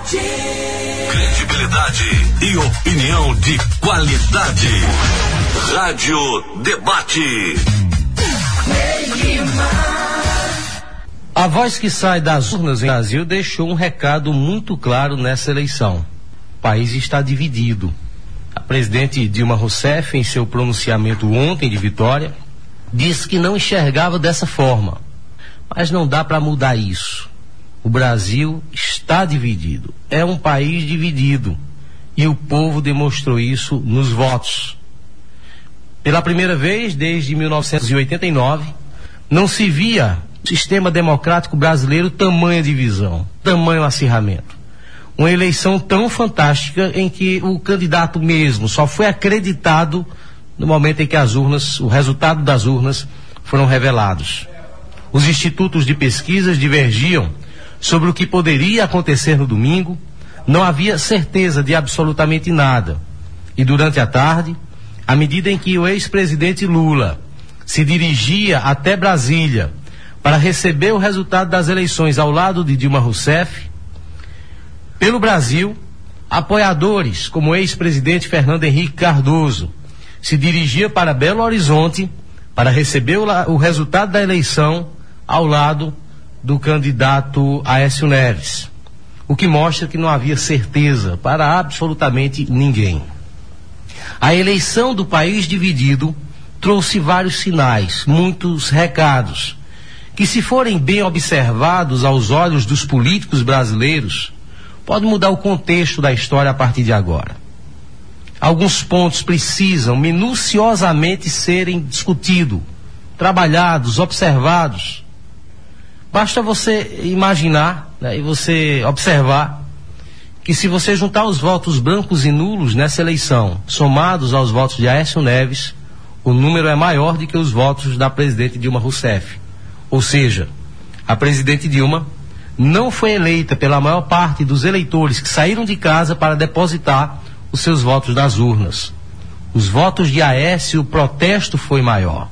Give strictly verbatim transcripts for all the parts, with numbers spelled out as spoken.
Debate. Credibilidade e opinião de qualidade. Rádio Debate. A voz que sai das urnas no Brasil deixou um recado muito claro nessa eleição. O país está dividido. A presidente Dilma Rousseff, em seu pronunciamento ontem de vitória, disse que não enxergava dessa forma. Mas não dá para mudar isso. O Brasil está dividido. É um país dividido. E o povo demonstrou isso nos votos. Pela primeira vez desde mil novecentos e oitenta e nove, não se via no sistema democrático brasileiro tamanha divisão, tamanho acirramento. Uma eleição tão fantástica em que o candidato mesmo só foi acreditado no momento em que as urnas, o resultado das urnas foram revelados. Os institutos de pesquisas divergiam sobre o que poderia acontecer no domingo, não havia certeza de absolutamente nada. E durante a tarde, à medida em que o ex-presidente Lula se dirigia até Brasília para receber o resultado das eleições ao lado de Dilma Rousseff, pelo Brasil, apoiadores como o ex-presidente Fernando Henrique Cardoso se dirigia para Belo Horizonte para receber o, o resultado da eleição ao lado do candidato Aécio Neves, o que mostra que não havia certeza para absolutamente ninguém. A eleição do país dividido trouxe vários sinais, muitos recados, que se forem bem observados aos olhos dos políticos brasileiros, pode mudar o contexto da história a partir de agora. Alguns pontos precisam minuciosamente serem discutidos, trabalhados, observados. Basta você imaginar, né, e você observar que se você juntar os votos brancos e nulos nessa eleição, somados aos votos de Aécio Neves, o número é maior do que os votos da presidente Dilma Rousseff. Ou seja, a presidente Dilma não foi eleita pela maior parte dos eleitores que saíram de casa para depositar os seus votos nas urnas. Os votos de Aécio, o protesto foi maior.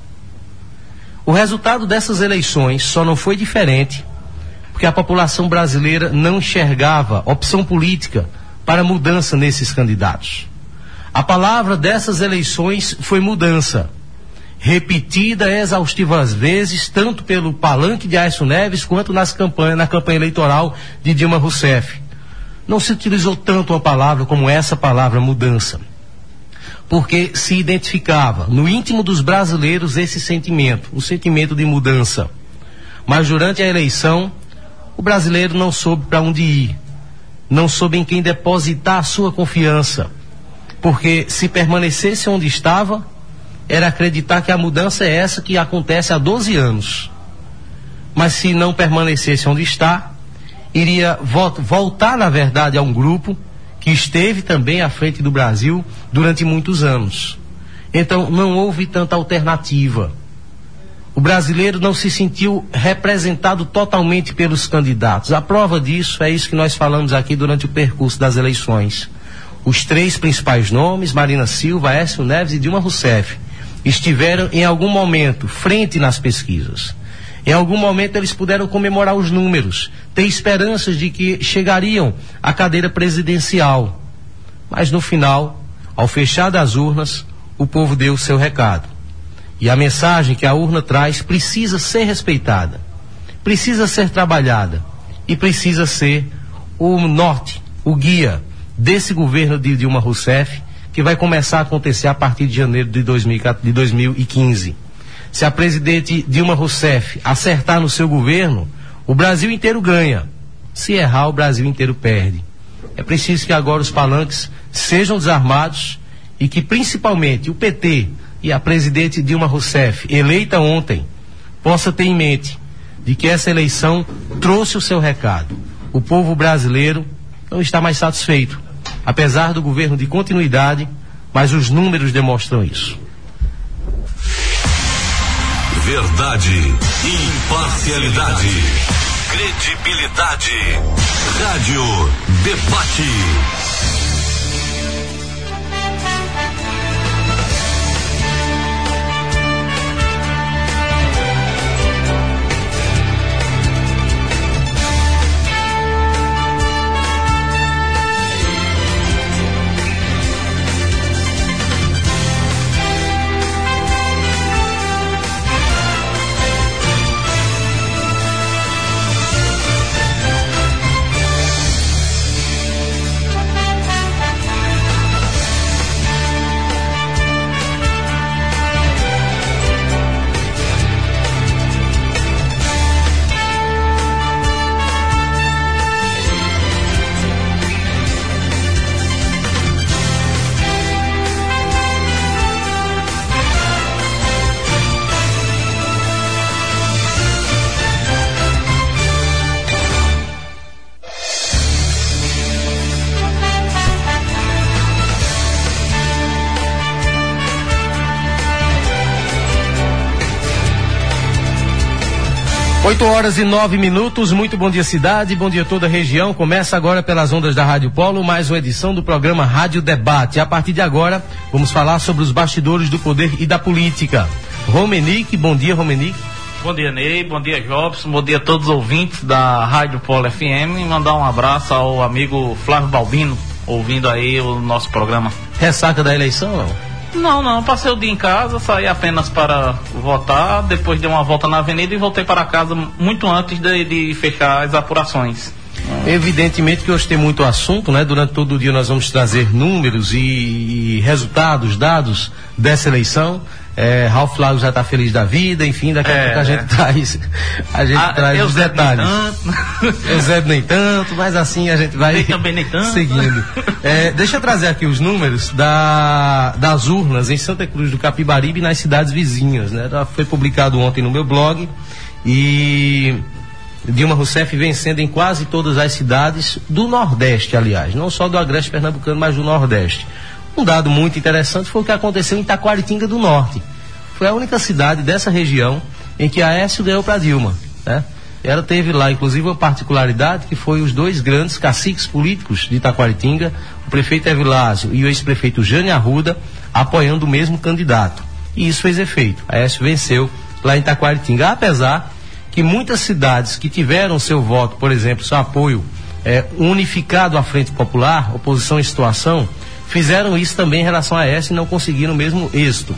O resultado dessas eleições só não foi diferente porque a população brasileira não enxergava opção política para mudança nesses candidatos. A palavra dessas eleições foi mudança, repetida exaustivas vezes, tanto pelo palanque de Aécio Neves quanto nas campanhas, na campanha eleitoral de Dilma Rousseff. Não se utilizou tanto uma palavra como essa palavra mudança, porque se identificava no íntimo dos brasileiros esse sentimento, o sentimento de mudança. Mas durante a eleição, o brasileiro não soube para onde ir, não soube em quem depositar a sua confiança, porque se permanecesse onde estava, era acreditar que a mudança é essa que acontece há doze anos. Mas se não permanecesse onde está, iria vo- voltar, na verdade, a um grupo que esteve também à frente do Brasil durante muitos anos. Então, não houve tanta alternativa. O brasileiro não se sentiu representado totalmente pelos candidatos. A prova disso é isso que nós falamos aqui durante o percurso das eleições. Os três principais nomes, Marina Silva, Aécio Neves e Dilma Rousseff, estiveram em algum momento frente nas pesquisas. Em algum momento eles puderam comemorar os números, ter esperanças de que chegariam à cadeira presidencial. Mas no final, ao fechar das urnas, o povo deu o seu recado. E a mensagem que a urna traz precisa ser respeitada, precisa ser trabalhada e precisa ser o norte, o guia desse governo de Dilma Rousseff, que vai começar a acontecer a partir de janeiro de dois mil e quinze. Se a presidente Dilma Rousseff acertar no seu governo, o Brasil inteiro ganha. Se errar, o Brasil inteiro perde. É preciso que agora os palanques sejam desarmados e que principalmente o P T e a presidente Dilma Rousseff, eleita ontem, possa ter em mente de que essa eleição trouxe o seu recado. O povo brasileiro não está mais satisfeito, apesar do governo de continuidade, mas os números demonstram isso. Verdade, imparcialidade, credibilidade. Rádio Debate. oito horas e nove minutos, muito bom dia cidade, bom dia toda a região. Começa agora pelas ondas da Rádio Polo, mais uma edição do programa Rádio Debate. A partir de agora, vamos falar sobre os bastidores do poder e da política. Romenick, bom dia Romenick. Bom dia Ney, bom dia Jobson, bom dia a todos os ouvintes da Rádio Polo F M e mandar um abraço ao amigo Flávio Balbino, ouvindo aí o nosso programa. Ressaca da eleição, não? Não, não, passei o dia em casa, saí apenas para votar, depois dei uma volta na avenida e voltei para casa muito antes de, de fechar as apurações. Evidentemente que hoje tem muito assunto, né? Durante todo o dia nós vamos trazer números e, e resultados, dados dessa eleição. É, Ralf Lago já está feliz da vida, enfim, daqui a é, pouco a gente é. traz, a gente ah, traz os detalhes. Eu Zé nem tanto, mas assim a gente vai nem também nem tanto. Seguindo. É, deixa eu trazer aqui os números da, das urnas em Santa Cruz do Capibaribe e nas cidades vizinhas, né? Foi publicado ontem no meu blog e Dilma Rousseff vencendo em quase todas as cidades do Nordeste, aliás, não só do Agreste Pernambucano, mas do Nordeste. Um dado muito interessante foi o que aconteceu em Taquaritinga do Norte. Foi a única cidade dessa região em que Aécio ganhou para Dilma, né? Ela teve lá, inclusive, uma particularidade que foi os dois grandes caciques políticos de Taquaritinga, o prefeito Evilásio e o ex-prefeito Jânio Arruda, apoiando o mesmo candidato. E isso fez efeito. Aécio venceu lá em Taquaritinga, apesar que muitas cidades que tiveram seu voto, por exemplo, seu apoio é, unificado à Frente Popular, oposição em situação, fizeram isso também em relação a Aécio e não conseguiram o mesmo êxito.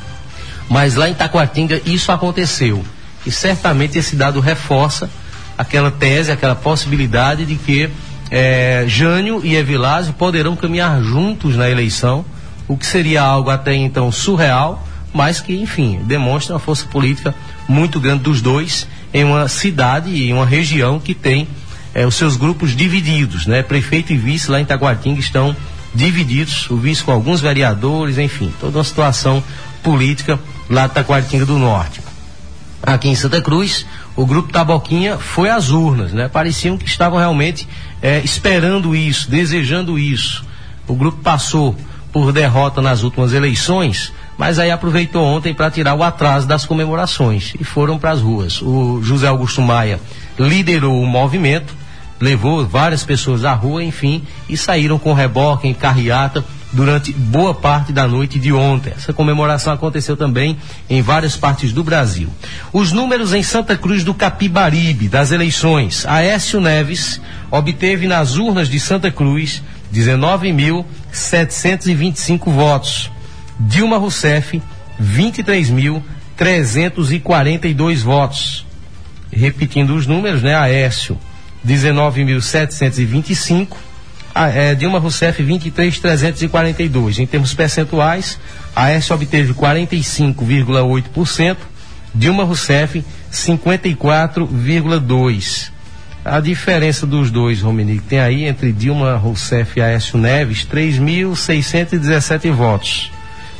Mas lá em Taquaritinga isso aconteceu. E certamente esse dado reforça aquela tese, aquela possibilidade de que é, Jânio e Evilásio poderão caminhar juntos na eleição, o que seria algo até então surreal, mas que, enfim, demonstra uma força política muito grande dos dois em uma cidade e uma região que tem é, os seus grupos divididos, né? Prefeito e vice lá em Taquaritinga estão divididos, o vice com alguns vereadores, enfim, toda uma situação política lá de Taquaritinga do Norte. Aqui em Santa Cruz, o grupo Taboquinha foi às urnas, né? Pareciam que estavam realmente é, esperando isso, desejando isso. O grupo passou por derrota nas últimas eleições, mas aí aproveitou ontem para tirar o atraso das comemorações e foram para as ruas. O José Augusto Maia liderou o movimento, levou várias pessoas à rua, enfim, e saíram com reboque, em carreata, durante boa parte da noite de ontem. Essa comemoração aconteceu também em várias partes do Brasil. Os números em Santa Cruz do Capibaribe, das eleições. Aécio Neves obteve nas urnas de Santa Cruz dezenove mil setecentos e vinte e cinco votos. Dilma Rousseff, vinte e três mil trezentos e quarenta e dois votos. Repetindo os números, né? Aécio, dezenove mil setecentos e vinte e cinco, a, é, Dilma Rousseff vinte e três mil trezentos e quarenta e dois. Em termos percentuais, Aécio obteve quarenta e cinco vírgula oito por cento, Dilma Rousseff cinquenta e quatro vírgula dois por cento. A diferença dos dois, Romenick, tem aí entre Dilma Rousseff e Aécio Neves três mil seiscentos e dezessete votos,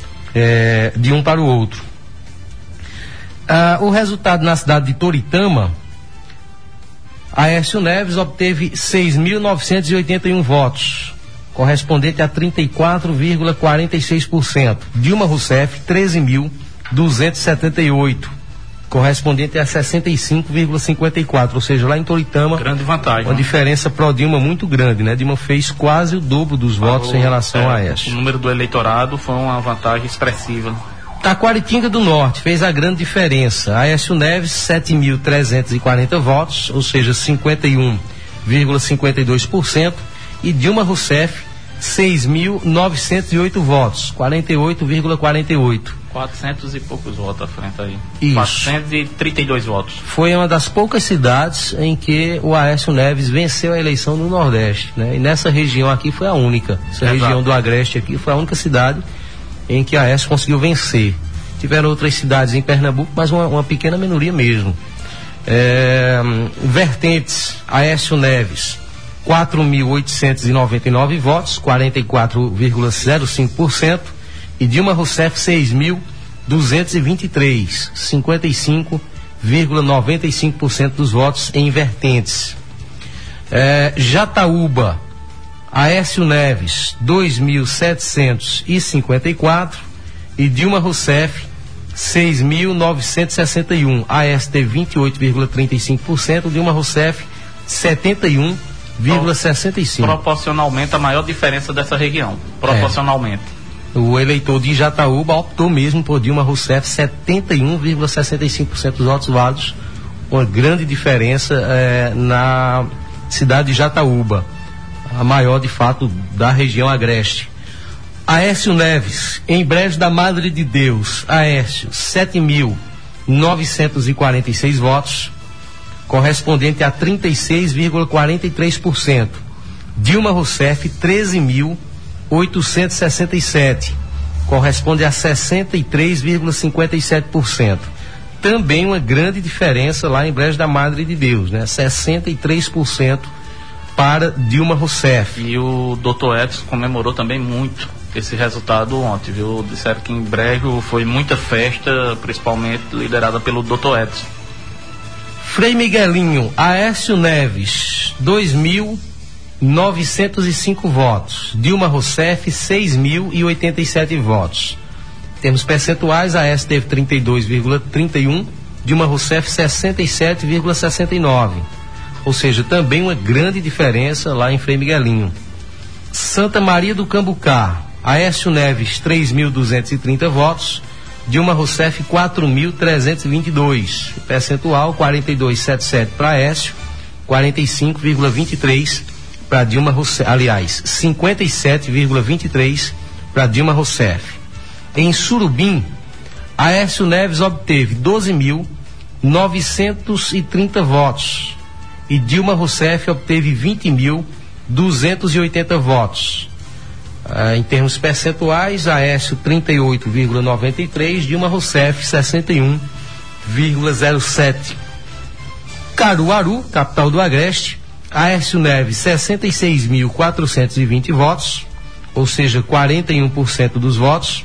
é, de um para o outro. Ah, o resultado na cidade de Toritama, Aécio Neves obteve seis mil novecentos e oitenta e um votos, correspondente a trinta e quatro vírgula quarenta e seis por cento. Dilma Rousseff, treze mil duzentos e setenta e oito, correspondente a sessenta e cinco vírgula cinquenta e quatro, ou seja, lá em Toritama, grande vantagem, uma né? Diferença pro Dilma muito grande, né? Dilma fez quase o dobro dos Falou, votos em relação é, a Aécio. O número do eleitorado foi uma vantagem expressiva. Taquaritinga do Norte fez a grande diferença. Aécio Neves, sete mil trezentos e quarenta votos, ou seja, cinquenta e um vírgula cinquenta e dois por cento, e Dilma Rousseff, seis mil novecentos e oito votos, quarenta e oito vírgula quarenta e oito por cento. quatrocentos e poucos votos à frente aí. Isso. quatrocentos e trinta e dois votos. Foi uma das poucas cidades em que o Aécio Neves venceu a eleição no Nordeste, né? E nessa região aqui foi a única. Essa Exato. região do Agreste aqui foi a única cidade em que a Aécio conseguiu vencer. Tiveram outras cidades em Pernambuco, mas uma, uma pequena minoria mesmo. É, Vertentes, Aécio Neves, quatro mil oitocentos e noventa e nove votos, quarenta e quatro vírgula zero cinco por cento, e Dilma Rousseff, seis mil duzentos e vinte e três, cinquenta e cinco vírgula noventa e cinco por cento dos votos em Vertentes. É, Jataúba, Aécio Neves, dois mil setecentos e cinquenta e quatro, e Dilma Rousseff, seis mil novecentos e sessenta e um. Aécio teve vinte e oito vírgula trinta e cinco por cento, Dilma Rousseff setenta e um vírgula sessenta e cinco por cento. Proporcionalmente a maior diferença dessa região. Proporcionalmente. É. O eleitor de Jataúba optou mesmo por Dilma Rousseff, setenta e um vírgula sessenta e cinco por cento dos votos válidos. Uma grande diferença é, na cidade de Jataúba, a maior de fato da região agreste. Aécio Neves, em Brejo da Madre de Deus, Aécio, sete mil novecentos e quarenta e seis votos, correspondente a trinta e seis vírgula quarenta e três por cento. Dilma Rousseff, treze mil oitocentos e sessenta e sete, corresponde a sessenta e três vírgula cinquenta e sete por cento. Também uma grande diferença lá em Brejo da Madre de Deus, né? sessenta e três por cento para Dilma Rousseff. E o doutor Edson comemorou também muito esse resultado ontem, viu? Disseram que em Brejo foi muita festa, principalmente liderada pelo doutor Edson. Frei Miguelinho, Aécio Neves, dois mil novecentos e cinco votos. Dilma Rousseff, seis mil e oitenta e sete votos. Em termos percentuais, a Aécio teve trinta e dois vírgula trinta e um, Dilma Rousseff sessenta e sete vírgula sessenta e nove. Ou seja, também uma grande diferença lá em Frei Miguelinho. Santa Maria do Cambucá, Aécio Neves, três mil duzentos e trinta votos, Dilma Rousseff, quatro mil trezentos e vinte e dois. Percentual, quarenta e dois vírgula setenta e sete para Aécio, quarenta e cinco vírgula vinte e três para Dilma Rousseff. Aliás, cinquenta e sete vírgula vinte e três para Dilma Rousseff. Em Surubim, Aécio Neves obteve doze mil novecentos e trinta votos e Dilma Rousseff obteve vinte mil duzentos e oitenta votos. Ah, em termos percentuais, Aécio trinta e oito vírgula noventa e três, Dilma Rousseff sessenta e um vírgula zero sete. Caruaru, capital do Agreste, Aécio Neves sessenta e seis mil quatrocentos e vinte votos, ou seja, quarenta e um por cento dos votos.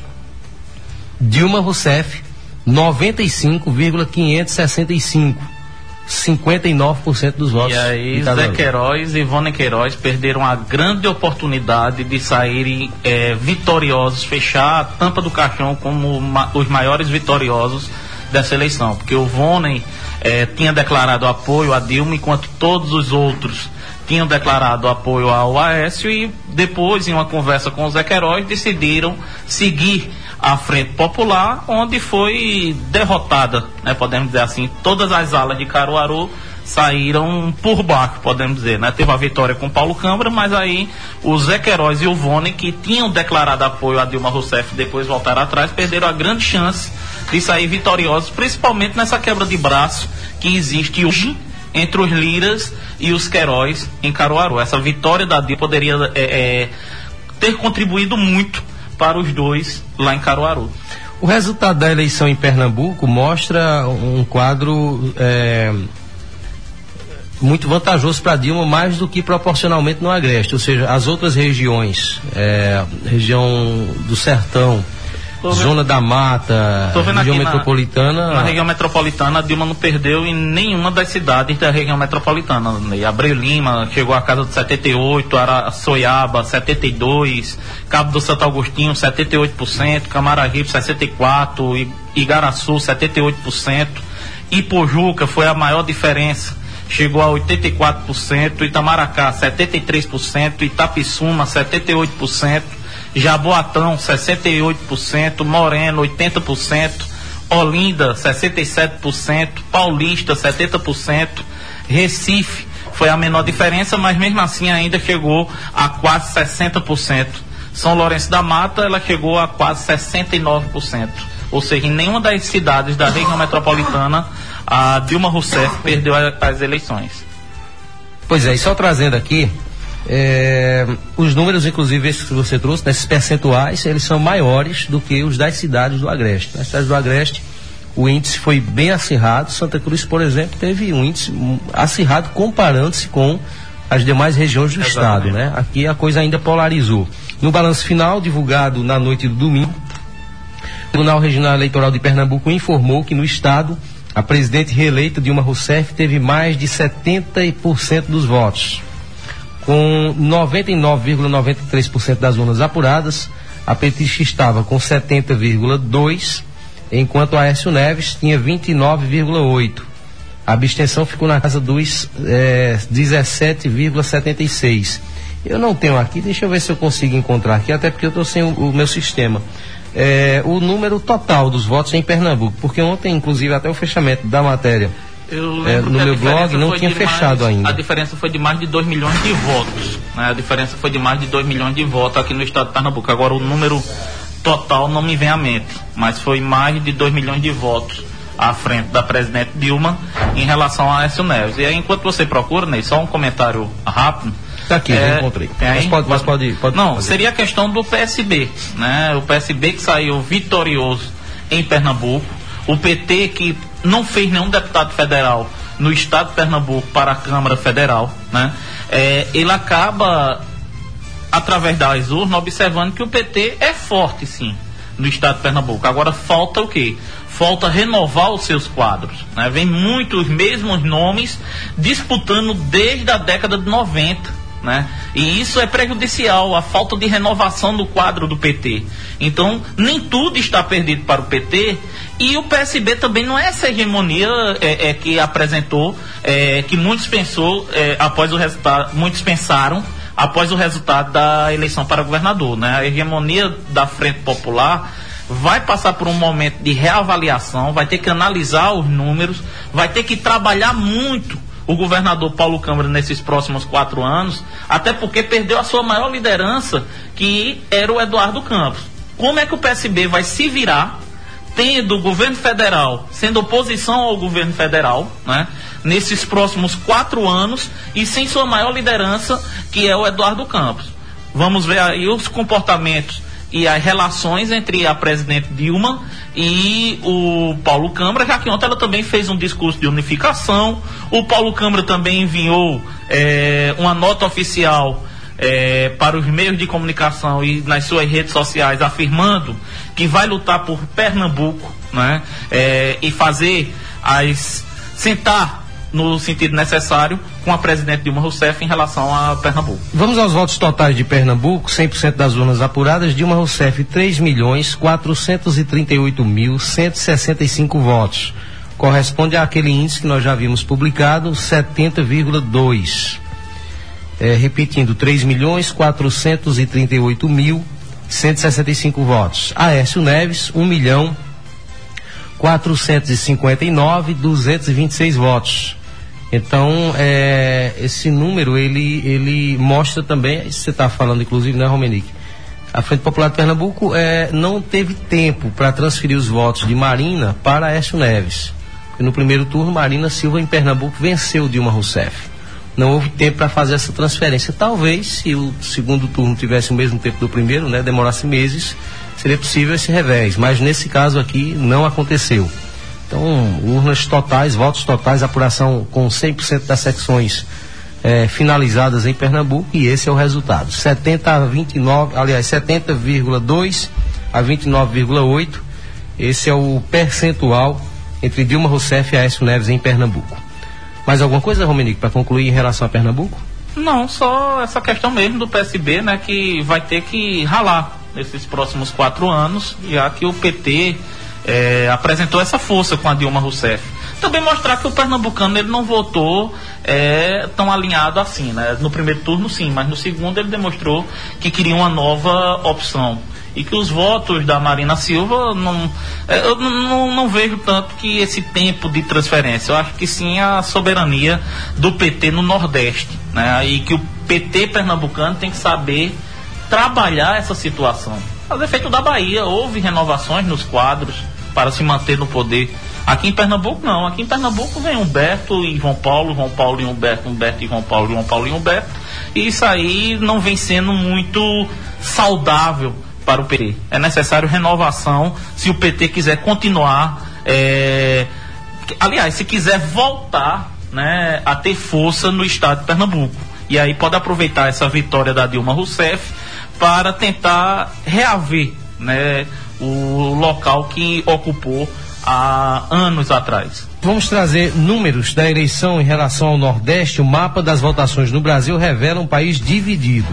Dilma Rousseff, noventa e cinco vírgula quinhentos e sessenta e cinco, cinquenta e nove por cento dos votos. E aí, Zé Queiroz e Ivone Queiroz perderam a grande oportunidade de saírem é, vitoriosos, fechar a tampa do caixão como ma os maiores vitoriosos dessa eleição, porque o Ivone é, tinha declarado apoio a Dilma, enquanto todos os outros tinham declarado apoio ao Aécio, e depois, em uma conversa com o Zé Queiroz, decidiram seguir a Frente Popular, onde foi derrotada, né, podemos dizer assim. Todas as alas de Caruaru saíram por baixo, podemos dizer, né? Teve a vitória com Paulo Câmara, mas aí o Zé Queiroz e o Ivone, que tinham declarado apoio a Dilma Rousseff e depois voltaram atrás, perderam a grande chance de sair vitoriosos, principalmente nessa quebra de braço que existe hoje entre os Liras e os Queiroz em Caruaru. Essa vitória da Dilma poderia é, é, ter contribuído muito para os dois lá em Caruaru. O resultado da eleição em Pernambuco mostra um quadro é, muito vantajoso para Dilma, mais do que proporcionalmente no Agreste, ou seja, as outras regiões, é, região do Sertão, Zona da Mata, região metropolitana. Na, na região metropolitana, a Dilma não perdeu em nenhuma das cidades da região metropolitana. Abreu Lima chegou a casa de setenta e oito, Araçoiaba setenta e dois, Cabo do Santo Agostinho setenta e oito por cento, Camaragibe sessenta e quatro por cento, Igaraçu setenta e oito por cento, Ipojuca foi a maior diferença, chegou a oitenta e quatro por cento, Itamaracá setenta e três por cento, Itapissuma setenta e oito por cento, Jaboatão sessenta e oito por cento, Moreno oitenta por cento, Olinda sessenta e sete por cento, Paulista setenta por cento, Recife foi a menor diferença, mas mesmo assim ainda chegou a quase sessenta por cento. São Lourenço da Mata, ela chegou a quase sessenta e nove por cento. Ou seja, em nenhuma das cidades da região metropolitana a Dilma Rousseff perdeu a, as eleições. Pois é, e só trazendo aqui É, os números, inclusive esses que você trouxe, nesses percentuais, eles são maiores do que os das cidades do Agreste. Nas cidades do Agreste, o índice foi bem acirrado. Santa Cruz, por exemplo, teve um índice acirrado comparando-se com as demais regiões do Exatamente. Estado, né? Aqui a coisa ainda polarizou. No balanço final, divulgado na noite do domingo, o Tribunal Regional Eleitoral de Pernambuco informou que no estado a presidente reeleita Dilma Rousseff teve mais de setenta por cento dos votos. Com noventa e nove vírgula noventa e três por cento das urnas apuradas, a petista estava com setenta vírgula dois por cento enquanto Aécio Neves tinha vinte e nove vírgula oito por cento. A abstenção ficou na casa dos é, dezessete vírgula setenta e seis por cento. Eu não tenho aqui, deixa eu ver se eu consigo encontrar aqui, até porque eu estou sem o, o meu sistema. É, o número total dos votos em Pernambuco, porque ontem, inclusive, até o fechamento da matéria é, no meu blog não tinha fechado mais, ainda. A diferença foi de mais de dois milhões de votos. Né? A diferença foi de mais de dois milhões de votos aqui no estado de Pernambuco. Agora, o número total não me vem à mente, mas foi mais de dois milhões de votos à frente da presidente Dilma em relação a Aécio Neves. E aí, enquanto você procura, Ney, só um comentário rápido. Está aqui, é, já encontrei. Mas pode, mas pode, pode Não, fazer. Seria a questão do P S B, né? O P S B que saiu vitorioso em Pernambuco, o P T que não fez nenhum deputado federal no estado de Pernambuco para a Câmara Federal, né? É, ele acaba, através das urnas, observando que o P T é forte, sim, no estado de Pernambuco. Agora falta o quê? Falta renovar os seus quadros, né? Vem muitos mesmos nomes disputando desde a década de noventa. Né? E isso é prejudicial, a falta de renovação do quadro do P T. Então, nem tudo está perdido para o P T, e o P S B também não é essa hegemonia é, é, que apresentou, é, que muitos pensou é, após o resultado, muitos pensaram após o resultado da eleição para governador, né? A hegemonia da Frente Popular vai passar por um momento de reavaliação, vai ter que analisar os números, vai ter que trabalhar muito o governador Paulo Câmara nesses próximos quatro anos, até porque perdeu a sua maior liderança, que era o Eduardo Campos. Como é que o P S B vai se virar, tendo o governo federal, sendo oposição ao governo federal, né, nesses próximos quatro anos, e sem sua maior liderança, que é o Eduardo Campos? Vamos ver aí os comportamentos e as relações entre a presidente Dilma e o Paulo Câmara, já que ontem ela também fez um discurso de unificação. O Paulo Câmara também enviou é, uma nota oficial é, para os meios de comunicação e nas suas redes sociais, afirmando que vai lutar por Pernambuco, né, é, e fazer as sentar no sentido necessário com a presidente Dilma Rousseff em relação a Pernambuco. Vamos aos votos totais de Pernambuco. Cem por cento das urnas apuradas. Dilma Rousseff, três milhões quatrocentos e trinta e oito mil cento e sessenta e cinco votos. Corresponde àquele índice que nós já vimos publicado, setenta vírgula dois. É, repetindo, três milhões quatrocentos e trinta e oito mil cento e sessenta e cinco votos. Aécio Neves, um milhão quatrocentos e cinquenta e nove mil duzentos e vinte e seis votos. Então, é, esse número, ele, ele mostra também, isso você está falando inclusive, né, Romenick? A Frente Popular de Pernambuco é, não teve tempo para transferir os votos de Marina para Aécio Neves. Porque no primeiro turno, Marina Silva em Pernambuco venceu Dilma Rousseff. Não houve tempo para fazer essa transferência. Talvez, se o segundo turno tivesse o mesmo tempo do primeiro, né, demorasse meses, seria possível esse revés. Mas nesse caso aqui, não aconteceu. Então, urnas totais, votos totais, apuração com cem por cento das secções eh, finalizadas em Pernambuco, e esse é o resultado. setenta a vinte e nove, aliás, setenta vírgula dois a vinte e nove vírgula oito. Esse é o percentual entre Dilma Rousseff e Aécio Neves em Pernambuco. Mais alguma coisa, Romenick, para concluir em relação a Pernambuco? Não, só essa questão mesmo do P S B, né, que vai ter que ralar nesses próximos quatro anos, já que o P T É, apresentou essa força com a Dilma Rousseff. Também mostrar que o pernambucano ele não votou é, tão alinhado assim, né? No primeiro turno sim, mas no segundo ele demonstrou que queria uma nova opção. E que os votos da Marina Silva, não, é, eu não, não vejo tanto que esse tempo de transferência. Eu acho que sim a soberania do P T no Nordeste, né? E que o P T pernambucano tem que saber trabalhar essa situação. A efeito da Bahia, houve renovações nos quadros para se manter no poder. Aqui em Pernambuco não, aqui em Pernambuco vem Humberto e João Paulo, João Paulo e Humberto, Humberto e João Paulo, João Paulo e Humberto, e isso aí não vem sendo muito saudável para o P T. É necessário renovação se o P T quiser continuar, é... aliás, se quiser voltar, né, a ter força no estado de Pernambuco. E aí pode aproveitar essa vitória da Dilma Rousseff para tentar reaver, né, o local que ocupou há anos atrás. Vamos trazer números da eleição em relação ao Nordeste. O mapa das votações no Brasil revela um país dividido.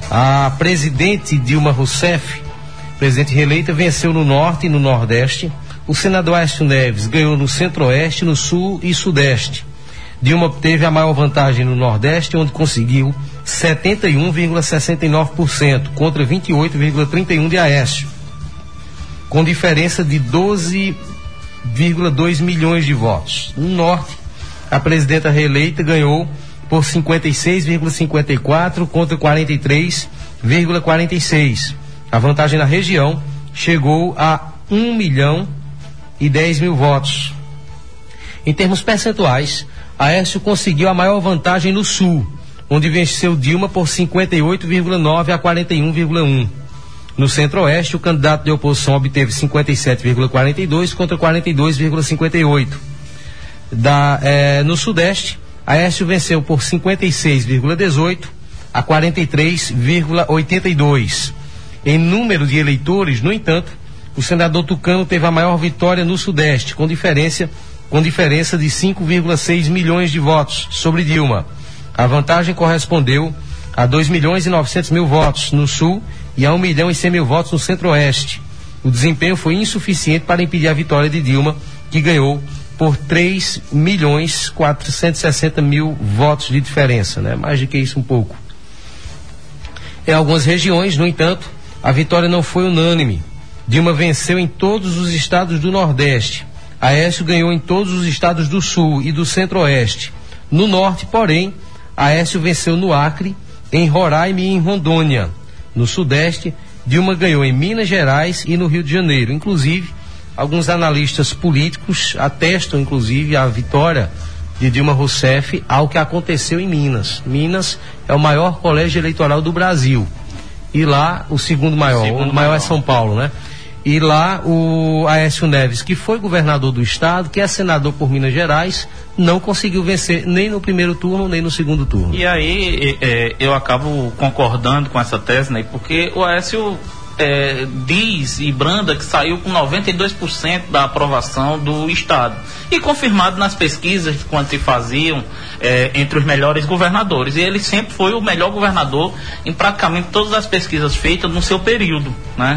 A presidente Dilma Rousseff, presidente reeleita, venceu no Norte e no Nordeste. O senador Aécio Neves ganhou no Centro-Oeste, no Sul e Sudeste. Dilma obteve a maior vantagem no Nordeste, onde conseguiu setenta e um vírgula sessenta e nove por cento contra vinte e oito vírgula trinta e um por cento de Aécio, com diferença de doze vírgula dois milhões de votos. No Norte, a presidenta reeleita ganhou por cinquenta e seis vírgula cinquenta e quatro contra quarenta e três vírgula quarenta e seis. A vantagem na região chegou a um milhão e dez mil votos. Em termos percentuais, Aécio conseguiu a maior vantagem no Sul, onde venceu Dilma por cinquenta e oito vírgula nove a quarenta e um vírgula um. No Centro-Oeste, o candidato de oposição obteve cinquenta e sete vírgula quarenta e dois contra quarenta e dois vírgula cinquenta e oito. Da, eh, no Sudeste, Aécio venceu por cinquenta e seis vírgula dezoito a quarenta e três vírgula oitenta e dois. Em número de eleitores, no entanto, o senador Tucano teve a maior vitória no Sudeste, com diferença, com diferença de cinco vírgula seis milhões de votos sobre Dilma. A vantagem correspondeu a dois milhões e novecentos mil votos no Sul e a um milhão e cem mil votos no Centro-Oeste. O desempenho foi insuficiente para impedir a vitória de Dilma, que ganhou por três milhões quatrocentos e sessenta mil votos de diferença, né? Mais do que isso um pouco. Em algumas regiões, no entanto, a vitória não foi unânime. Dilma venceu em todos os estados do Nordeste. Aécio ganhou em todos os estados do Sul e do Centro-Oeste. No Norte, porém, Aécio venceu no Acre, em Roraima e em Rondônia. No Sudeste, Dilma ganhou em Minas Gerais e no Rio de Janeiro. Inclusive, alguns analistas políticos atestam, inclusive, a vitória de Dilma Rousseff ao que aconteceu em Minas. Minas é o maior colégio eleitoral do Brasil. E lá, o segundo maior, segundo o maior, maior é São Paulo, né? E lá o Aécio Neves, que foi governador do estado, que é senador por Minas Gerais, não conseguiu vencer nem no primeiro turno, nem no segundo turno. E aí é, eu acabo concordando com essa tese, né? Porque o Aécio é, diz e branda que saiu com noventa e dois por cento da aprovação do estado. E confirmado nas pesquisas quando se faziam é, entre os melhores governadores. E ele sempre foi o melhor governador em praticamente todas as pesquisas feitas no seu período, né?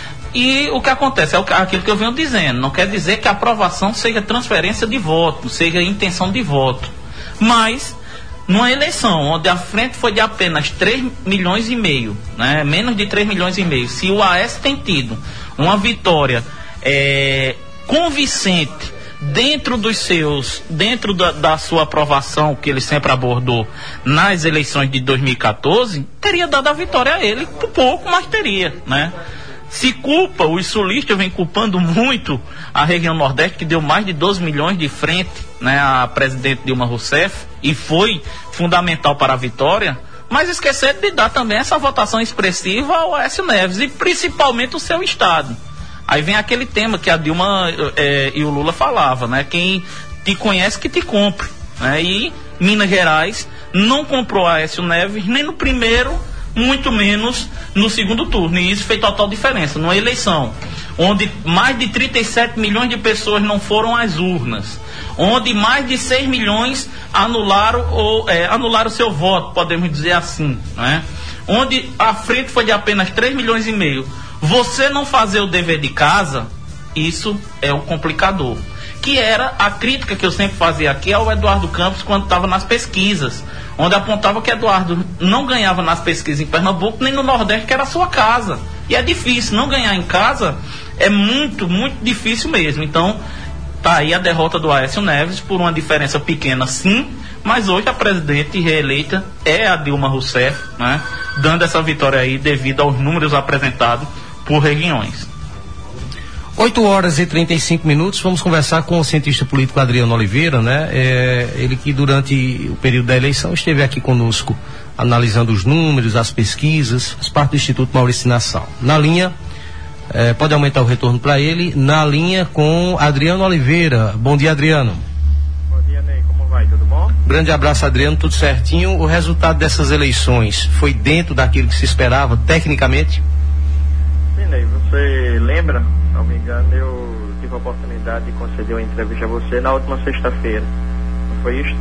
E o que acontece é aquilo que eu venho dizendo, não quer dizer que a aprovação seja transferência de voto, seja intenção de voto, mas numa eleição onde a frente foi de apenas três milhões e meio, né, menos de três milhões e meio, se o Aécio tem tido uma vitória é, convincente dentro dos seus, dentro da, da sua aprovação que ele sempre abordou nas eleições de dois mil e quatorze, teria dado a vitória a ele, por pouco, mas teria, né? Se culpa, os sulistas vêm culpando muito a região Nordeste, que deu mais de doze milhões de frente, né, à presidente Dilma Rousseff, e foi fundamental para a vitória, mas esqueceram de dar também essa votação expressiva ao Aécio Neves, e principalmente o seu estado. Aí vem aquele tema que a Dilma é, e o Lula falavam, né, quem te conhece que te compre, né, e Minas Gerais não comprou Aécio Neves nem no primeiro, muito menos no segundo turno, e isso fez total diferença. Numa eleição onde mais de trinta e sete milhões de pessoas não foram às urnas, onde mais de seis milhões anularam ou é, anularam seu voto, podemos dizer assim, né? Onde a frente foi de apenas três milhões e meio, você não fazer o dever de casa, isso é o complicador, que era a crítica que eu sempre fazia aqui ao Eduardo Campos quando estava nas pesquisas, onde apontava que Eduardo não ganhava nas pesquisas em Pernambuco nem no Nordeste, que era a sua casa. E é difícil, não ganhar em casa é muito, muito difícil mesmo. Então, tá aí a derrota do Aécio Neves por uma diferença pequena, sim, mas hoje a presidente reeleita é a Dilma Rousseff, né, dando essa vitória aí devido aos números apresentados por regiões. oito horas e trinta e cinco minutos, vamos conversar com o cientista político Adriano Oliveira, né? É, ele que durante o período da eleição esteve aqui conosco analisando os números, as pesquisas, faz parte do Instituto Maurício Nassau. Na linha, é, pode aumentar o retorno para ele, na linha com Adriano Oliveira. Bom dia, Adriano. Bom dia, Ney, como vai? Tudo bom? Grande abraço, Adriano, tudo certinho. O resultado dessas eleições foi dentro daquilo que se esperava, tecnicamente? Sim, Ney, você lembra? Se não me engano, eu tive a oportunidade de conceder uma entrevista a você na última sexta-feira, não foi isso?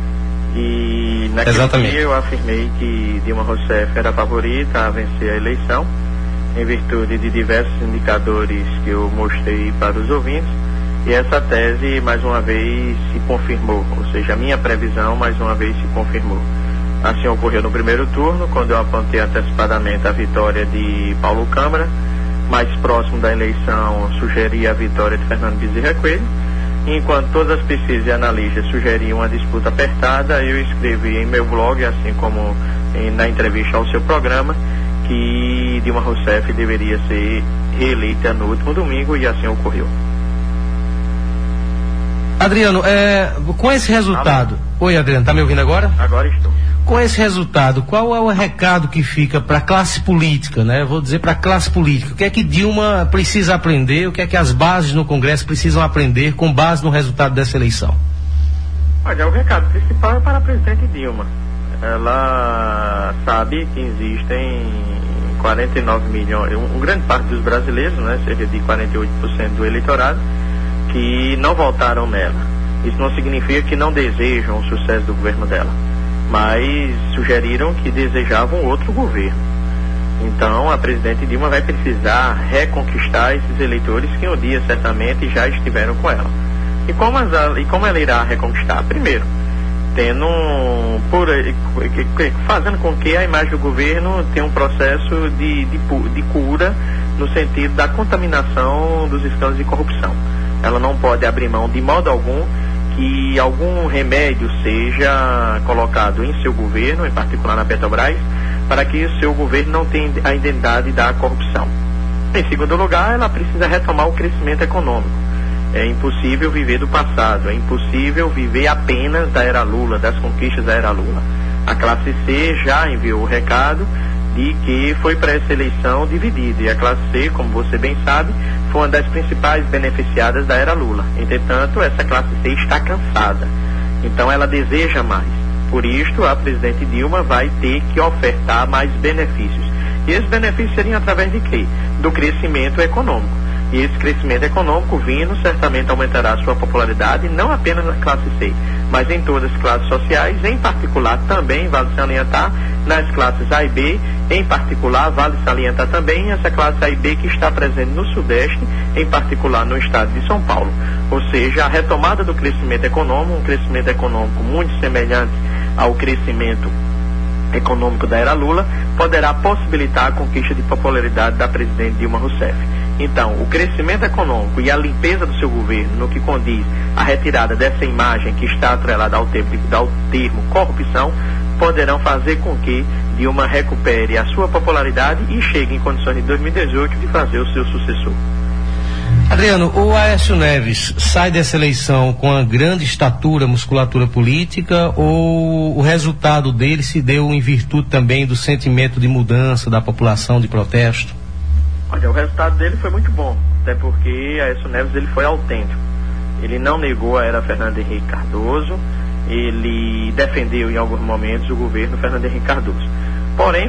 E naquele Exatamente. dia eu afirmei que Dilma Rousseff era a favorita a vencer a eleição, em virtude de diversos indicadores que eu mostrei para os ouvintes, E essa tese, mais uma vez, se confirmou, ou seja, a minha previsão, mais uma vez, se confirmou. Assim ocorreu no primeiro turno, quando eu apontei antecipadamente a vitória de Paulo Câmara. Mais próximo da eleição, sugeri a vitória de Fernando Bezerra Coelho. Enquanto todas as pesquisas e analistas sugeriam uma disputa apertada, eu escrevi em meu blog, assim como em, na entrevista ao seu programa, que Dilma Rousseff deveria ser reeleita no último domingo, e assim ocorreu. Adriano, é, com esse resultado... Alô? Oi, Adriano, tá me ouvindo agora? Agora estou. Com esse resultado, qual é o recado que fica para a classe política, né? Vou dizer para a classe política. O que é que Dilma precisa aprender? O que é que as bases no Congresso precisam aprender com base no resultado dessa eleição? Olha, o recado principal é para a presidente Dilma. Ela sabe que existem quarenta e nove milhões, um, um grande parte dos brasileiros, né? Cerca de quarenta e oito por cento do eleitorado, que não votaram nela. Isso não significa que não desejam o sucesso do governo dela, mas sugeriram que desejavam outro governo. Então a presidente Dilma vai precisar reconquistar esses eleitores que um dia certamente já estiveram com ela. E como, as, e como ela irá reconquistar? Primeiro, tendo um, por, fazendo com que a imagem do governo tenha um processo de, de, de cura, no sentido da contaminação dos escândalos de corrupção. Ela não pode abrir mão de modo algum que algum remédio seja colocado em seu governo, em particular na Petrobras, para que o seu governo não tenha a identidade da corrupção. Em segundo lugar, ela precisa retomar o crescimento econômico. É impossível viver do passado, é impossível viver apenas da era Lula, das conquistas da era Lula. A classe C já enviou o recado de que foi para essa eleição dividida, e a classe C, como você bem sabe, foi uma das principais beneficiadas da era Lula. Entretanto, essa classe C está cansada, então ela deseja mais. Por isto, a presidente Dilma vai ter que ofertar mais benefícios. E esses benefícios seriam através de quê? Do crescimento econômico. E esse crescimento econômico vindo certamente aumentará a sua popularidade, não apenas na classe C, mas em todas as classes sociais, em particular também, vale salientar, nas classes A e B, em particular, vale salientar também essa classe A e B que está presente no Sudeste, em particular no estado de São Paulo. Ou seja, a retomada do crescimento econômico, um crescimento econômico muito semelhante ao crescimento econômico da era Lula, poderá possibilitar a conquista de popularidade da presidente Dilma Rousseff. Então, o crescimento econômico e a limpeza do seu governo, no que condiz à retirada dessa imagem que está atrelada ao termo, ao termo corrupção, poderão fazer com que Dilma recupere a sua popularidade e chegue em condições de dois mil e dezoito de fazer o seu sucessor. Adriano, o Aécio Neves sai dessa eleição com uma grande estatura, musculatura política, ou o resultado dele se deu em virtude também do sentimento de mudança da população, de protesto? Olha, o resultado dele foi muito bom, até porque Aécio Neves ele foi autêntico. Ele não negou a era Fernando Henrique Cardoso, ele defendeu em alguns momentos o governo Fernando Henrique Cardoso. Porém,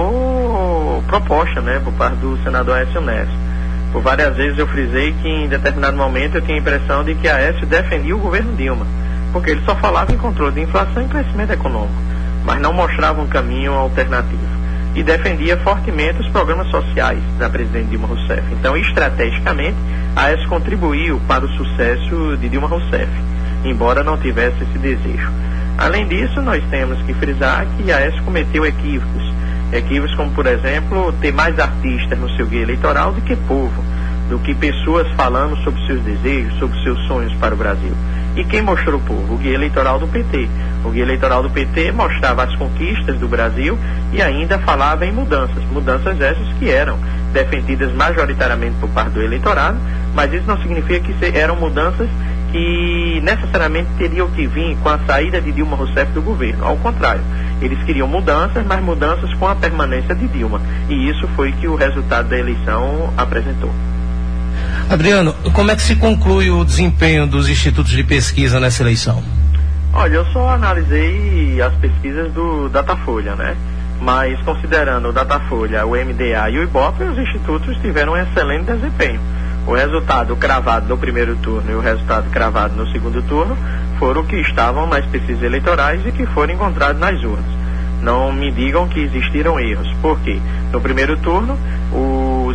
faltou proposta, né, por parte do senador Aécio Neves. Por várias vezes eu frisei que em determinado momento eu tinha a impressão de que Aécio defendia o governo Dilma, porque ele só falava em controle de inflação e crescimento econômico, mas não mostrava um caminho alternativo. E defendia fortemente os programas sociais da presidente Dilma Rousseff. Então, estrategicamente, Aécio contribuiu para o sucesso de Dilma Rousseff, embora não tivesse esse desejo. Além disso, nós temos que frisar que Aécio cometeu equívocos. Equívocos como, por exemplo, ter mais artistas no seu guia eleitoral do que povo, do que pessoas falando sobre seus desejos, sobre seus sonhos para o Brasil. E quem mostrou o povo? O guia eleitoral do P T. O guia eleitoral do P T mostrava as conquistas do Brasil e ainda falava em mudanças. Mudanças essas que eram defendidas majoritariamente por parte do eleitorado, mas isso não significa que eram mudanças que necessariamente teriam que vir com a saída de Dilma Rousseff do governo. Ao contrário, eles queriam mudanças, mas mudanças com a permanência de Dilma. E isso foi que o resultado da eleição apresentou. Adriano, como é que se conclui o desempenho dos institutos de pesquisa nessa eleição? Olha, eu só analisei as pesquisas do Datafolha, né? Mas considerando o Datafolha, o M D A e o Ibope, os institutos tiveram um excelente desempenho. O resultado cravado no primeiro turno e o resultado cravado no segundo turno foram que estavam nas pesquisas eleitorais e que foram encontrados nas urnas. Não me digam que existiram erros. Por quê? No primeiro turno, os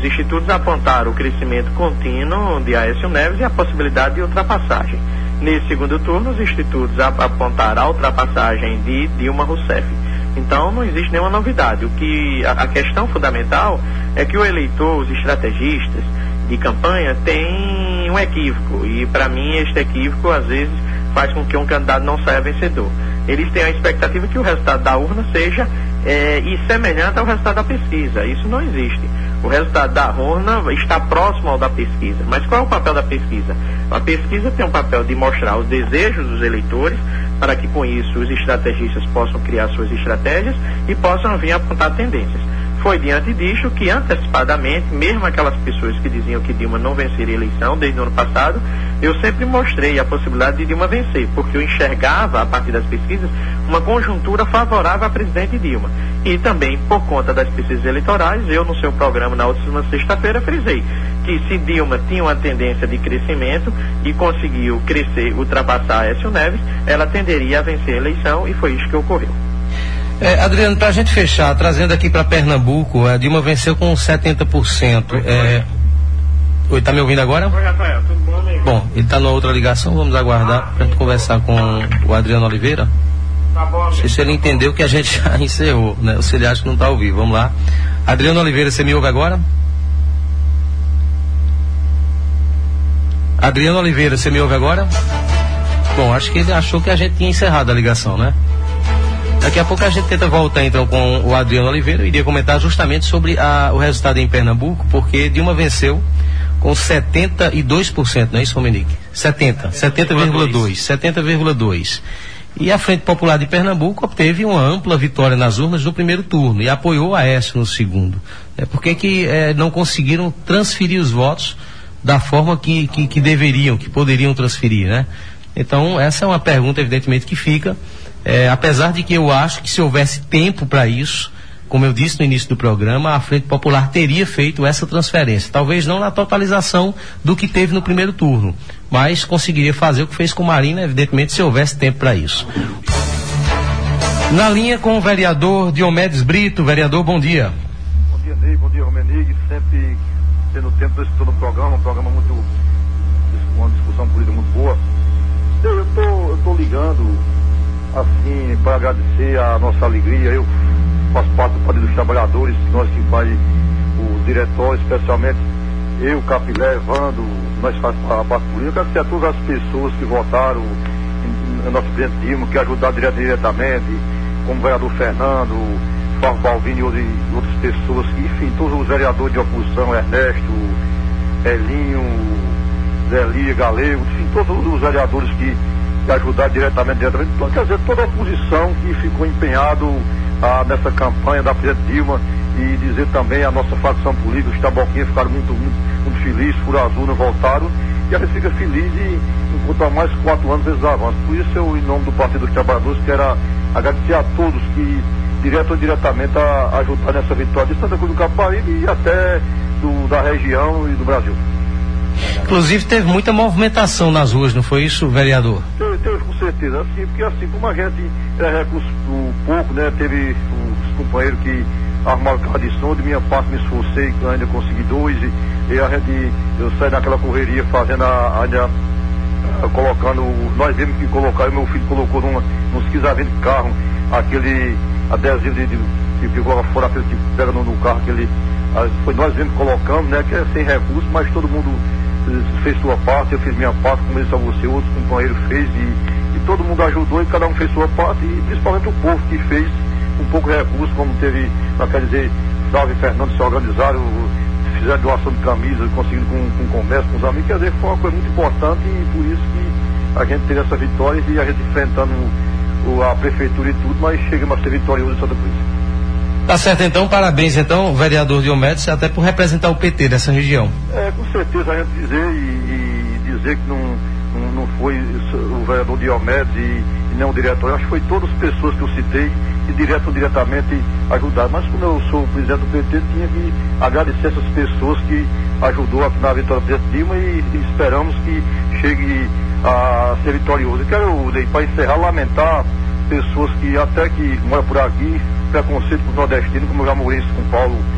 os institutos apontaram o crescimento contínuo de Aécio Neves e a possibilidade de ultrapassagem. Nesse segundo turno, os institutos apontaram a ultrapassagem de Dilma Rousseff. Então, não existe nenhuma novidade. O que, a, a questão fundamental é que o eleitor, os estrategistas de campanha, têm um equívoco. E, para mim, este equívoco, às vezes, faz com que um candidato não saia vencedor. Eles têm a expectativa que o resultado da urna seja é, e semelhante ao resultado da pesquisa. Isso não existe. O resultado da urna está próximo ao da pesquisa. Mas qual é o papel da pesquisa? A pesquisa tem um papel de mostrar os desejos dos eleitores, para que com isso os estrategistas possam criar suas estratégias e possam vir apontar tendências. Foi diante disso que, antecipadamente, mesmo aquelas pessoas que diziam que Dilma não venceria a eleição desde o ano passado, eu sempre mostrei a possibilidade de Dilma vencer, porque eu enxergava, a partir das pesquisas, uma conjuntura favorável à presidente Dilma. E também, por conta das pesquisas eleitorais, eu, no seu programa, na última sexta-feira, frisei que se Dilma tinha uma tendência de crescimento e conseguiu crescer, ultrapassar Aécio Neves, ela tenderia a vencer a eleição, e foi isso que ocorreu. É, Adriano, para a gente fechar, trazendo aqui para Pernambuco, a Dilma venceu com setenta por cento. Oi, é... Oi, tá me ouvindo agora? Oi, Rafael, tudo bom, amigo? Bom, ele está numa outra ligação, vamos aguardar ah, para a gente conversar com o Adriano Oliveira. Tá bom, amigo. Não sei se ele entendeu que a gente já encerrou, né? Ou se ele acha que não está ao vivo. Vamos lá. Adriano Oliveira, você me ouve agora? Adriano Oliveira, você me ouve agora? Bom, acho que ele achou que a gente tinha encerrado a ligação, né? Daqui a pouco a gente tenta voltar então com o Adriano Oliveira. Eu iria comentar justamente sobre a, o resultado em Pernambuco, porque Dilma venceu com setenta e dois por cento, não é isso, Romenique? setenta, setenta vírgula dois, setenta vírgula dois. E a Frente Popular de Pernambuco obteve uma ampla vitória nas urnas no primeiro turno e apoiou a Aécio no segundo. É, por que que é, não conseguiram transferir os votos da forma que, que, que deveriam, que poderiam transferir, né? Então, essa é uma pergunta, evidentemente, que fica. É, apesar de que eu acho que se houvesse tempo para isso, como eu disse no início do programa, a Frente Popular teria feito essa transferência. Talvez não na totalização do que teve no primeiro turno, mas conseguiria fazer o que fez com Marina, evidentemente, se houvesse tempo para isso. Na linha com o vereador Diomedes Brito. Vereador, bom dia. Bom dia, Ney, bom dia, Romenig. Sempre tendo tempo para assistir no programa, um programa muito, uma discussão política muito boa. Eu tô, eu tô ligando assim, para agradecer a nossa alegria. Eu faço parte do Partido dos Trabalhadores, nós que faz o diretório, especialmente eu, Capilé, Evandro, nós fazemos a parte política. Agradecer a todas as pessoas que votaram no nosso presidente Dilma, que ajudaram direto, diretamente, como o vereador Fernando, Fábio Balvini e outras, outras pessoas, enfim, todos os vereadores de oposição, Ernesto, Elinho, Zé Lia, Galego, enfim, todos os vereadores que de ajudar diretamente, diretamente, então, quer dizer, toda a oposição que ficou empenhado ah, nessa campanha da presidente Dilma, e dizer também a nossa facção política, os taboquinhos ficaram muito, muito, muito felizes, Furo Azul não voltaram, e a gente fica feliz de encontrar mais quatro anos esses avanços. Por isso eu, em nome do Partido dos Trabalhadores, quero agradecer a todos que, direto ou diretamente, a, ajudar nessa vitória de Santa Cruz do Caparibe e até do, da região e do Brasil. Inclusive teve muita movimentação nas ruas, não foi isso, vereador? Teve, teve com certeza, assim, porque assim, como a gente é recurso pouco, né, teve os companheiros que arrumaram carro de som, de minha parte me esforcei, ainda consegui dois, e, e a gente, eu saí daquela correria fazendo a, ainda, a, colocando, nós vimos que colocar, meu filho colocou numa, nos quinze de carro, aquele adesivo de, de, de que coloca fora, aquele que pega no, no carro, aquele, a, foi nós mesmos que colocamos, né, que é sem recurso, mas todo mundo fez sua parte, eu fiz minha parte, como eu disse a você, outros companheiros fez, e, e todo mundo ajudou e cada um fez sua parte, e principalmente o povo que fez um pouco de recurso, como teve, não quer dizer, Flávio e Fernando se organizaram, fizeram doação de camisa, conseguindo com, com comércio, com os amigos, quer dizer, foi uma coisa muito importante, e por isso que a gente teve essa vitória, e a gente enfrentando o, a prefeitura e tudo, mas chegamos a ser vitorioso em Santa Cruz. Tá certo, então, parabéns então, vereador Diomedes, até por representar o P T dessa região. É, com certeza a gente dizer e, e dizer que não, não, não foi o vereador Diomedes e, e nem o diretor, acho que foi todas as pessoas que eu citei que direto ou diretamente ajudaram, mas como eu sou o presidente do P T, tinha que agradecer essas pessoas que ajudou aqui na vitória do presidente Dilma, e, e esperamos que chegue a ser vitorioso. E quero, para encerrar, lamentar pessoas que até que moram por aqui, preconceito com o nordestino, como eu já morei em São Paulo,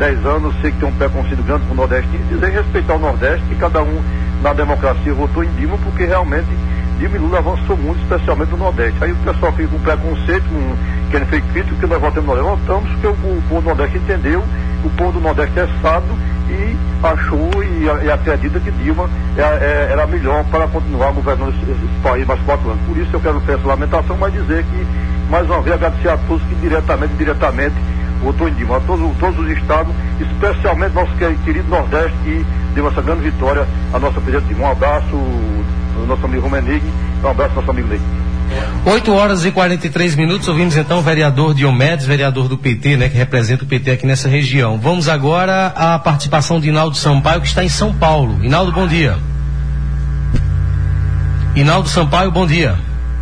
dez anos, sei que tem um preconceito grande com o Nordeste, e dizer respeitar o Nordeste, que cada um na democracia votou em Dilma, porque realmente Dilma e Lula avançou muito, especialmente no Nordeste. Aí o pessoal fica com preconceito, com, querem ser crítico, que nós votamos no Nordeste. Votamos porque o, o povo do Nordeste entendeu, o povo do Nordeste é sábio e achou e, e acredita que Dilma é, é, era melhor para continuar governando esse, esse país mais quatro anos. Por isso eu quero fazer essa lamentação, mas dizer que, mais uma vez, agradecer a todos que diretamente, diretamente votou em Dilma, a todos, todos os estados, especialmente nosso querido Nordeste, que deu essa grande vitória à nossa presidente Dilma. Um abraço ao nosso amigo Romenig, um abraço ao nosso amigo Ney. oito horas e quarenta e três minutos, ouvimos então o vereador Diomedes, vereador do P T, né, que representa o P T aqui nessa região. Vamos agora à participação de Inaldo Sampaio, que está em São Paulo. Inaldo, bom dia. Inaldo Sampaio, bom dia.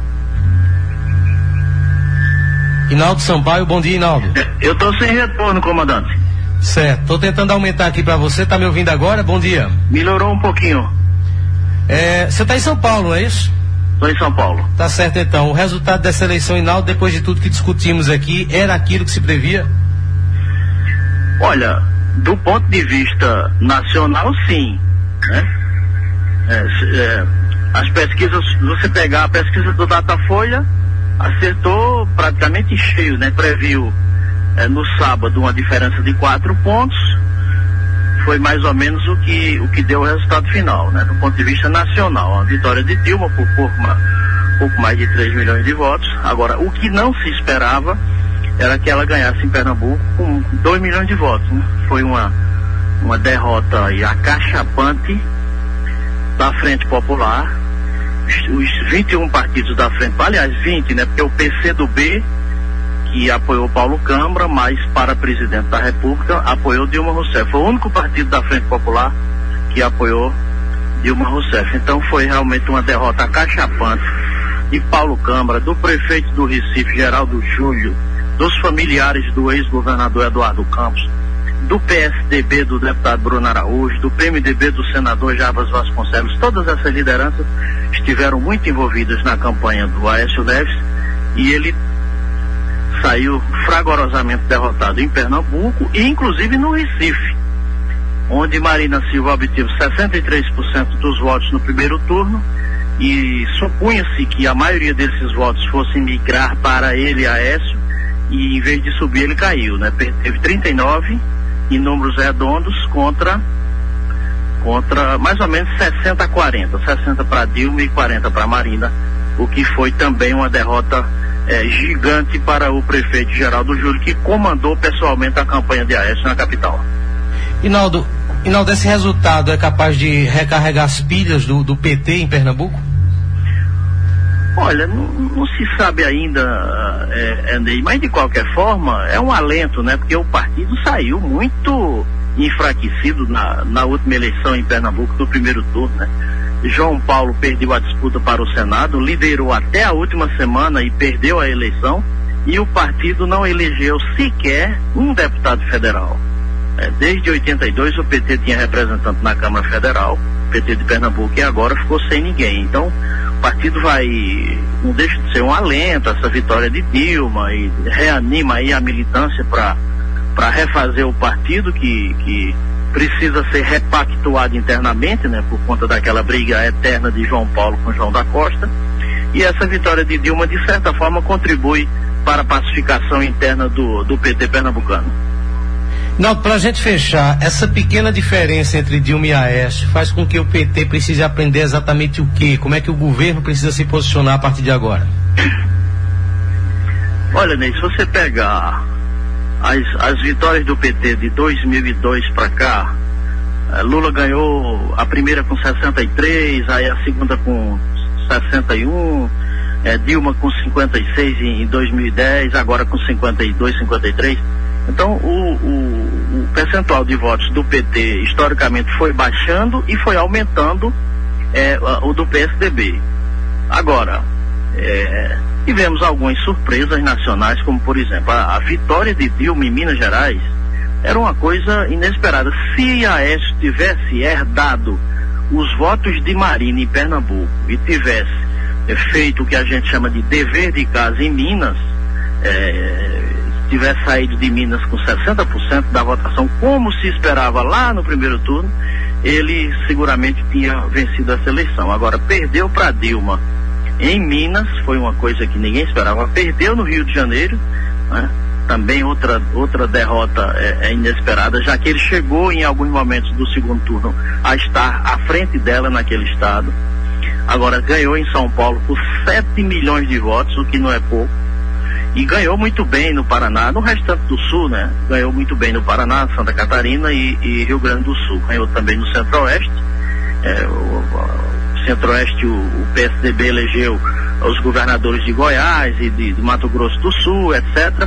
Inaldo Sampaio, bom dia, Inaldo. Eu estou sem retorno, comandante. Certo, estou tentando aumentar aqui para você, tá me ouvindo agora? Bom dia. Melhorou um pouquinho. É, você está em São Paulo, não é isso? Estou em São Paulo. Tá certo, então. O resultado dessa eleição, Inaldo, depois de tudo que discutimos aqui, era aquilo que se previa? Olha, do ponto de vista nacional, sim, né? É, é, as pesquisas, se você pegar a pesquisa do Datafolha, acertou praticamente cheio, né? Previu é, no sábado uma diferença de quatro pontos, foi mais ou menos o que, o que deu o resultado final, né? Do ponto de vista nacional, a vitória de Dilma por pouco, pouco mais de três milhões de votos. Agora, o que não se esperava era que ela ganhasse em Pernambuco com dois milhões de votos, né? Foi uma, uma derrota aí acachapante da Frente Popular. Os vinte e um partidos da frente, aliás, vinte, né? Porque o P C do B, que apoiou Paulo Câmara, mas para presidente da República, apoiou Dilma Rousseff. Foi o único partido da Frente Popular que apoiou Dilma Rousseff. Então foi realmente uma derrota acachapante de Paulo Câmara, do prefeito do Recife, Geraldo Júlio, dos familiares do ex-governador Eduardo Campos, do P S D B do deputado Bruno Araújo, do P M D B do senador Jarbas Vasconcelos. Todas essas lideranças estiveram muito envolvidas na campanha do Aécio Neves e ele saiu fragorosamente derrotado em Pernambuco e inclusive no Recife, onde Marina Silva obteve sessenta e três por cento dos votos no primeiro turno e supunha-se que a maioria desses votos fossem migrar para ele, Aécio, e em vez de subir ele caiu, né? Teve trinta e nove em números redondos contra contra mais ou menos sessenta a quarenta, sessenta para Dilma e quarenta para Marina, o que foi também uma derrota é, gigante para o prefeito Geraldo Júlio, que comandou pessoalmente a campanha de Aécio na capital. Inaldo, Inaldo, esse resultado é capaz de recarregar as pilhas do, do P T em Pernambuco? Olha, não, não se sabe ainda, é, é, mas de qualquer forma é um alento, né? Porque o partido saiu muito enfraquecido na, na última eleição em Pernambuco, no primeiro turno, né? João Paulo perdeu a disputa para o Senado, liderou até a última semana e perdeu a eleição, e o partido não elegeu sequer um deputado federal. É, desde oitenta e dois o P T tinha representante na Câmara Federal, o P T de Pernambuco, e agora ficou sem ninguém. Então o partido vai, não deixa de ser um alento essa vitória de Dilma, e reanima aí a militância para para refazer o partido que, que precisa ser repactuado internamente, né, por conta daquela briga eterna de João Paulo com João da Costa. E essa vitória de Dilma, de certa forma, contribui para a pacificação interna do, do P T pernambucano. Não, para a gente fechar, essa pequena diferença entre Dilma e Aécio faz com que o P T precise aprender exatamente o quê? Como é que o governo precisa se posicionar a partir de agora? Olha, Ney, se você pegar as, as vitórias do P T de dois mil e dois para cá, Lula ganhou a primeira com sessenta e três, aí a segunda com sessenta e um, é, Dilma com cinquenta e seis em, em dois mil e dez, agora com cinquenta e dois, cinquenta e três. Então o, o, o percentual de votos do P T historicamente foi baixando e foi aumentando é, o do P S D B. Agora, é, tivemos algumas surpresas nacionais, como por exemplo a, a vitória de Dilma em Minas Gerais era uma coisa inesperada. Se a Aécio tivesse herdado os votos de Marina em Pernambuco e tivesse é, feito o que a gente chama de dever de casa em Minas, é, tivesse saído de Minas com sessenta por cento da votação, como se esperava lá no primeiro turno, ele seguramente tinha vencido essa eleição. Agora, perdeu para Dilma em Minas, foi uma coisa que ninguém esperava. Perdeu no Rio de Janeiro, né? Também outra, outra derrota é, é inesperada, já que ele chegou em alguns momentos do segundo turno a estar à frente dela naquele estado. Agora, ganhou em São Paulo por sete milhões de votos, o que não é pouco. E ganhou muito bem no Paraná, no restante do Sul, né? Ganhou muito bem no Paraná, Santa Catarina e, e Rio Grande do Sul. Ganhou também no Centro-Oeste. É, o, o Centro-Oeste, o, o P S D B elegeu os governadores de Goiás e de, de Mato Grosso do Sul, etcétera.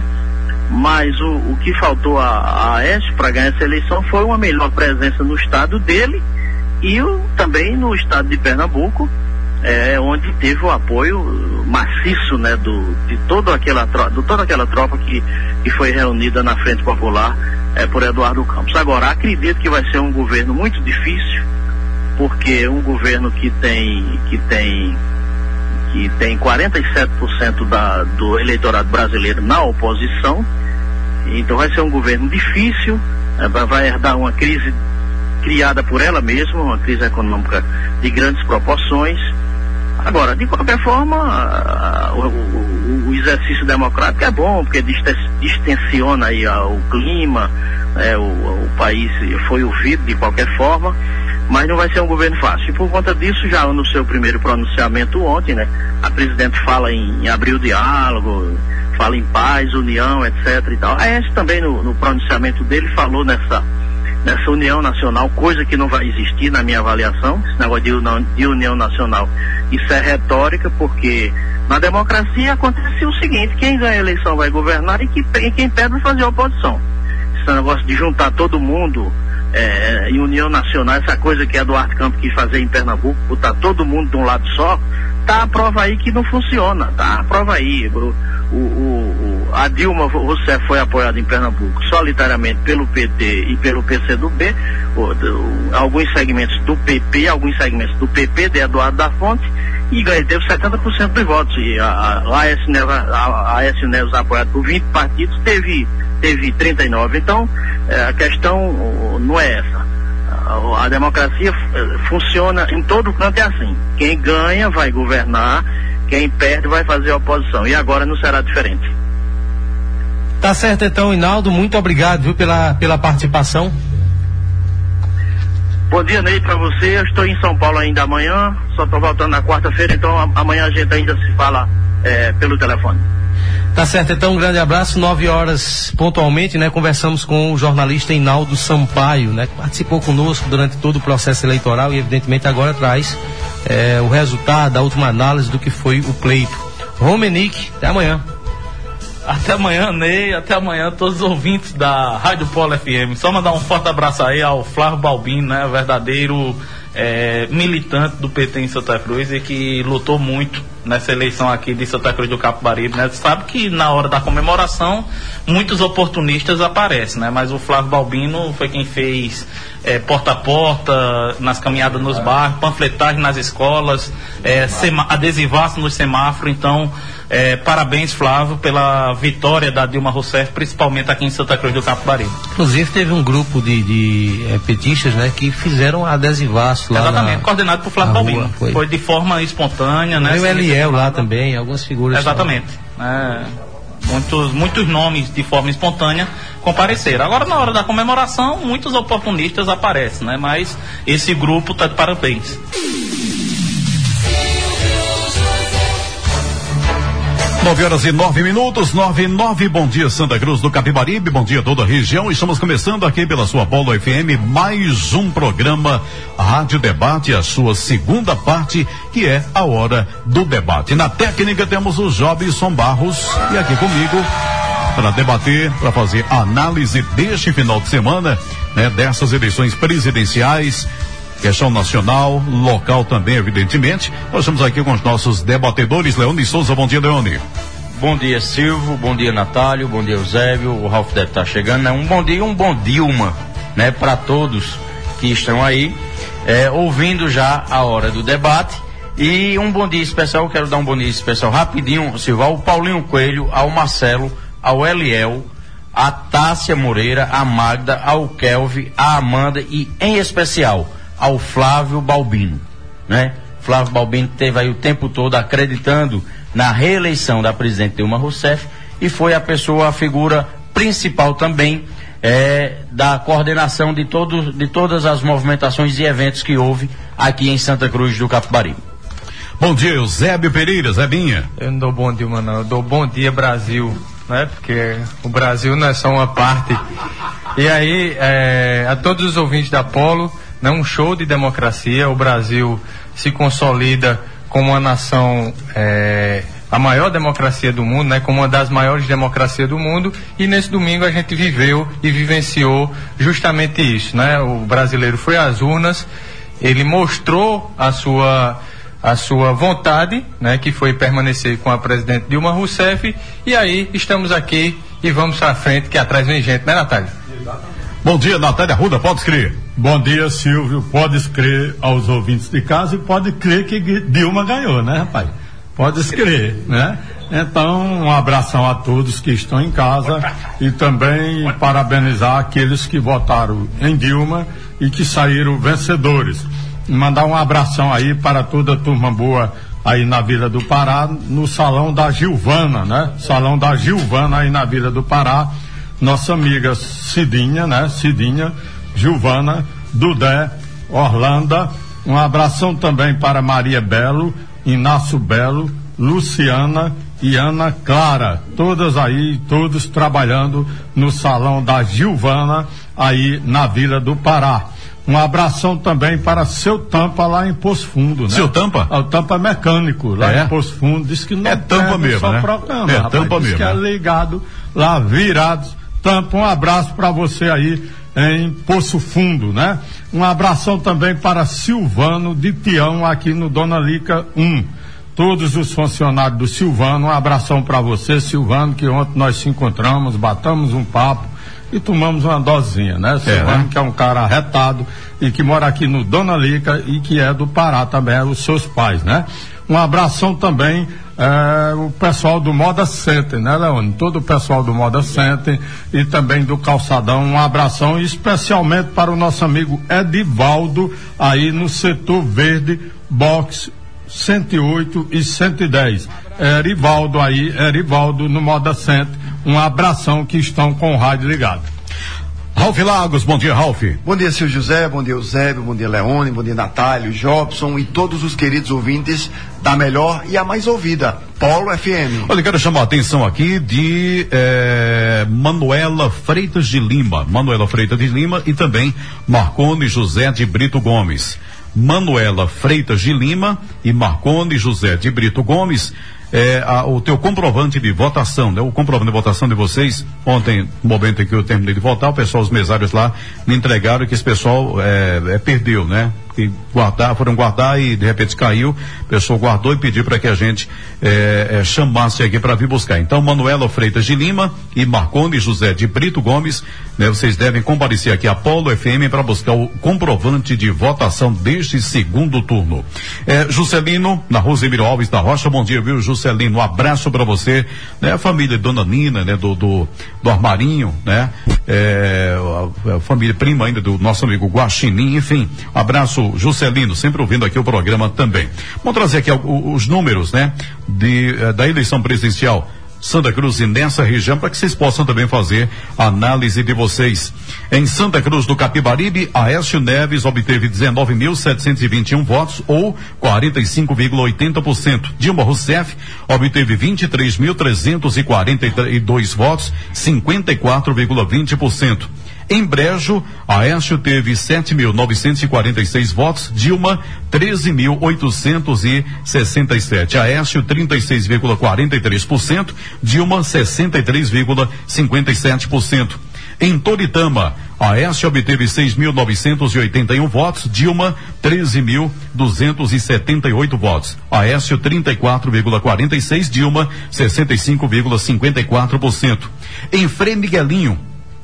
Mas o, o que faltou a, a Aécio para ganhar essa eleição foi uma melhor presença no estado dele e o, também no estado de Pernambuco, é, onde teve o apoio maciço, né, do, de, toda aquela tropa, de toda aquela tropa que, que foi reunida na Frente Popular é, por Eduardo Campos. Agora, acredito que vai ser um governo muito difícil, porque um governo que tem, que tem, que tem quarenta e sete por cento da, do eleitorado brasileiro na oposição, então vai ser um governo difícil, é, vai herdar uma crise criada por ela mesma, uma crise econômica de grandes proporções. Agora, de qualquer forma, a, a, o, o, o exercício democrático é bom, porque distensiona aí a, o clima, é, o, o país foi ouvido de qualquer forma, mas não vai ser um governo fácil. E por conta disso, já no seu primeiro pronunciamento ontem, né, a presidente fala em, em abrir o diálogo, fala em paz, união, etc e tal. A Aécio também no, no pronunciamento dele falou nessa nessa união nacional, coisa que não vai existir na minha avaliação, esse negócio de, de união nacional. Isso é retórica, porque na democracia acontece o seguinte: quem ganha a eleição vai governar e, que, e quem perde vai fazer a oposição. Esse negócio de juntar todo mundo é, em união nacional, essa coisa que Eduardo Campos quis fazer em Pernambuco, botar todo mundo de um lado só, tá a prova aí que não funciona, tá a prova aí. O, o, o, a Dilma Rousseff foi apoiada em Pernambuco solitariamente pelo P T e pelo P C do B, o, do, alguns segmentos do P P, alguns segmentos do P P de Eduardo da Fonte, e ganhou, teve setenta por cento dos votos. E a, a Aécio Neves, a Aécio Neves apoiada por vinte partidos, teve, teve trinta e nove. Então, é, a questão não é essa. A, a democracia funciona em todo canto, é assim: quem ganha vai governar, quem perde vai fazer oposição, e agora não será diferente. Tá certo então, Hinaldo, muito obrigado, viu, pela, pela participação. Bom dia, Ney, para você. Eu estou em São Paulo ainda amanhã, só estou voltando na quarta-feira, então a, amanhã a gente ainda se fala é, pelo telefone. Tá certo, então um grande abraço. Nove horas pontualmente, né? Conversamos com o jornalista Hinaldo Sampaio, né? Que participou conosco durante todo o processo eleitoral e evidentemente agora traz é, o resultado, a última análise do que foi o pleito. Romenick, até amanhã. Até amanhã, Ney, até amanhã todos os ouvintes da Rádio Polo F M. Só mandar um forte abraço aí ao Flávio Balbino, né? Verdadeiro é, militante do P T em Santa Cruz e que lutou muito nessa eleição aqui de Santa Cruz do Capibaribe, né? Sabe que na hora da comemoração muitos oportunistas aparecem, né? Mas o Flávio Balbino foi quem fez é, porta a porta, nas caminhadas nos bairros, panfletagem nas escolas, é, adesivaço nos semáforos. Então, é, parabéns, Flávio, pela vitória da Dilma Rousseff, principalmente aqui em Santa Cruz do Capibaribe. Inclusive teve um grupo de, de é, petistas, né, que fizeram adesivaço lá. Exatamente, na, coordenado por Flávio Balbino. Foi. foi de forma espontânea, né? E o Eliel lá também, algumas figuras. Exatamente. É, muitos, muitos nomes de forma espontânea compareceram. Agora, na hora da comemoração, muitos oportunistas aparecem, né? Mas esse grupo está de parabéns. Nove horas e nove minutos, nove e nove. Bom dia, Santa Cruz do Capibaribe, bom dia a toda a região. Estamos começando aqui pela sua Polo F M mais um programa Rádio Debate, a sua segunda parte, que é a hora do debate. Na técnica temos o Jobson Barros e aqui comigo para debater, para fazer análise deste final de semana, né, dessas eleições presidenciais. Questão nacional, local também, evidentemente. Nós estamos aqui com os nossos debatedores. Leone Souza, bom dia, Leone. Bom dia, Silvio, bom dia, Natálio, bom dia, Eusébio. O Ralf deve estar chegando, né? Um bom dia e um bom Dilma, né? Para todos que estão aí, é, ouvindo já a hora do debate. E um bom dia especial, quero dar um bom dia especial rapidinho, Silvio, ao Paulinho Coelho, ao Marcelo, ao Eliel, a Tássia Moreira, a Magda, ao Kelvin, a Amanda e, em especial, ao Flávio Balbino, né? Flávio Balbino teve aí o tempo todo acreditando na reeleição da presidente Dilma Rousseff e foi a pessoa, a figura principal também é, da coordenação de, todos, de todas as movimentações e eventos que houve aqui em Santa Cruz do Capibaribe. Bom dia, Eusébio Pereira, Zebinha. Eu não dou bom dia, mano, eu dou bom dia, Brasil, né? Porque o Brasil não é só uma parte. E aí, é, a todos os ouvintes da Polo, né, um show de democracia. O Brasil se consolida como uma nação, é, a maior democracia do mundo, né, como uma das maiores democracias do mundo, e nesse domingo a gente viveu e vivenciou justamente isso, né? O brasileiro foi às urnas, ele mostrou a sua a sua vontade, né, que foi permanecer com a presidente Dilma Rousseff, e aí estamos aqui e vamos pra frente, que atrás vem gente, né, Natália? Bom dia, Natália Ruda, pode crer. Bom dia, Silvio, pode crer aos ouvintes de casa e pode crer que Dilma ganhou, né, rapaz? Pode crer, né? Então, um abração a todos que estão em casa e também parabenizar aqueles que votaram em Dilma e que saíram vencedores. Mandar um abração aí para toda a turma boa aí na Vila do Pará, no Salão da Gilvana, né? Salão da Gilvana aí na Vila do Pará, nossa amiga Cidinha, né? Cidinha, Gilvana, Dudé, Orlando, um abração também para Maria Belo, Inácio Belo, Luciana e Ana Clara, todas aí, todos trabalhando no Salão da Gilvana aí na Vila do Pará. Um abração também para seu Tampa lá em Poço Fundo, né? Seu Tampa? É o Tampa mecânico lá é? em Poço Fundo, diz que não é Tampa mesmo, só né? programa, é rapaz, Tampa diz mesmo, que é né? ligado lá, virados. Tampa, um abraço para você aí em Poço Fundo, né? Um abração também para Silvano de Tião aqui no Dona Lica um. Todos os funcionários do Silvano, um abração para você, Silvano, que ontem nós se encontramos, batamos um papo e tomamos uma dosinha, né? Silvano, é, né? Que é um cara arretado e que mora aqui no Dona Lica e que é do Pará também, é os seus pais, né? Um abração também é, o pessoal do Moda Center, né, Leone? Todo o pessoal do Moda Center e também do Calçadão, um abração especialmente para o nosso amigo Edivaldo aí no setor verde, box cento e oito e cento e dez. Erivaldo aí, Erivaldo no Moda Center, um abração que estão com o rádio ligado. Ralf Lagos, bom dia, Ralf. Bom dia, seu José, bom dia, Eusébio, bom dia, Leone, bom dia, Natália, Jobson e todos os queridos ouvintes da melhor e a mais ouvida, Polo F M. Olha, quero chamar a atenção aqui de eh, Manuela Freitas de Lima, Manuela Freitas de Lima e também Marcone José de Brito Gomes. Manuela Freitas de Lima e Marcone José de Brito Gomes, é, a, o teu comprovante de votação, né? O comprovante de votação de vocês, ontem, no momento em que eu terminei de votar, o pessoal, os mesários lá, me entregaram que esse pessoal é, é, perdeu, né? Que guardar, foram guardar e de repente caiu, o pessoal guardou e pediu para que a gente é, é, chamasse aqui para vir buscar. Então, Manuela Freitas de Lima e Marcone José de Brito Gomes, né? Vocês devem comparecer aqui a Polo F M para buscar o comprovante de votação deste segundo turno. É, Juscelino, na Rosemiro Alves da Rocha, bom dia, viu, Juscelino? Um abraço para você, né? A família Dona Nina, né? Do, do, do Armarinho, né? É, a, a família prima ainda do nosso amigo Guaxinim, enfim, um abraço, Juscelino, sempre ouvindo aqui o programa também. Vamos trazer aqui os números, né? De, da eleição presidencial Santa Cruz e nessa região, para que vocês possam também fazer a análise de vocês. Em Santa Cruz do Capibaribe, Aécio Neves obteve dezenove mil setecentos e vinte e um votos, ou quarenta e cinco vírgula oitenta por cento. Dilma Rousseff obteve vinte e três mil trezentos e quarenta e dois votos, cinquenta e quatro vírgula vinte por cento. Em Brejo, Aécio teve sete mil novecentos e quarenta e seis votos, Dilma treze mil oitocentos e sessenta e sete. Aécio trinta e seis vírgula quarenta e três por cento, Dilma sessenta e três vírgula cinquenta e sete por cento. Em Toritama, Aécio obteve seis mil novecentos e oitenta e um votos, Dilma treze mil duzentos e setenta e oito votos. Aécio trinta e quatro vírgula quarenta e seis, Dilma sessenta e cinco vírgula cinquenta e quatro por cento. Em Frei Miguelinho,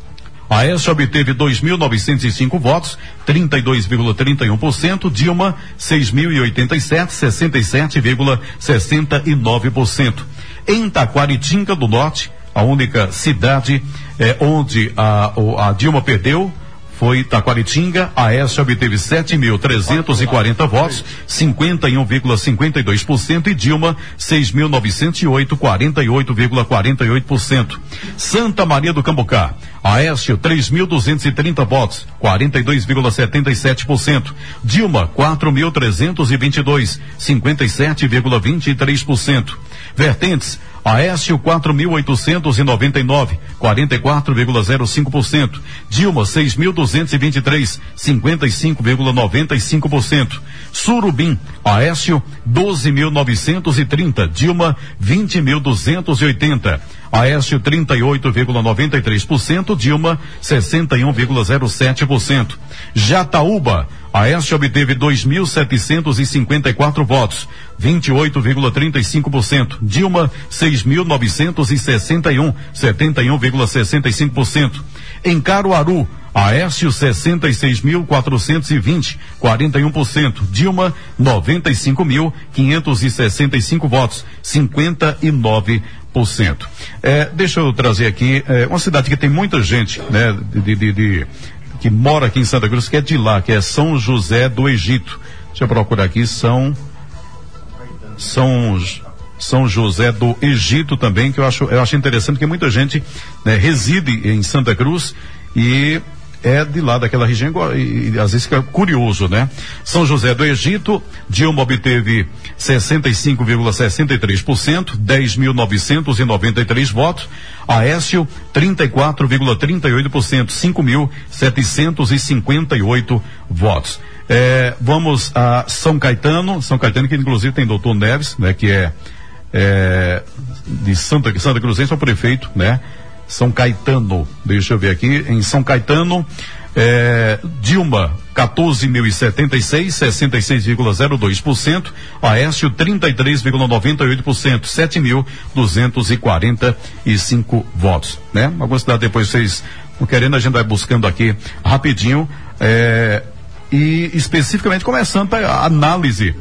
Aécio obteve dois mil novecentos e cinco votos, trinta e dois vírgula trinta e um por cento, Dilma seis mil e oitenta e sete, sessenta e sete vírgula sessenta e nove por cento. Em Taquaritinga do Norte, a única cidade é, onde a, a Dilma perdeu foi Taquaritinga. Aécio obteve sete mil trezentos e quarenta votos, cinquenta e um vírgula cinquenta e dois por cento, e Dilma seis mil novecentos e oito, quarenta e oito vírgula quarenta e oito por cento. Santa Maria do Cambucá, Aécio três mil duzentos e trinta votos, quarenta e dois vírgula setenta e sete por cento. Dilma quatro mil trezentos e vinte e dois, cinquenta e sete vírgula vinte e três por cento. Vertentes, Aécio quatro mil oitocentos e noventa e nove, quarenta e quatro vírgula zero cinco por cento. Dilma seis mil duzentos e vinte e três, cinquenta e cinco vírgula noventa e cinco por cento. Surubim, Aécio doze mil novecentos e trinta, Dilma vinte mil duzentos e oitenta. Aécio trinta e oito vírgula noventa e três por cento, Dilma sessenta e um vírgula zero sete por cento. Jataúba, Aécio obteve dois mil setecentos e cinquenta e quatro votos, vinte e oito vírgula trinta e cinco por cento. Dilma seis mil novecentos e sessenta e um, setenta e um vírgula sessenta e cinco por cento. Em Caruaru, Aécio sessenta e seis mil quatrocentos e vinte, quarenta e um por cento. Dilma noventa e cinco mil quinhentos e sessenta e cinco votos, cinquenta e nove por cento. É, deixa eu trazer aqui é, uma cidade que tem muita gente, né, de, de, de que mora aqui em Santa Cruz, que é de lá, que é São José do Egito. Deixa eu procurar aqui, São São São José do Egito também, que eu acho eu acho interessante, que muita gente, né, reside em Santa Cruz e é de lá daquela região, e, e às vezes fica curioso, né? São José do Egito, Dilma obteve sessenta e cinco vírgula sessenta e três por cento, dez mil novecentos e noventa e três votos. Aécio trinta e quatro vírgula trinta e oito por cento, cinco mil setecentos e cinquenta e oito votos. É, vamos a São Caetano, São Caetano, que inclusive tem doutor Neves, né? Que é, é de Santa, Santa Cruzense, é o prefeito, né? São Caetano, deixa eu ver aqui, em São Caetano, é, Dilma quatorze mil e setenta e seis, sessenta e seis vírgula zero dois por cento, Aécio trinta e três vírgula noventa e oito por cento, sete mil duzentos e quarenta e cinco votos, né? Alguma cidade depois vocês não querendo, a gente vai buscando aqui rapidinho, é, e especificamente começando a análise.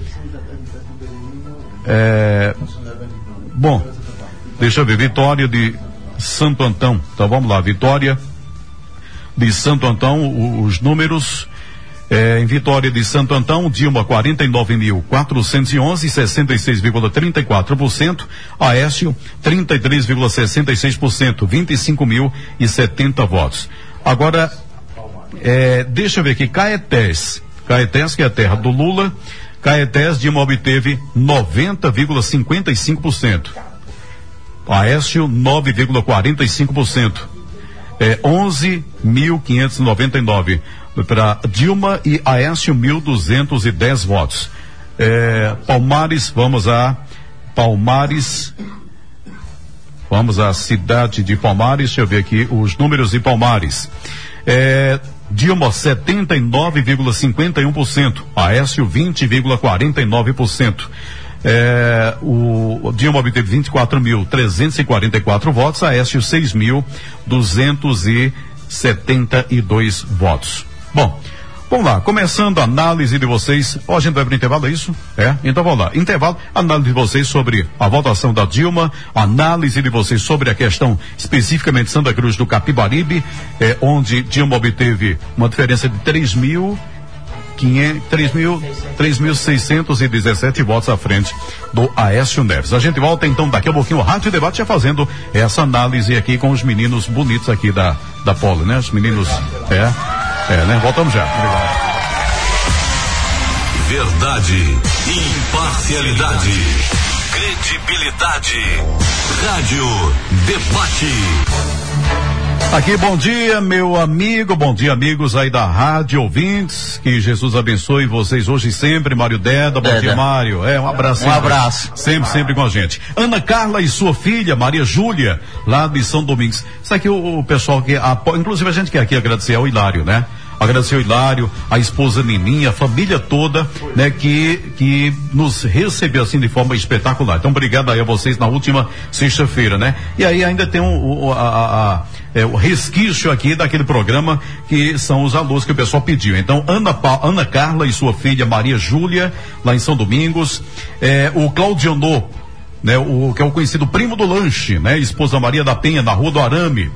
É, bom, deixa eu ver, Vitória de Santo Antão. Então vamos lá, Vitória de Santo Antão, o, os números, é, em Vitória de Santo Antão, Dilma quarenta e nove mil quatrocentos e onze, sessenta e seis vírgula trinta e quatro por cento, Aécio trinta e três vírgula sessenta e seis por cento, vinte e cinco mil e setenta votos. Agora, é, deixa eu ver aqui, Caetés, Caetés, que é a terra do Lula, Caetés, Dilma obteve noventa vírgula cinquenta e cinco por cento. Aécio nove vírgula quarenta e cinco por cento, é, onze mil quinhentos e noventa e nove para Dilma, e Aécio mil duzentos e dez votos. É, Palmares, vamos a Palmares, vamos à cidade de Palmares, deixa eu ver aqui os números de Palmares. É, Dilma setenta e nove vírgula cinquenta e um por cento, Aécio vinte vírgula quarenta e nove por cento. É, o Dilma obteve vinte e quatro mil trezentos e quarenta e quatro votos, Aécio seis mil duzentos e setenta e dois votos. Bom, vamos lá, começando a análise de vocês. Ó, a gente vai para o intervalo, é isso? É? Então vamos lá, intervalo, análise de vocês sobre a votação da Dilma, análise de vocês sobre a questão especificamente Santa Cruz do Capibaribe, é, onde Dilma obteve uma diferença de três mil três mil seiscentos e dezessete votos à frente do Aécio Neves. A gente volta então daqui a pouquinho, o Rádio Debate já fazendo essa análise aqui com os meninos bonitos aqui da, da Polo, né? Os meninos, é, é, né? Voltamos já. Obrigado. Verdade, imparcialidade, credibilidade, Rádio Debate. Aqui, bom dia, meu amigo, bom dia, amigos aí da rádio, ouvintes, que Jesus abençoe vocês hoje e sempre. Mário Deda, bom Deda. dia, Mário. É, um abraço. Um sempre, abraço. Sempre, sempre com a gente. Ana Carla e sua filha, Maria Júlia, lá de São Domingos. Isso aqui o, o pessoal que apoia, inclusive a gente quer aqui agradecer ao Hilário, né? Agradecer ao Hilário, a esposa Nininha, a família toda, né, que, que nos recebeu assim de forma espetacular. Então, obrigado aí a vocês na última sexta-feira, né? E aí ainda tem um, um, a, a, a, é, o resquício aqui daquele programa que são os alôs que o pessoal pediu. Então, Ana, pa, Ana Carla e sua filha Maria Júlia, lá em São Domingos, é, o Claudionô, né, o que é o conhecido primo do lanche, né, esposa Maria da Penha, na Rua do Arame.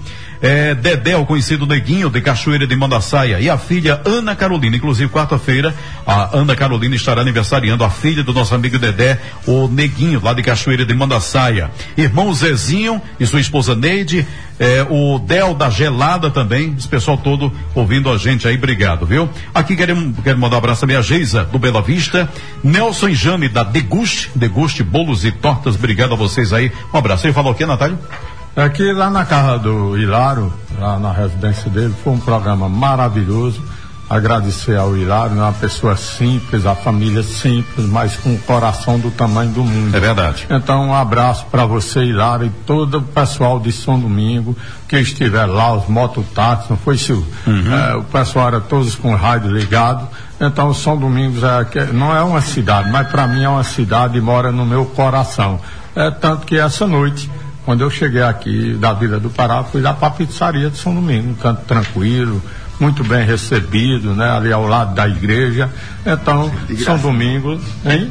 É, Dedé, o conhecido Neguinho, de Cachoeira de Mandaçaia, e a filha Ana Carolina. Inclusive, quarta-feira, a Ana Carolina estará aniversariando a filha do nosso amigo Dedé, o Neguinho, lá de Cachoeira de Mandaçaia. Irmão Zezinho e sua esposa Neide, é, o Del da Gelada também, esse pessoal todo ouvindo a gente aí, obrigado, viu? Aqui quero, quero mandar um abraço também a Geisa, do Bela Vista, Nelson e Jane, da Deguste, Deguste Bolos e Tortas, obrigado a vocês aí, um abraço. Você falou o quê, Natália? Aqui lá na casa do Hilário, lá na residência dele, foi um programa maravilhoso. Agradecer ao Hilário, uma pessoa simples, a família simples, mas com o coração do tamanho do mundo. É verdade. Então, um abraço para você, Hilário, e todo o pessoal de São Domingo que estiver lá, os mototáxis, não foi, Silvio? Uhum. É, o pessoal era todos com o rádio ligado. Então, São Domingos é, não é uma cidade, mas para mim é uma cidade e mora no meu coração. É tanto que essa noite, quando eu cheguei aqui da Vila do Pará, fui lá para a pizzaria de São Domingo, um canto tranquilo, muito bem recebido, né? Ali ao lado da igreja. Então, São Domingos, hein?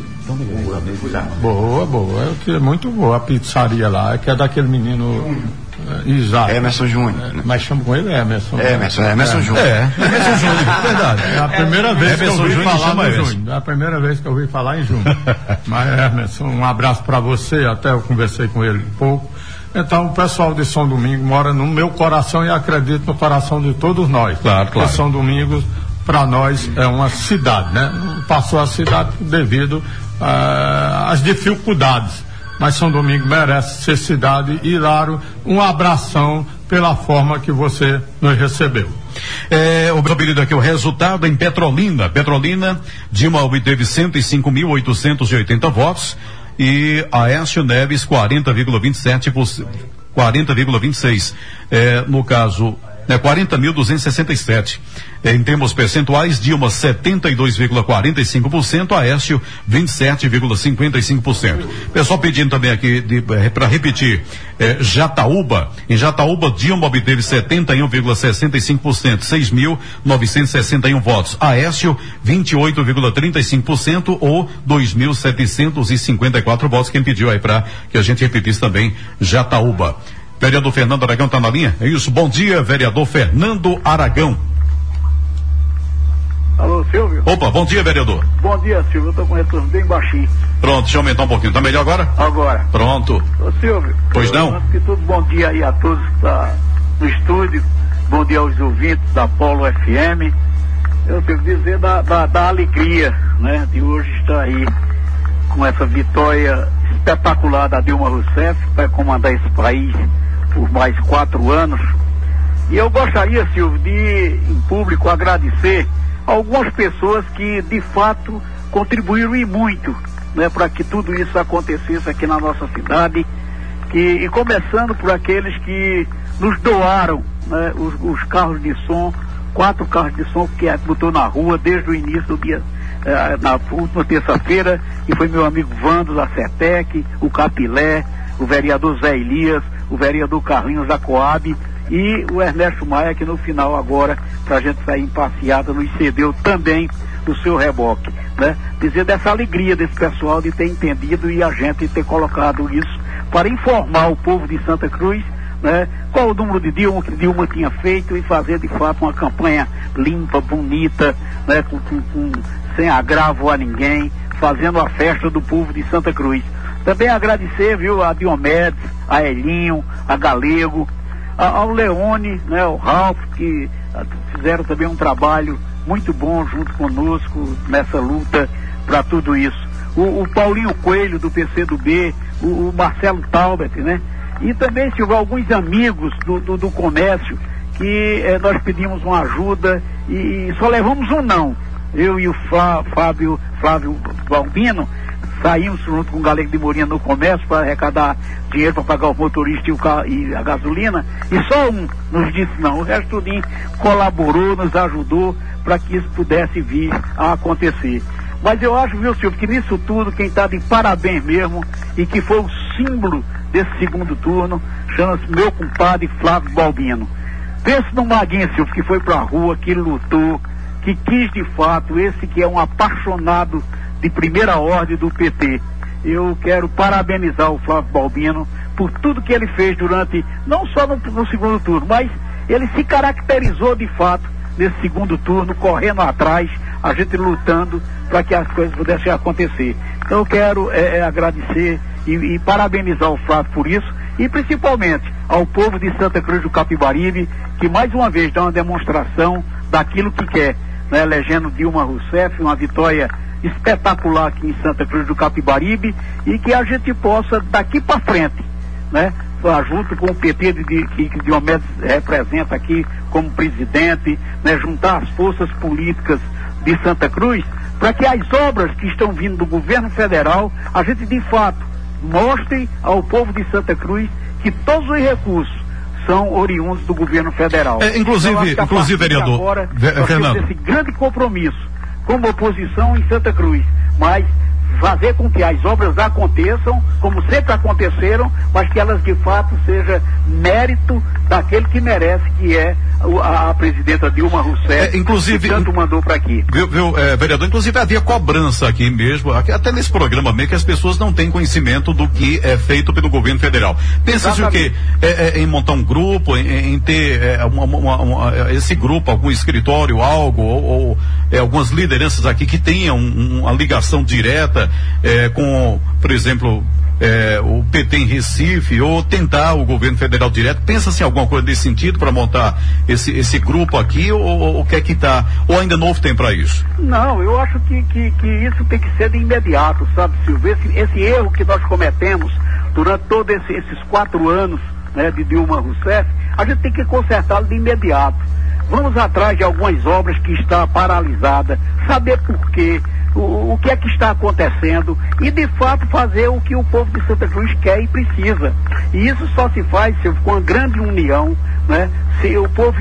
Boa, boa, é muito boa a pizzaria lá, que é daquele menino Isaac. Emerson Júnior. É, mas chamo com ele Emerson. Emerson, Emerson é, Júnior. É, Emerson Júnior, verdade. É a primeira vez que eu ouvi falar no Júnior. É a primeira vez que eu ouvi falar em Júnior. Mas, Emerson, um abraço para você, até eu conversei com ele um pouco. Então, o pessoal de São Domingos mora no meu coração e acredito no coração de todos nós. Claro, claro. Porque São Domingos, para nós, é uma cidade, né? Passou a cidade devido uh, às dificuldades. Mas São Domingos merece ser cidade. E, Hilário, um abração pela forma que você nos recebeu. É, o meu apelido aqui, o resultado em Petrolina. Petrolina, Dilma obteve cento e cinco mil oitocentos e oitenta votos. E Aécio Neves quarenta vírgula vinte e sete por cento, quarenta vírgula vinte e seis, é, no caso, né, quarenta mil duzentos e sessenta e sete. É, em termos percentuais, Dilma setenta e dois vírgula quarenta e cinco por cento, Aécio vinte e sete vírgula cinquenta e cinco por cento. Pessoal pedindo também aqui é, para repetir, é, Jataúba, em Jataúba Dilma obteve setenta e um vírgula sessenta e cinco por cento, seis mil novecentos e sessenta e um votos, Aécio vinte e oito vírgula trinta e cinco por cento ou dois mil setecentos e cinquenta e quatro votos. Quem pediu aí para que a gente repetisse também Jataúba. Vereador Fernando Aragão está na linha? É isso, bom dia, vereador Fernando Aragão. Alô, Silvio? Opa, bom dia, vereador. Bom dia, Silvio, eu tô com o retorno bem baixinho. Pronto, deixa eu aumentar um pouquinho, tá melhor agora? Agora. Pronto. Ô, Silvio. Pois eu, não? Antes de tudo, bom dia aí a todos que estão no estúdio, bom dia aos ouvintes da Polo F M. Eu tenho que dizer da, da, da alegria, né, de hoje estar aí com essa vitória espetacular da Dilma Rousseff, que vai comandar esse país por mais quatro anos. E eu gostaria, Silvio, de, em público, agradecer algumas pessoas que, de fato, contribuíram e muito, né, para que tudo isso acontecesse aqui na nossa cidade. Que, e começando por aqueles que nos doaram, né, os, os carros de som, quatro carros de som que botou na rua desde o início do dia, eh, na última terça-feira, e foi meu amigo Vando da CETEC, o Capilé, o vereador Zé Elias, o vereador Carlinhos da Coab e o Ernesto Maia, que no final agora, para a gente sair em passeada, nos cedeu também o seu reboque, né? Dizer dessa alegria desse pessoal de ter entendido e a gente ter colocado isso para informar o povo de Santa Cruz, né, qual o número de Dilma que Dilma tinha feito e fazer de fato uma campanha limpa, bonita, né, com, com, com, sem agravo a ninguém, fazendo a festa do povo de Santa Cruz. Também agradecer, viu, a Diomedes, a Elinho, a Galego, a, ao Leone, né, ao Ralph, que a, fizeram também um trabalho muito bom junto conosco nessa luta para tudo isso. O, o Paulinho Coelho do P C do B, o, o Marcelo Taubert, né? E também tive alguns amigos do, do, do comércio que eh, nós pedimos uma ajuda e, e só levamos um não. Eu e o Flá, Fábio, Flávio Balbino saímos junto com o Galego de Morinha no comércio para arrecadar dinheiro para pagar o motorista e, o carro, e a gasolina, e só um nos disse não. O resto tudinho colaborou, nos ajudou para que isso pudesse vir a acontecer. Mas eu acho, viu, Silvio, que nisso tudo quem está de parabéns mesmo e que foi o símbolo desse segundo turno chama-se meu compadre Flávio Balbino. Pense no Maguinho, Silvio, que foi para a rua, que lutou, que quis de fato, esse que é um apaixonado de primeira ordem do P T. Eu quero parabenizar o Flávio Balbino por tudo que ele fez durante, não só no, no segundo turno, mas ele se caracterizou de fato nesse segundo turno, correndo atrás, a gente lutando para que as coisas pudessem acontecer. Então eu quero é, é, agradecer e, e parabenizar o Flávio por isso, e principalmente ao povo de Santa Cruz do Capibaribe, que mais uma vez dá uma demonstração daquilo que quer, né, elegendo Dilma Rousseff, uma vitória espetacular aqui em Santa Cruz do Capibaribe, e que a gente possa daqui para frente, né, junto com o P T de, de, que, que Diomedes representa aqui como presidente, né, juntar as forças políticas de Santa Cruz, para que as obras que estão vindo do governo federal, a gente de fato mostre ao povo de Santa Cruz que todos os recursos são oriundos do governo federal. É, inclusive, então, inclusive, vereador, agora, Ve- nós Fernando, temos esse grande compromisso como oposição em Santa Cruz, mas fazer com que as obras aconteçam, como sempre aconteceram, mas que elas de fato sejam mérito daquele que merece, que é a, a presidenta Dilma Rousseff, é, inclusive, que tanto mandou para aqui. Viu, viu é, vereador, inclusive havia cobrança aqui mesmo, aqui, até nesse programa mesmo, que as pessoas não têm conhecimento do que é feito pelo governo federal. Pensa-se o quê? É, é, em montar um grupo, em, em ter é, uma, uma, uma, esse grupo, algum escritório, algo, ou, ou é, algumas lideranças aqui que tenham um, uma ligação direta é, com, por exemplo, É, o P T em Recife, ou tentar o governo federal direto. Pensa-se em alguma coisa desse sentido para montar esse, esse grupo aqui, ou, ou, ou quer que tá, ou ainda não houve tempo para isso? Não, eu acho que, que, que isso tem que ser de imediato, sabe, Silvio? Esse, esse erro que nós cometemos durante todos esse, esses quatro anos, né, de Dilma Rousseff, a gente tem que consertá-lo de imediato. Vamos atrás de algumas obras que estão paralisadas, saber por quê, O, o que é que está acontecendo e de fato fazer o que o povo de Santa Cruz quer e precisa. E isso só se faz se, com a grande união, né? Se o povo,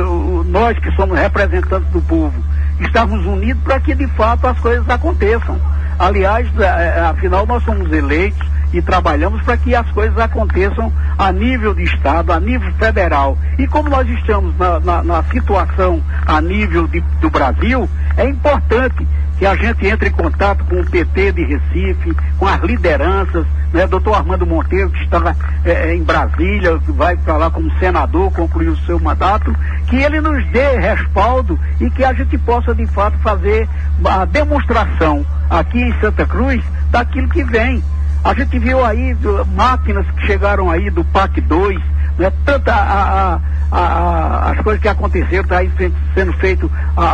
nós que somos representantes do povo, estamos unidos para que de fato as coisas aconteçam. Aliás, afinal nós somos eleitos e trabalhamos para que as coisas aconteçam a nível de Estado, a nível federal. E como nós estamos na, na, na situação a nível de, do Brasil, é importante que a gente entre em contato com o P T de Recife, com as lideranças, né? Doutor Armando Monteiro, que está é, em Brasília, que vai para lá como senador, concluir o seu mandato, que ele nos dê respaldo e que a gente possa de fato fazer a demonstração aqui em Santa Cruz daquilo que vem. A gente viu aí máquinas que chegaram aí do P A C dois, né? Tanta a, a, a, as coisas que aconteceram, está aí sendo feito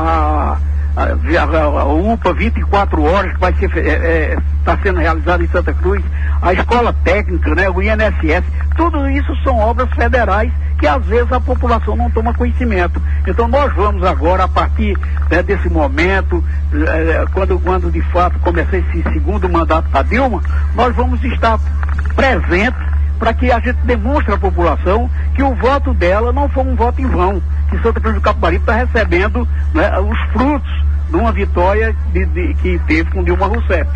a, a, a, a U P A vinte e quatro horas, que vai ser está é, é, sendo realizada em Santa Cruz, a escola técnica, né? O I N S S, tudo isso são obras federais que às vezes a população não toma conhecimento. Então nós vamos agora, a partir, né, desse momento, eh, quando, quando de fato começar esse segundo mandato da Dilma, nós vamos estar presentes para que a gente demonstre à população que o voto dela não foi um voto em vão, que Santa Cruz do Capibaribe está recebendo, né, os frutos de uma vitória de, de, que teve com Dilma Rousseff.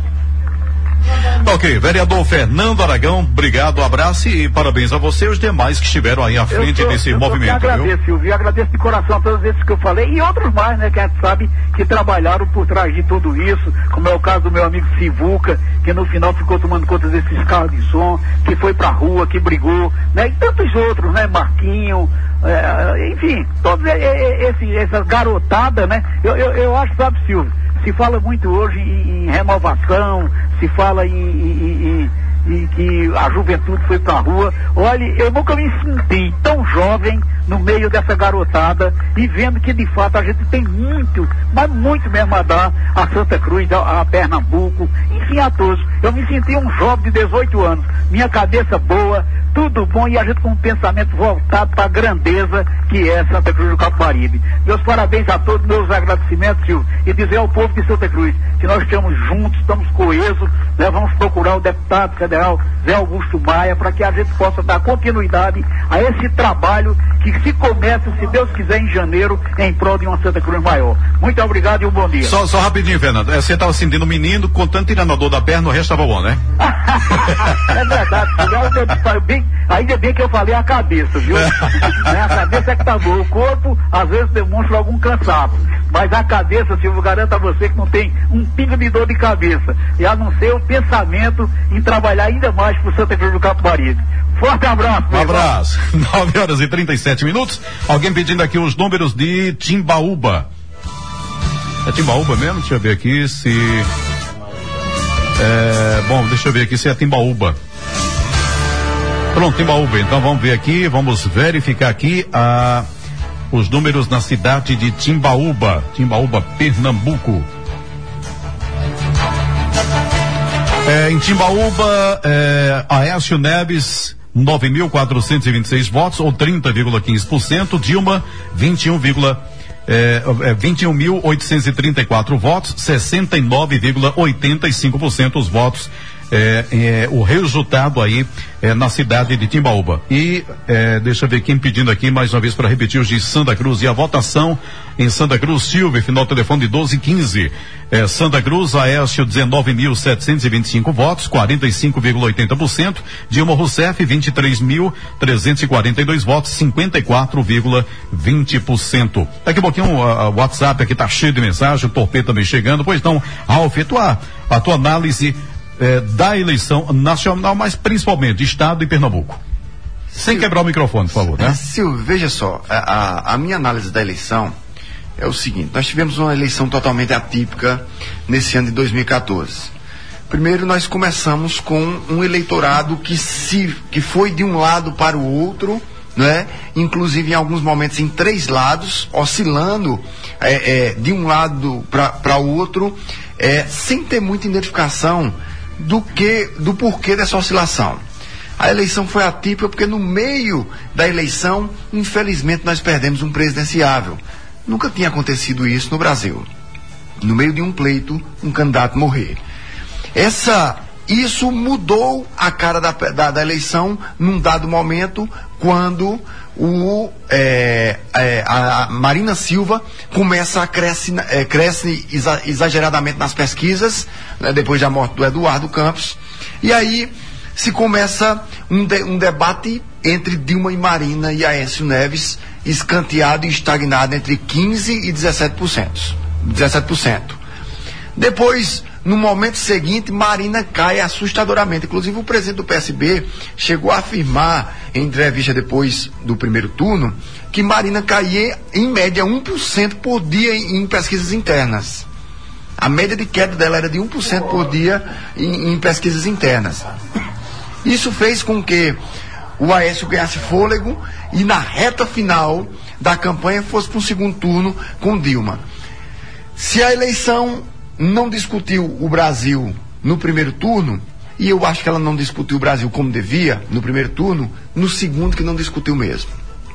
Ok, vereador Fernando Aragão, obrigado, abraço e parabéns a você e os demais que estiveram aí à frente eu tô, desse eu movimento. Eu agradeço, viu? Silvio, agradeço de coração a todos esses que eu falei e outros mais, né, que a gente sabe que trabalharam por trás de tudo isso, como é o caso do meu amigo Sivuca, que no final ficou tomando conta desses carros de som, que foi pra rua, que brigou, né, e tantos outros, né, Marquinho, é, enfim, todos esse, essas garotadas, né, eu, eu, eu acho, sabe, Silvio, se fala muito hoje em, em renovação, se fala em, em, em, em que a juventude foi pra rua. Olha, eu nunca me senti tão jovem no meio dessa garotada e vendo que de fato a gente tem muito, mas muito mesmo a dar a Santa Cruz, a, a Pernambuco, enfim, a todos. Eu me senti um jovem de dezoito anos, minha cabeça boa, tudo bom, e a gente com um pensamento voltado para a grandeza que é Santa Cruz do Capibaribe. Meus parabéns a todos, meus agradecimentos, Silvio, e dizer ao povo de Santa Cruz que nós estamos juntos, estamos coesos, né? Vamos procurar o deputado federal Zé Augusto Maia para que a gente possa dar continuidade a esse trabalho que se começa, se Deus quiser, em janeiro, em prol de uma Santa Cruz maior. Muito obrigado e um bom dia. Só, só rapidinho, Fernando, é, você estava sentindo um menino, com tanto tirando a dor da perna, o resto estava bom, né? É verdade, eu, bem, ainda bem que eu falei a cabeça, viu? A cabeça é que tá boa, o corpo às vezes demonstra algum cansaço, mas a cabeça, Silvio, garanto a você que não tem um pingo de dor de cabeça, e a não ser o pensamento em trabalhar ainda mais pro Santa Cruz do Capibaribe. Forte abraço. Um abraço. nove horas e trinta e sete minutos. Alguém pedindo aqui os números de Timbaúba. É Timbaúba mesmo? Deixa eu ver aqui se... É, bom, deixa eu ver aqui se é Timbaúba. Pronto, Timbaúba. Então vamos ver aqui, vamos verificar aqui a, os números na cidade de Timbaúba. Timbaúba, Pernambuco. É, em Timbaúba, é, Aécio Neves, nove mil quatrocentos e vinte e seis votos, ou trinta vírgula quinze por cento. Dilma, vinte e um, é, é, vinte e um mil oitocentos e trinta e quatro votos, sessenta e nove vírgula oitenta e cinco por cento os votos. É, é, o resultado aí é, na cidade de Timbaúba. E é, deixa eu ver quem pedindo aqui mais uma vez para repetir os de Santa Cruz. E a votação em Santa Cruz, Silvio, final telefone de doze quinze. É, Santa Cruz, Aécio, dezenove mil setecentos e vinte e cinco votos, quarenta e cinco vírgula oitenta por cento. Dilma Rousseff, vinte e três mil trezentos e quarenta e dois votos, cinquenta e quatro vírgula vinte por cento. Daqui a pouquinho o WhatsApp aqui tá cheio de mensagem, o Torpedo também chegando. Pois então, Ralf, a tua, a tua análise É, da eleição nacional, mas principalmente Estado e Pernambuco. Sem quebrar o microfone, por favor, né? Silvio, veja só, a, a minha análise da eleição é o seguinte: nós tivemos uma eleição totalmente atípica nesse ano de dois mil e quatorze. Primeiro, nós começamos com um eleitorado que, se, que foi de um lado para o outro, né? Inclusive em alguns momentos em três lados, oscilando é, é, de um lado para o outro, é, sem ter muita identificação do que, do porquê dessa oscilação. A eleição foi atípica porque no meio da eleição, infelizmente, nós perdemos um presidenciável. Nunca tinha acontecido isso no Brasil. No meio de um pleito, um candidato morrer. Essa, isso mudou a cara da, da, da eleição num dado momento, quando o, é, é, a Marina Silva começa a crescer, é, cresce exa, exageradamente nas pesquisas, né, depois da morte do Eduardo Campos, e aí se começa um, de, um debate entre Dilma e Marina e Aécio Neves, escanteado e estagnado entre quinze e dezessete por cento. dezessete por cento. Depois, no momento seguinte, Marina cai assustadoramente. Inclusive, o presidente do P S B chegou a afirmar, em entrevista depois do primeiro turno, que Marina caía em média um por cento por dia em, em pesquisas internas. A média de queda dela era de um por cento por dia em, em pesquisas internas. Isso fez com que o Aécio ganhasse fôlego e na reta final da campanha fosse para um segundo turno com Dilma. Se a eleição não discutiu o Brasil no primeiro turno, e eu acho que ela não discutiu o Brasil como devia no primeiro turno, no segundo que não discutiu mesmo.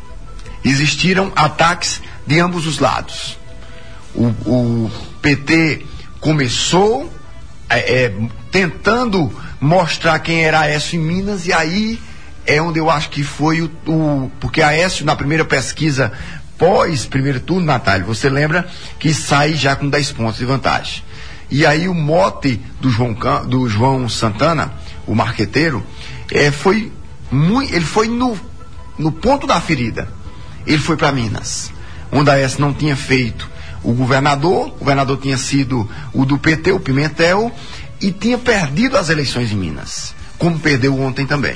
Existiram ataques de ambos os lados. O, o P T começou é, é, tentando mostrar quem era Aécio em Minas, e aí é onde eu acho que foi o, o porque Aécio, na primeira pesquisa pós primeiro turno, Natália, você lembra que sai já com dez pontos de vantagem. E aí o mote do João, do João Santana, o marqueteiro, é, foi muito, ele foi no, no ponto da ferida. Ele foi para Minas, onde a Aécio não tinha feito o governador, o governador tinha sido o do P T, o Pimentel, e tinha perdido as eleições em Minas, como perdeu ontem também.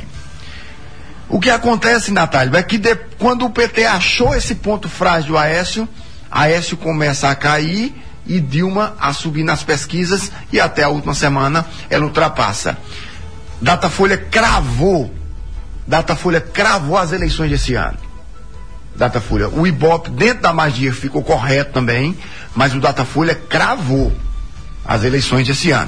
O que acontece, Natália, é que de, quando o P T achou esse ponto frágil do Aécio, Aécio começa a cair e Dilma a subir nas pesquisas, e até a última semana ela ultrapassa. Datafolha cravou, Datafolha cravou as eleições desse ano. Datafolha, o Ibope dentro da magia ficou correto também, mas o Datafolha cravou as eleições desse ano.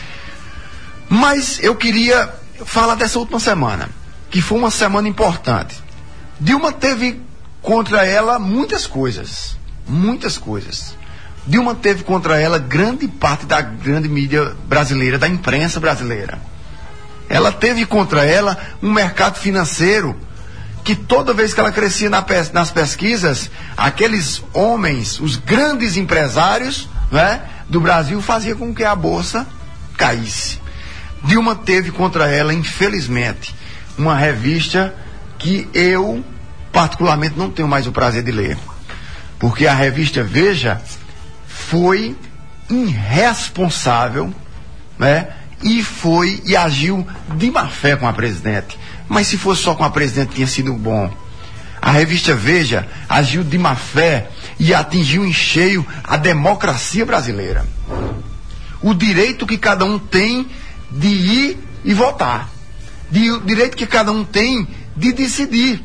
Mas eu queria falar dessa última semana, que foi uma semana importante. Dilma teve contra ela muitas coisas, muitas coisas. Dilma teve contra ela grande parte da grande mídia brasileira, da imprensa brasileira. Ela teve contra ela um mercado financeiro que toda vez que ela crescia na pes- nas pesquisas, aqueles homens, os grandes empresários, né, do Brasil, faziam com que a bolsa caísse. Dilma teve contra ela, infelizmente, uma revista que eu particularmente não tenho mais o prazer de ler, porque a revista Veja foi irresponsável, né? E foi e agiu de má fé com a presidente. Mas se fosse só com a presidente tinha sido bom. A revista Veja agiu de má fé e atingiu em cheio a democracia brasileira. O direito que cada um tem de ir e votar. De, o direito que cada um tem de decidir.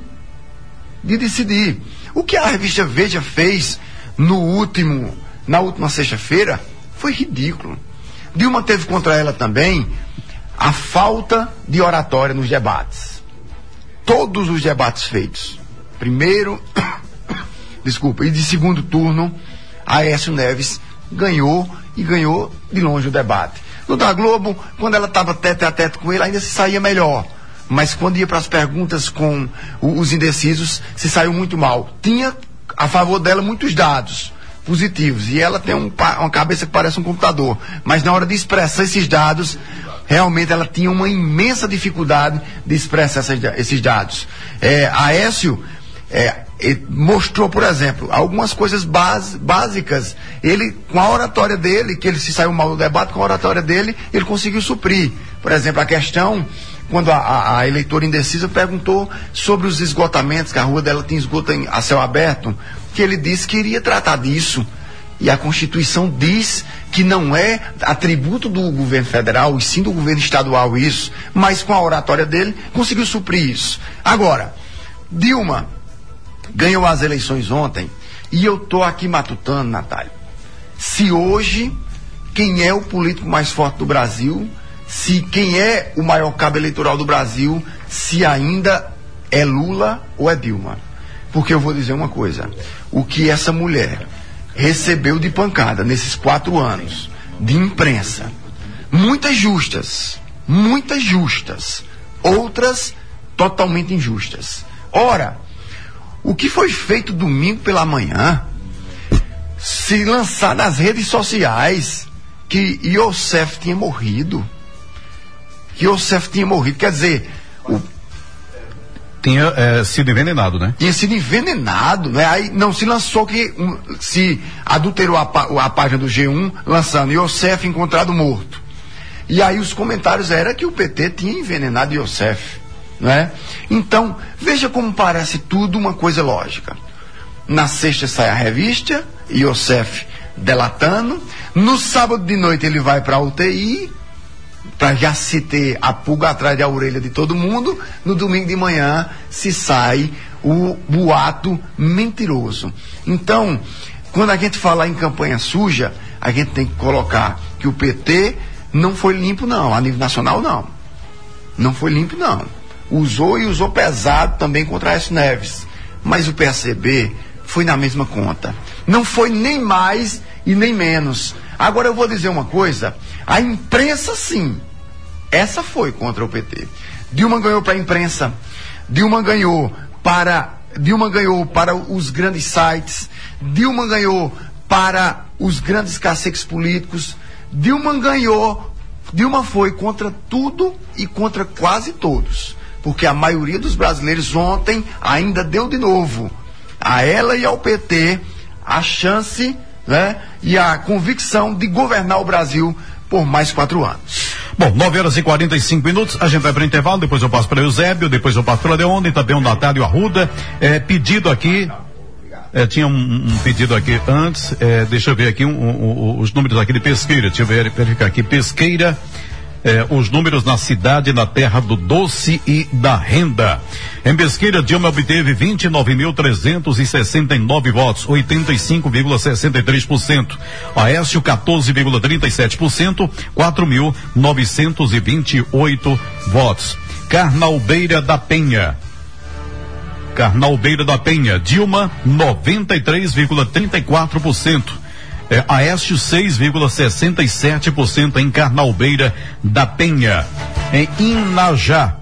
De decidir. O que a revista Veja fez no último, na última sexta-feira foi ridículo. Dilma teve contra ela também a falta de oratória nos debates. Todos os debates feitos. Primeiro, desculpa, e de segundo turno, Aécio Neves ganhou e ganhou de longe o debate. No da Globo, quando ela estava tete a tete com ele, ainda se saía melhor. Mas quando ia para as perguntas com o, os indecisos, se saiu muito mal. Tinha a favor dela muitos dados positivos. E ela tem um, uma cabeça que parece um computador. Mas na hora de expressar esses dados, realmente ela tinha uma imensa dificuldade de expressar essas, esses dados. É, Aécio é, mostrou, por exemplo, algumas coisas base, básicas. Ele, com a oratória dele, que ele se saiu mal do debate, com a oratória dele, ele conseguiu suprir. Por exemplo, a questão, quando a, a, a eleitora indecisa perguntou sobre os esgotamentos, que a rua dela tinha esgoto em, a céu aberto, que ele disse que iria tratar disso. E a Constituição diz que não é atributo do governo federal, e sim do governo estadual isso, mas com a oratória dele conseguiu suprir isso. Agora, Dilma ganhou as eleições ontem e eu tô aqui matutando, Natália, se hoje quem é o político mais forte do Brasil, se quem é o maior cabo eleitoral do Brasil, se ainda é Lula ou é Dilma. Porque eu vou dizer uma coisa, o que essa mulher recebeu de pancada nesses quatro anos de imprensa, muitas justas, muitas justas, outras totalmente injustas. Ora, o que foi feito domingo pela manhã, se lançar nas redes sociais que Iosef tinha morrido, que Iosef tinha morrido, quer dizer, o tinha é, sido envenenado, né? Tinha sido envenenado, né? Aí não se lançou que um, se adulterou a, a página do G um, lançando Iosef encontrado morto. E aí os comentários eram que o P T tinha envenenado Iosef, né? Então, veja como parece tudo uma coisa lógica. Na sexta sai a revista, Iosef delatando. No sábado de noite ele vai para a U T I, para já se ter a pulga atrás da orelha de todo mundo. No domingo de manhã se sai o boato mentiroso. Então, quando a gente fala em campanha suja, a gente tem que colocar que o P T não foi limpo não, a nível nacional não. Não foi limpo não. Usou e usou pesado também contra Aécio Neves. Mas o P S C B foi na mesma conta. Não foi nem mais e nem menos. Agora eu vou dizer uma coisa, a imprensa sim, essa foi contra o P T. Dilma ganhou para a imprensa, Dilma ganhou para, Dilma ganhou para os grandes sites, Dilma ganhou para os grandes caciques políticos, Dilma ganhou, Dilma foi contra tudo e contra quase todos. Porque a maioria dos brasileiros ontem ainda deu de novo a ela e ao P T a chance, né, e a convicção de governar o Brasil por mais quatro anos. Bom, nove horas e quarenta e cinco minutos, a gente vai para o intervalo, depois eu passo para o Eusébio, depois eu passo para o Leone e também o Natália Arruda. É, pedido aqui, é, tinha um, um pedido aqui antes, é, deixa eu ver aqui um, um, um, os números aqui de Pesqueira, deixa eu ver, verificar aqui, Pesqueira. Eh, os números na cidade, na terra do doce e da renda. Em Pesqueira, Dilma obteve vinte e nove mil trezentos e sessenta e nove votos, oitenta e cinco vírgula sessenta e três por cento. Aécio, quatorze vírgula trinta e sete por cento, quatro mil novecentos e vinte e oito votos. Carnalbeira da Penha. Carnalbeira da Penha, Dilma, noventa e três vírgula trinta e quatro por cento. É, Aécio, seis vírgula sessenta e sete por cento em Carnalbeira da Penha. Em Inajá.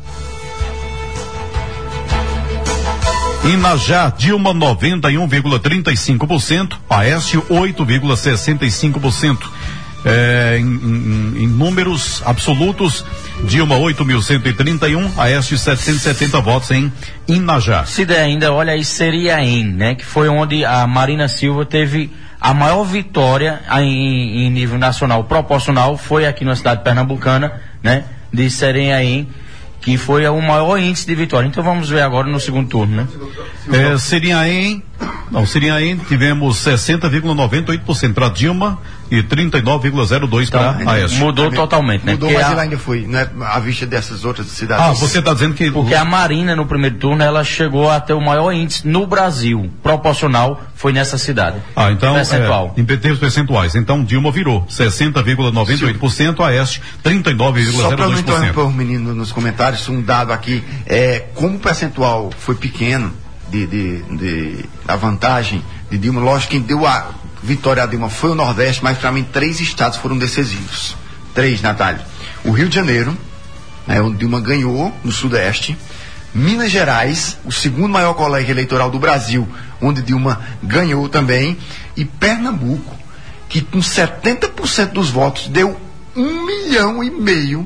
Inajá, Dilma, noventa e um vírgula trinta e cinco por cento. Aécio, oito vírgula sessenta e cinco por cento. É, em, em, em números absolutos, Dilma oito mil cento e trinta e um, Aécio setecentos e setenta votos em Inajá. Se der ainda, olha aí, Seriem, né? Que foi onde a Marina Silva teve a maior vitória em, em nível nacional proporcional, foi aqui na cidade pernambucana, né? De Seriem, que foi o maior índice de vitória. Então vamos ver agora no segundo turno, né? É, Seriem, não, Seriem tivemos sessenta vírgula noventa e oito por cento para Dilma e trinta e nove vírgula zero dois por cento para Aécio. Mudou é, totalmente, né? Mudou, porque mas a... ele ainda foi, né? À vista dessas outras cidades. Ah, você está dizendo que... Porque a Marina, no primeiro turno, ela chegou a ter o maior índice no Brasil, proporcional, foi nessa cidade. Ah, então, percentual. É, em termos percentuais, então Dilma virou sessenta vírgula noventa e oito por cento, Aécio trinta e nove vírgula zero dois por cento. Só para não interromper os meninos nos comentários, um dado aqui, é, como o percentual foi pequeno de, de, de, da vantagem de Dilma, lógico, quem deu a vitória a Dilma foi o Nordeste, mas para mim três estados foram decisivos. Três, Natália. O Rio de Janeiro, né, onde Dilma ganhou, no Sudeste. Minas Gerais, o segundo maior colégio eleitoral do Brasil, onde Dilma ganhou também. E Pernambuco, que com setenta por cento dos votos deu um milhão e meio,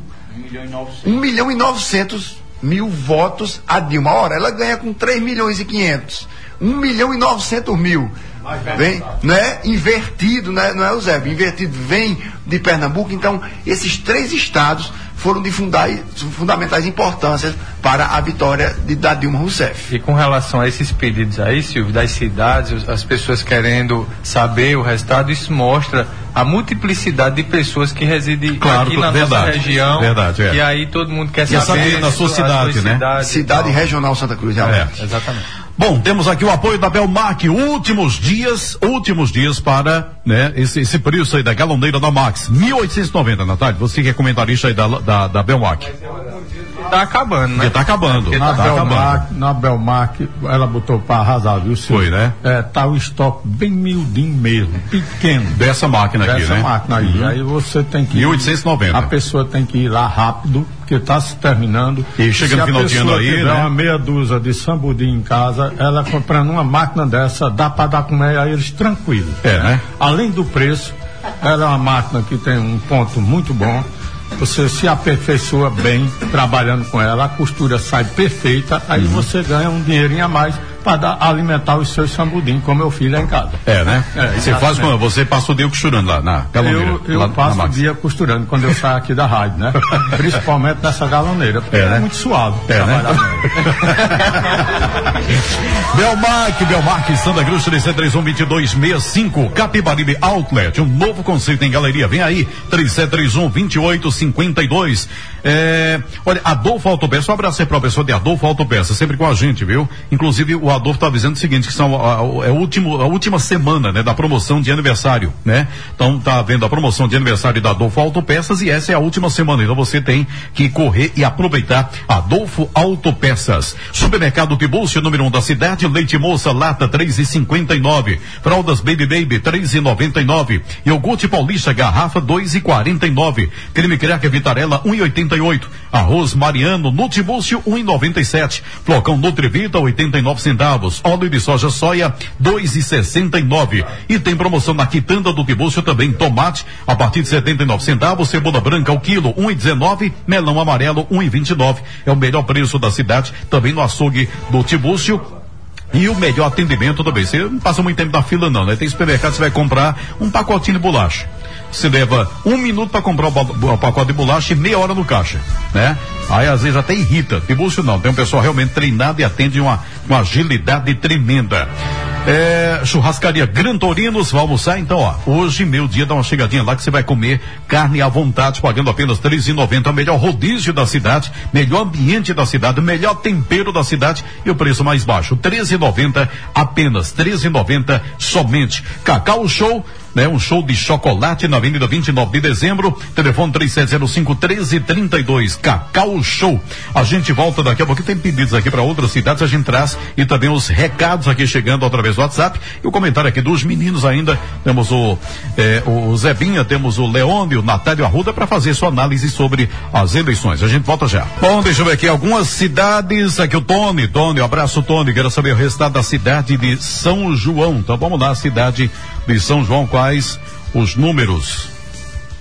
um milhão e novecentos mil votos a Dilma. Ora, ela ganha com três milhões e quinhentos. um milhão e novecentos mil. Vem, não é invertido, não é, não é o Zé, invertido vem de Pernambuco. Então, esses três estados foram de fundar, fundamentais importâncias para a vitória de, da Dilma Rousseff. E com relação a esses pedidos aí, Silvio, das cidades, as pessoas querendo saber o resultado, isso mostra a multiplicidade de pessoas que residem claro, aqui na verdade, nossa região. Verdade, é. E aí todo mundo quer saber, saber na sua cidade, né? Cidade, cidade regional Santa Cruz, realmente. É, exatamente. Bom, temos aqui o apoio da Belmac, últimos dias, últimos dias para, né, esse, esse preço aí da galoneira da Max, mil oitocentos e noventa, Natália, você que é comentarista aí da, da, da Belmac. Tá acabando, né? Tá acabando. Na, tá Belmac, acabando. na Belmac, ela botou para arrasar, viu, Silvio? Foi, né? É, tá o estoque bem miudinho mesmo, pequeno. Dessa máquina aqui, Dessa né? máquina aí. Uhum. Aí você tem que... mil oitocentos e noventa. A pessoa tem que ir lá rápido, porque tá se terminando. E chega no final de ano aí, se a pessoa tiver né? uma meia dúzia de sambudi em casa, ela comprando uma máquina dessa, dá para dar comer a eles tranquilo. É, né? Além do preço, ela é uma máquina que tem um ponto muito bom. Você se aperfeiçoa bem trabalhando com ela, a costura sai perfeita, aí uhum. você ganha um dinheirinho a mais para alimentar os seus sambudinhos, como meu filho é em casa. É, né? É, você faz como? Você passa o dia costurando lá na galoneira? Eu, eu lá, passo o dia costurando quando eu saio aqui da rádio, né? Principalmente nessa galoneira, porque é, né? é muito suave. É, né? Belmac, Belmac, Santa Cruz, três sete três um, dois dois seis cinco, Capibaribe Outlet, um novo conceito em galeria. Vem aí, três sete três um, dois oito cinco dois. É, olha, Adolfo Autopeças, um abraço aí para a pessoa de Adolfo Autopeças, sempre com a gente, viu? Inclusive, o Adolfo está avisando o seguinte, que são a, a, é a, último, a última semana, né, da promoção de aniversário, né? Então, tá vendo a promoção de aniversário da Adolfo Autopeças e essa é a última semana, então você tem que correr e aproveitar Adolfo Autopeças. Supermercado Tibúrcio, número um da cidade, leite moça, lata, três e cinquenta e nove. Fraldas Baby Baby, três e noventa e nove. Iogurte Paulista, garrafa, dois e quarenta e nove. Creme Cracker Vitarella, um e oitenta e oito. Arroz Mariano, no Tibúrcio, um e noventa e sete. Flocão Nutrivita, oitenta e nove centavos. Óleo de soja soia, dois e sessenta e nove. E tem promoção na quitanda do Tibúrcio também, tomate, a partir de setenta e nove centavos, cebola branca ao quilo, um e dezenove, melão amarelo, um e vinte e nove. É o melhor preço da cidade, também no açougue do Tibúrcio. E o melhor atendimento também. Você não passa muito tempo na fila não, né? Tem supermercado, você vai comprar um pacotinho de bolacha. Você leva um minuto para comprar o, o pacote de bolacha e meia hora no caixa, né? Aí às vezes até irrita. Tibúrcio não, tem um pessoal realmente treinado e atende uma, uma agilidade tremenda. É, churrascaria Gran Torinos, vai almoçar então, ó, hoje meio dia dá uma chegadinha lá que você vai comer carne à vontade, pagando apenas três e noventa, o melhor rodízio da cidade, melhor ambiente da cidade, melhor tempero da cidade e o preço mais baixo, treze e noventa, apenas treze e noventa somente. Cacau Show, né? Um show de chocolate na Avenida vinte e nove de dezembro, telefone três sete zero cinco, treze trinta e dois, Cacau Show. A gente volta daqui a pouco, tem pedidos aqui para outras cidades, a gente traz e também os recados aqui chegando através do WhatsApp e o comentário aqui dos meninos ainda, temos o, eh, o Zebinha, temos o Leone, o Natálio Arruda para fazer sua análise sobre as eleições. A gente volta já. Bom, deixa eu ver aqui algumas cidades, aqui o Tony, Tony, um abraço Tony, quero saber o resultado da cidade de São João. Então vamos lá, cidade de São João, quais os números?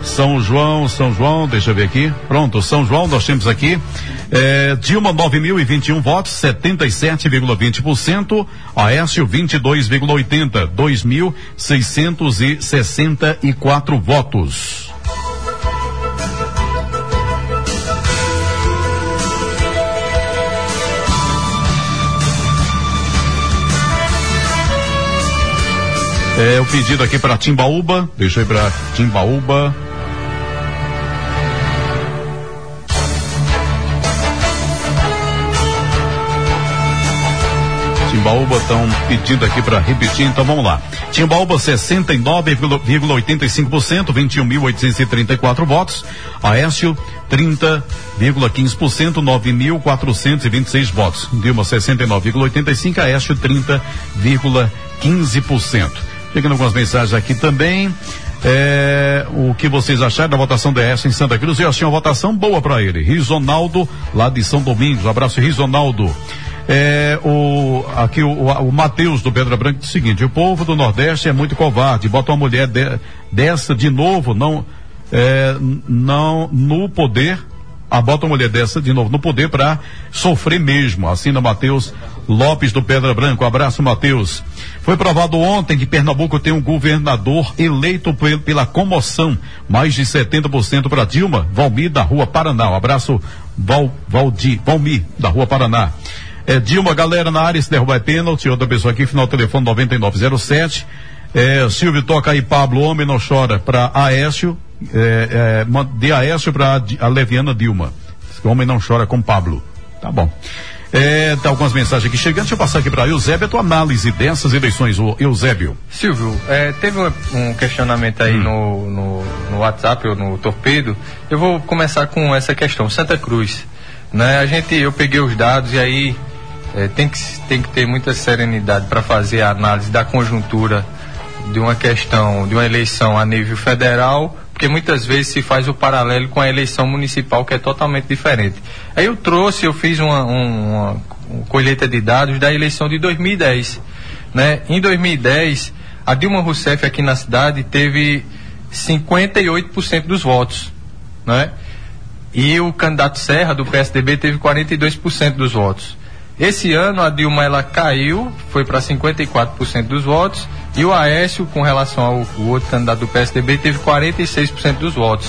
São João, São João, deixa eu ver aqui. Pronto, São João, nós temos aqui. É, Dilma, nove mil e vinte e um votos, setenta e sete vírgula vinte por cento. Aécio, vinte e dois vírgula oitenta, dois mil seiscentos e sessenta e quatro votos. É o pedido aqui para Timbaúba, deixa eu ir para Timbaúba. Timbaúba estão pedindo aqui para repetir, então vamos lá. Timbaúba sessenta e nove vírgula oitenta e cinco por cento, vinte e um mil oitocentos e trinta e quatro votos. Aécio trinta vírgula quinze por cento, nove mil quatrocentos e vinte e seis votos. Dilma sessenta e nove vírgula oitenta e cinco por cento, Aécio trinta vírgula quinze por cento. Chegando algumas mensagens aqui também. É, o que vocês acharam da votação do Aécio em Santa Cruz? Eu achei uma votação boa para ele. Risonaldo, lá de São Domingos. Um abraço, Risonaldo. É, o, aqui o, o, o Matheus do Pedra Branca diz o seguinte: o povo do Nordeste é muito covarde, bota uma mulher de, dessa de novo, não, é, não no poder, ah, bota uma mulher dessa de novo no poder para sofrer mesmo. Assina Matheus Lopes do Pedra Branca. Um abraço, Matheus. Foi provado ontem que Pernambuco tem um governador eleito pel, pela comoção, mais de setenta por cento para Dilma. Valmir da Rua Paraná. Um abraço, Val, Valdir, Valmir da Rua Paraná. É, Dilma, galera na área, se derrubar é pênalti. Outra pessoa aqui, final do telefone noventa e nove zero sete. É, Silvio toca aí, Pablo, homem não chora, para Aécio, é, é, de Aécio para a Leviana Dilma. Homem não chora com Pablo. Tá bom. É, tá algumas mensagens aqui chegando. Deixa eu passar aqui para Eusébio, a tua análise dessas eleições, o Eusébio. Silvio, é, teve um, um questionamento aí hum. no, no, no WhatsApp ou no Torpedo. Eu vou começar com essa questão. Santa Cruz, né? A gente, eu peguei os dados e aí é, tem, que, tem que ter muita serenidade para fazer a análise da conjuntura de uma questão, de uma eleição a nível federal, porque muitas vezes se faz o paralelo com a eleição municipal, que é totalmente diferente. Aí eu trouxe, eu fiz uma, uma, uma colheita de dados da eleição de dois mil e dez, né? Em dois mil e dez, a Dilma Rousseff aqui na cidade teve cinquenta e oito por cento dos votos, né? E o candidato Serra, do P S D B, teve quarenta e dois por cento dos votos. Esse ano a Dilma, ela caiu, foi para cinquenta e quatro por cento dos votos, e o Aécio, com relação ao o outro candidato do P S D B, teve quarenta e seis por cento dos votos.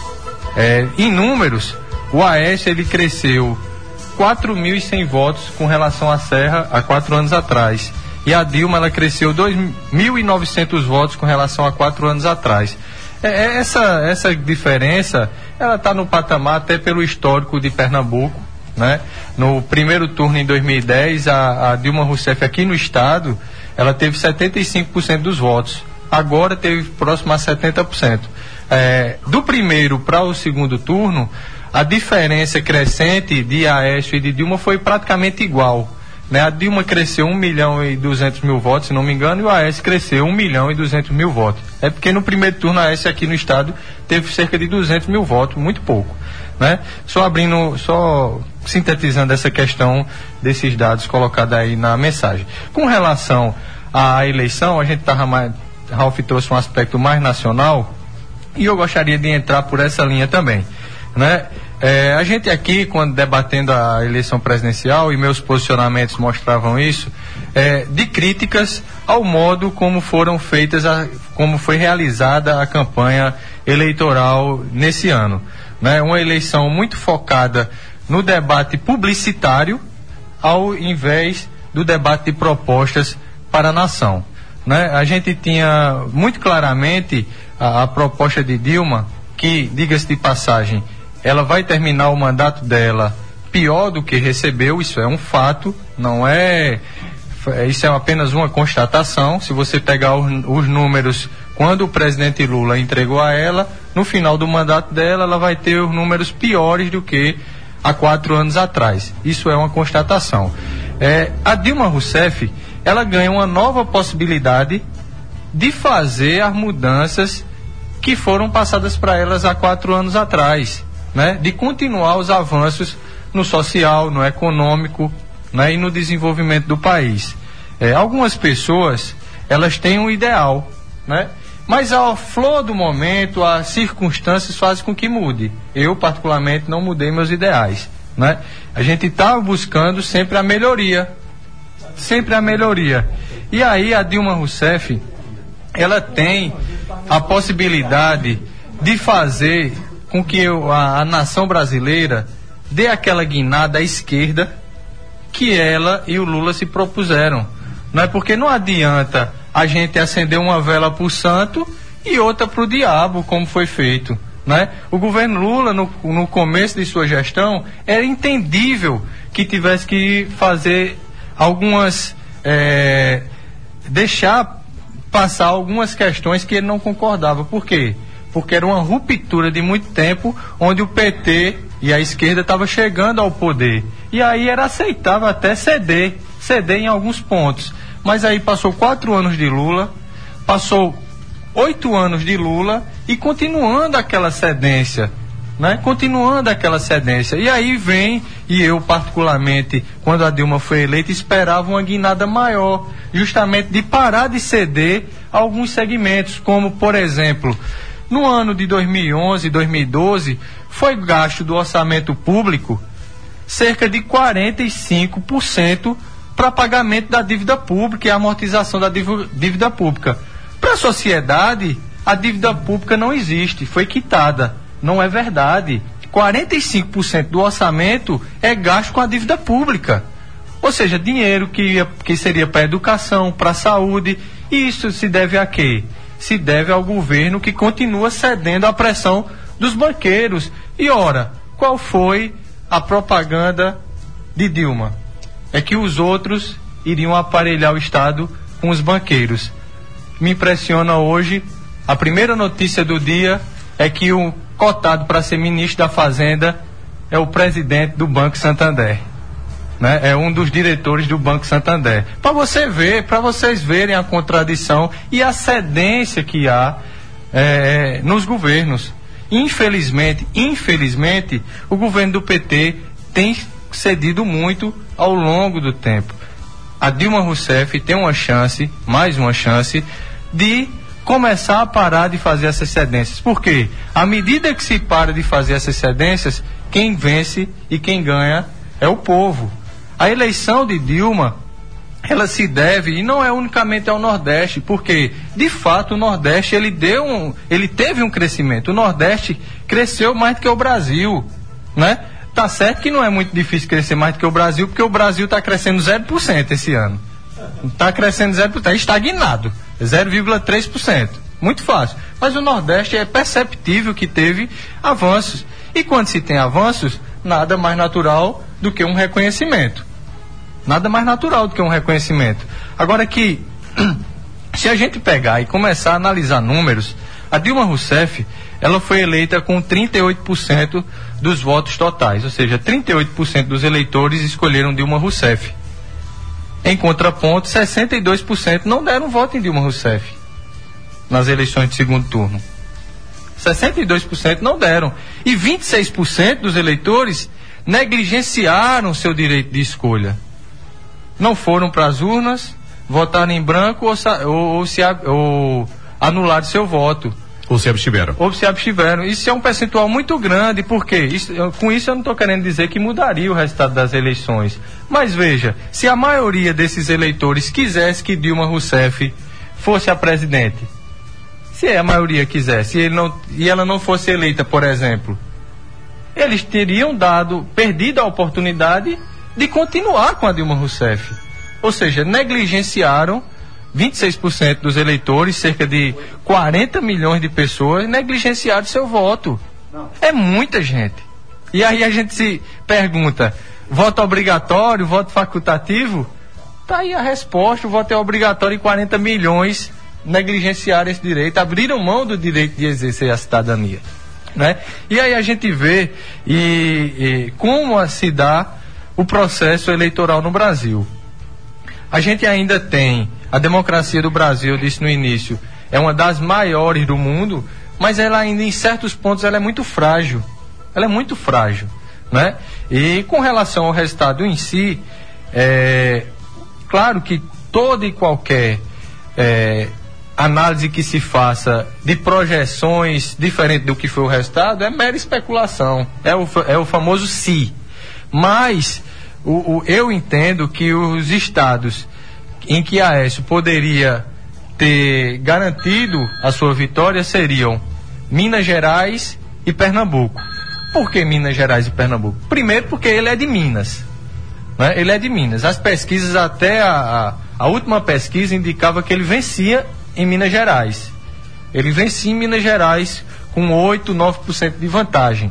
É, em números, o Aécio, ele cresceu quatro mil e cem votos com relação à Serra há quatro anos atrás. E a Dilma, ela cresceu dois mil e novecentos votos com relação a quatro anos atrás. É, essa, essa diferença, ela está no patamar até pelo histórico de Pernambuco, né? No primeiro turno em dois mil e dez, a, a Dilma Rousseff aqui no estado, ela teve setenta e cinco por cento dos votos. Agora teve próximo a setenta por cento. É, do primeiro para o segundo turno, a diferença crescente de Aécio e de Dilma foi praticamente igual, né? A Dilma cresceu um milhão e duzentos mil votos, se não me engano, e o Aécio cresceu um milhão e duzentos mil votos. É porque no primeiro turno a Aécio aqui no estado teve cerca de duzentos mil votos, muito pouco, né? Só abrindo, só sintetizando essa questão desses dados colocados aí na mensagem. Com relação à eleição, a gente estava mais, Ralf trouxe um aspecto mais nacional, e eu gostaria de entrar por essa linha também, né? É, a gente aqui, quando debatendo a eleição presidencial, e meus posicionamentos mostravam isso, é, de críticas ao modo como foram feitas, a, como foi realizada a campanha eleitoral nesse ano, né? Uma eleição muito focada no debate publicitário, ao invés do debate de propostas para a nação, né? A gente tinha muito claramente a, a proposta de Dilma, que, diga-se de passagem, ela vai terminar o mandato dela pior do que recebeu, isso é um fato, não é, isso é apenas uma constatação. Se você pegar os, os números, quando o presidente Lula entregou a ela, no final do mandato dela, ela vai ter os números piores do que há quatro anos atrás. Isso é uma constatação. É, a Dilma Rousseff, ela ganha uma nova possibilidade de fazer as mudanças que foram passadas para elas há quatro anos atrás, né? De continuar os avanços no social, no econômico, né? E no desenvolvimento do país. É, algumas pessoas, elas têm um ideal, né? Mas a flor do momento, as circunstâncias fazem com que mude. Eu, particularmente, não mudei meus ideais, né? A gente está buscando sempre a melhoria, sempre a melhoria. E aí a Dilma Rousseff, ela tem a possibilidade de fazer com que a, a nação brasileira dê aquela guinada à esquerda que ela e o Lula se propuseram. Não é porque não adianta a gente acender uma vela para o santo e outra para o diabo, como foi feito, né? O governo Lula, no, no começo de sua gestão, era entendível que tivesse que fazer algumas... É, deixar passar algumas questões que ele não concordava. Por quê? Porque era uma ruptura de muito tempo, onde o P T e a esquerda estavam chegando ao poder. E aí era aceitável até ceder, ceder em alguns pontos. Mas aí passou quatro anos de Lula, passou oito anos de Lula e continuando aquela cedência, né? Continuando aquela cedência. E aí vem, e eu particularmente, quando a Dilma foi eleita, esperava uma guinada maior, justamente de parar de ceder a alguns segmentos, como, por exemplo, no ano de dois mil e onze, dois mil e doze, foi gasto do orçamento público cerca de quarenta e cinco por cento para pagamento da dívida pública e amortização da dívida pública. Para a sociedade, a dívida pública não existe, foi quitada. Não é verdade. quarenta e cinco por cento do orçamento é gasto com a dívida pública. Ou seja, dinheiro que, ia, que seria para a educação, para a saúde. E isso se deve a quê? Se deve ao governo que continua cedendo à pressão dos banqueiros. E ora, qual foi a propaganda de Dilma? É que os outros iriam aparelhar o Estado com os banqueiros. Me impressiona hoje, a primeira notícia do dia é que o cotado para ser ministro da Fazenda é o presidente do Banco Santander, né? É um dos diretores do Banco Santander. Para você ver, para vocês verem a contradição e a cedência que há é, nos governos. Infelizmente, infelizmente, o governo do P T tem cedido muito ao longo do tempo. A Dilma Rousseff tem uma chance, mais uma chance, de começar a parar de fazer essas cedências. Por quê? À medida que se para de fazer essas cedências, quem vence e quem ganha é o povo. A eleição de Dilma, ela se deve, e não é unicamente ao Nordeste, porque, de fato, o Nordeste, ele deu um, ele teve um crescimento. O Nordeste cresceu mais do que o Brasil, né? Tá certo que não é muito difícil crescer mais do que o Brasil, porque o Brasil está crescendo zero por cento esse ano. Está crescendo zero por cento, está estagnado, zero vírgula três por cento. Muito fácil. Mas o Nordeste é perceptível que teve avanços. E quando se tem avanços, nada mais natural do que um reconhecimento. Nada mais natural do que um reconhecimento. Agora que, se a gente pegar e começar a analisar números, a Dilma Rousseff, ela foi eleita com trinta e oito por cento dos votos totais, ou seja, trinta e oito por cento dos eleitores escolheram Dilma Rousseff. Em contraponto, sessenta e dois por cento não deram voto em Dilma Rousseff nas eleições de segundo turno. sessenta e dois por cento não deram. E vinte e seis por cento dos eleitores negligenciaram seu direito de escolha. Não foram para as urnas, votaram em branco ou, ou, ou, se, ou anularam seu voto. Ou se abstiveram. Ou se abstiveram. Isso é um percentual muito grande, porque isso, com isso eu não estou querendo dizer que mudaria o resultado das eleições. Mas veja, se a maioria desses eleitores quisesse que Dilma Rousseff fosse a presidente, se a maioria quisesse, e, ele não, e ela não fosse eleita, por exemplo, eles teriam dado, perdido a oportunidade de continuar com a Dilma Rousseff. Ou seja, negligenciaram vinte e seis por cento dos eleitores, cerca de quarenta milhões de pessoas, negligenciaram seu voto. É muita gente. E aí a gente se pergunta, voto obrigatório, voto facultativo? Tá aí a resposta, o voto é obrigatório e quarenta milhões negligenciaram esse direito, abriram mão do direito de exercer a cidadania, né? E aí a gente vê e, e como se dá o processo eleitoral no Brasil. A gente ainda tem a democracia do Brasil, eu disse no início, é uma das maiores do mundo, mas ela ainda em certos pontos ela é muito frágil. Ela é muito frágil, né? E com relação ao resultado em si, é claro que toda e qualquer é, análise que se faça de projeções diferente do que foi o resultado é mera especulação, é o, é o famoso se. Mas o, o, eu entendo que os estados em que Aécio poderia ter garantido a sua vitória seriam Minas Gerais e Pernambuco. Por que Minas Gerais e Pernambuco? Primeiro porque ele é de Minas, né? Ele é de Minas. As pesquisas, até a, a, a última pesquisa indicava que ele vencia em Minas Gerais. Ele vencia em Minas Gerais com oito, nove por cento de vantagem.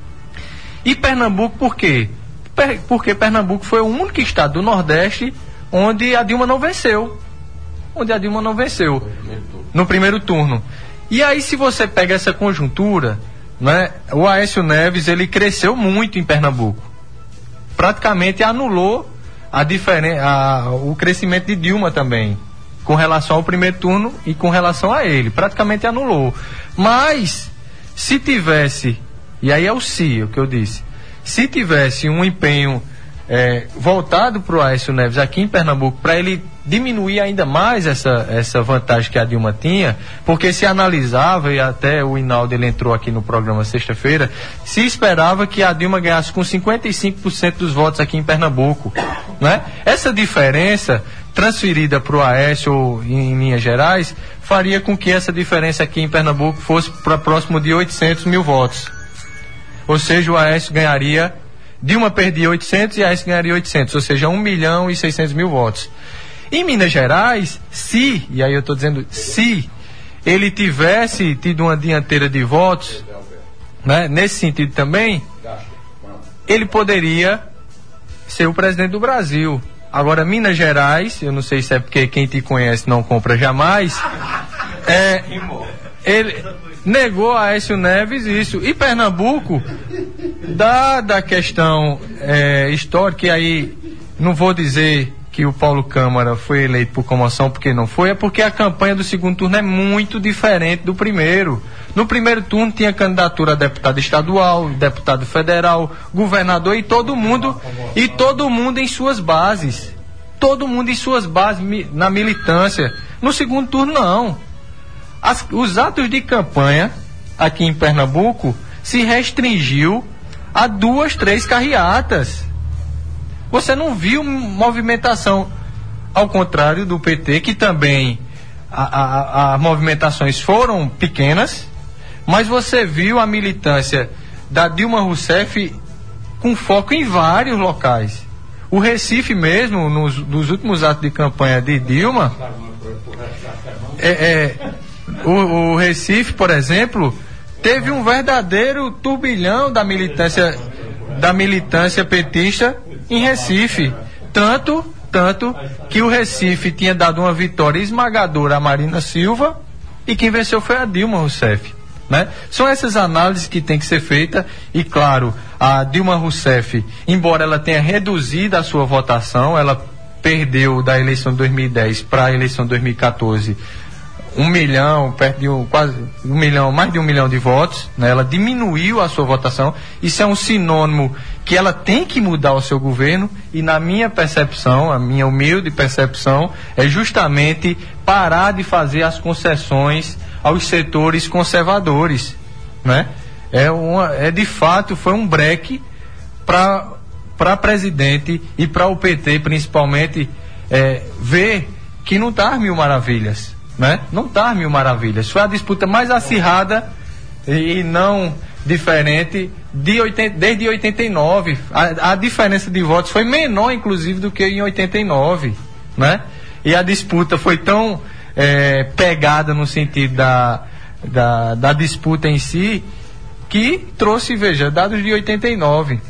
E Pernambuco por quê? Per, porque Pernambuco foi o único estado do Nordeste onde a Dilma não venceu. Onde a Dilma não venceu no primeiro turno. E aí, se você pega essa conjuntura, né, o Aécio Neves, ele cresceu muito em Pernambuco. Praticamente anulou a diferen- a, o crescimento de Dilma também, com relação ao primeiro turno e com relação a ele. Praticamente anulou. Mas, se tivesse, e aí é o se, o que eu disse, se tivesse um empenho é, voltado para o Aécio Neves aqui em Pernambuco, para ele diminuir ainda mais essa, essa vantagem que a Dilma tinha, porque se analisava, e até o Hinaldo ele entrou aqui no programa sexta-feira, se esperava que a Dilma ganhasse com cinquenta e cinco por cento dos votos aqui em Pernambuco, né? Essa diferença transferida para o Aécio em, em Minas Gerais faria com que essa diferença aqui em Pernambuco fosse para próximo de oitocentos mil votos. Ou seja, o Aécio ganharia, Dilma perdia oitocentos e Aécio ganharia oitocentos, ou seja, um milhão e seiscentos mil votos. Em Minas Gerais, se, e aí eu estou dizendo se, ele tivesse tido uma dianteira de votos, né, nesse sentido também, ele poderia ser o presidente do Brasil. Agora, Minas Gerais, eu não sei se é porque quem te conhece não compra jamais, é, ele negou a Aécio Neves isso. E Pernambuco, dada a questão é, histórica, e aí não vou dizer que o Paulo Câmara foi eleito por comoção, porque não foi, é porque a campanha do segundo turno é muito diferente do primeiro. No primeiro turno tinha candidatura a deputado estadual, deputado federal, governador e todo mundo, e todo mundo em suas bases. Todo mundo em suas bases, na militância. No segundo turno, não. As, os atos de campanha aqui em Pernambuco se restringiu a duas, três carreatas. Você não viu movimentação, ao contrário do P T, que também as movimentações foram pequenas, mas você viu a militância da Dilma Rousseff com foco em vários locais. O Recife mesmo, nos, nos últimos atos de campanha de Dilma, é, é, o, o Recife, por exemplo, teve um verdadeiro turbilhão da militância, da militância petista em Recife, tanto, tanto que o Recife tinha dado uma vitória esmagadora a Marina Silva e quem venceu foi a Dilma Rousseff, né? São essas análises que tem que ser feitas e, claro, a Dilma Rousseff, embora ela tenha reduzido a sua votação, ela perdeu da eleição de dois mil e dez para a eleição de dois mil e quatorze um milhão, perto de um, quase um milhão, mais de um milhão de votos, né? Ela diminuiu a sua votação. Isso é um sinônimo que ela tem que mudar o seu governo e, na minha percepção, a minha humilde percepção, é justamente parar de fazer as concessões aos setores conservadores, né? É, uma, é de fato, foi um breque para para presidente e para o P T, principalmente, é, ver que não está mil maravilhas. Né? Não está mil maravilhas. Foi a disputa mais acirrada e, e não diferente de oitenta, desde oitenta e nove. A, a diferença de votos foi menor, inclusive, do que em oitenta e nove. Né? E a disputa foi tão é, pegada no sentido da, da, da disputa em si, que trouxe, veja, dados de oitenta e nove.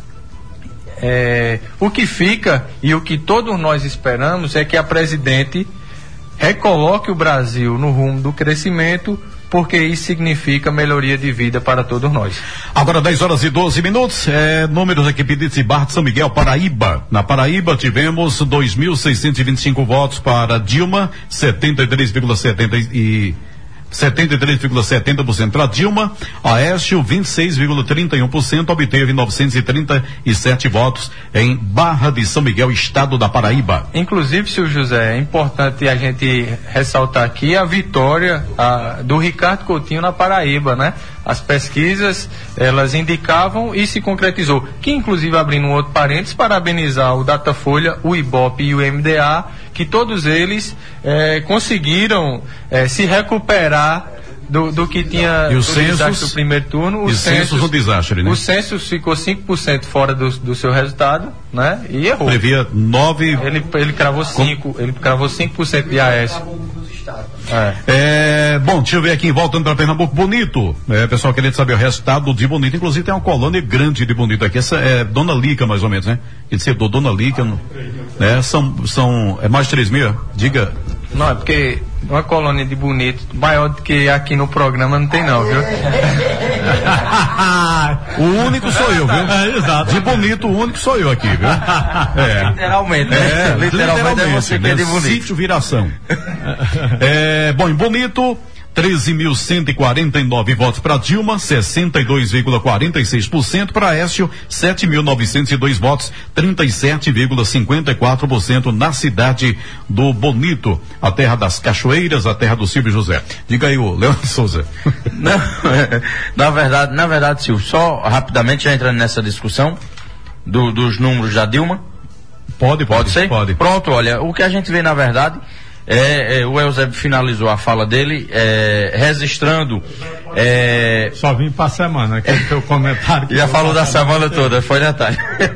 É, o que fica e o que todos nós esperamos é que a presidente recoloque o Brasil no rumo do crescimento, porque isso significa melhoria de vida para todos nós. Agora dez horas e doze minutos, é, números aqui pedidos de Barra de São Miguel, Paraíba. Na Paraíba tivemos dois mil seiscentos e vinte e cinco votos para Dilma, setenta e três vírgula setenta e setenta e três vírgula setenta por cento para Dilma. Aécio, vinte e seis vírgula trinta e um por cento, obteve novecentos e trinta e sete votos em Barra de São Miguel, estado da Paraíba. Inclusive, senhor José, é importante a gente ressaltar aqui a vitória a, do Ricardo Coutinho na Paraíba, né? As pesquisas, elas indicavam e se concretizou. Que, inclusive, abrindo um outro parênteses, parabenizar o Datafolha, o Ibope e o M D A, que todos eles eh, conseguiram eh, se recuperar do, do que tinha e do os censos, desastre do primeiro turno. O census, um desastre, né? O census ficou cinco por cento fora do, do seu resultado, né? E errou. Previa nove... Ele, ele cravou cinco, ele cravou cinco por cento de Aécio. É. É, bom, deixa eu ver aqui, voltando para Pernambuco, Bonito. É, pessoal querendo saber o resultado de Bonito. Inclusive tem uma colônia grande de Bonito aqui. Essa é Dona Lica, mais ou menos, né? Quer dizer, do Dona Lica, né? São, são, é mais de três mil? Diga. Não, é porque uma colônia de Bonito, maior do que aqui no programa, não tem não, viu? O único sou eu, viu? É, exato. De Bonito, o único sou eu aqui, viu? É. Literalmente, né? É, literalmente, literalmente é você que é de Bonito. Sítio Viração. É, bom, em Bonito, treze mil cento e quarenta e nove votos para Dilma, sessenta e dois vírgula quarenta e seis por cento para Aécio, sete mil novecentos e dois votos, trinta e sete vírgula cinquenta e quatro por cento na cidade do Bonito, a terra das cachoeiras, a terra do Silvio José. Diga aí, o Leandro Souza. Não, na verdade, na verdade, Silvio, só rapidamente já entrando nessa discussão do, dos números da Dilma. Pode, pode, pode ser? Pode. Pronto, olha, o que a gente vê na verdade É, é, o Eusébio finalizou a fala dele, é, registrando. É, Só vim para a semana, que é o teu comentário. Que já falou da semana toda, foi Natália.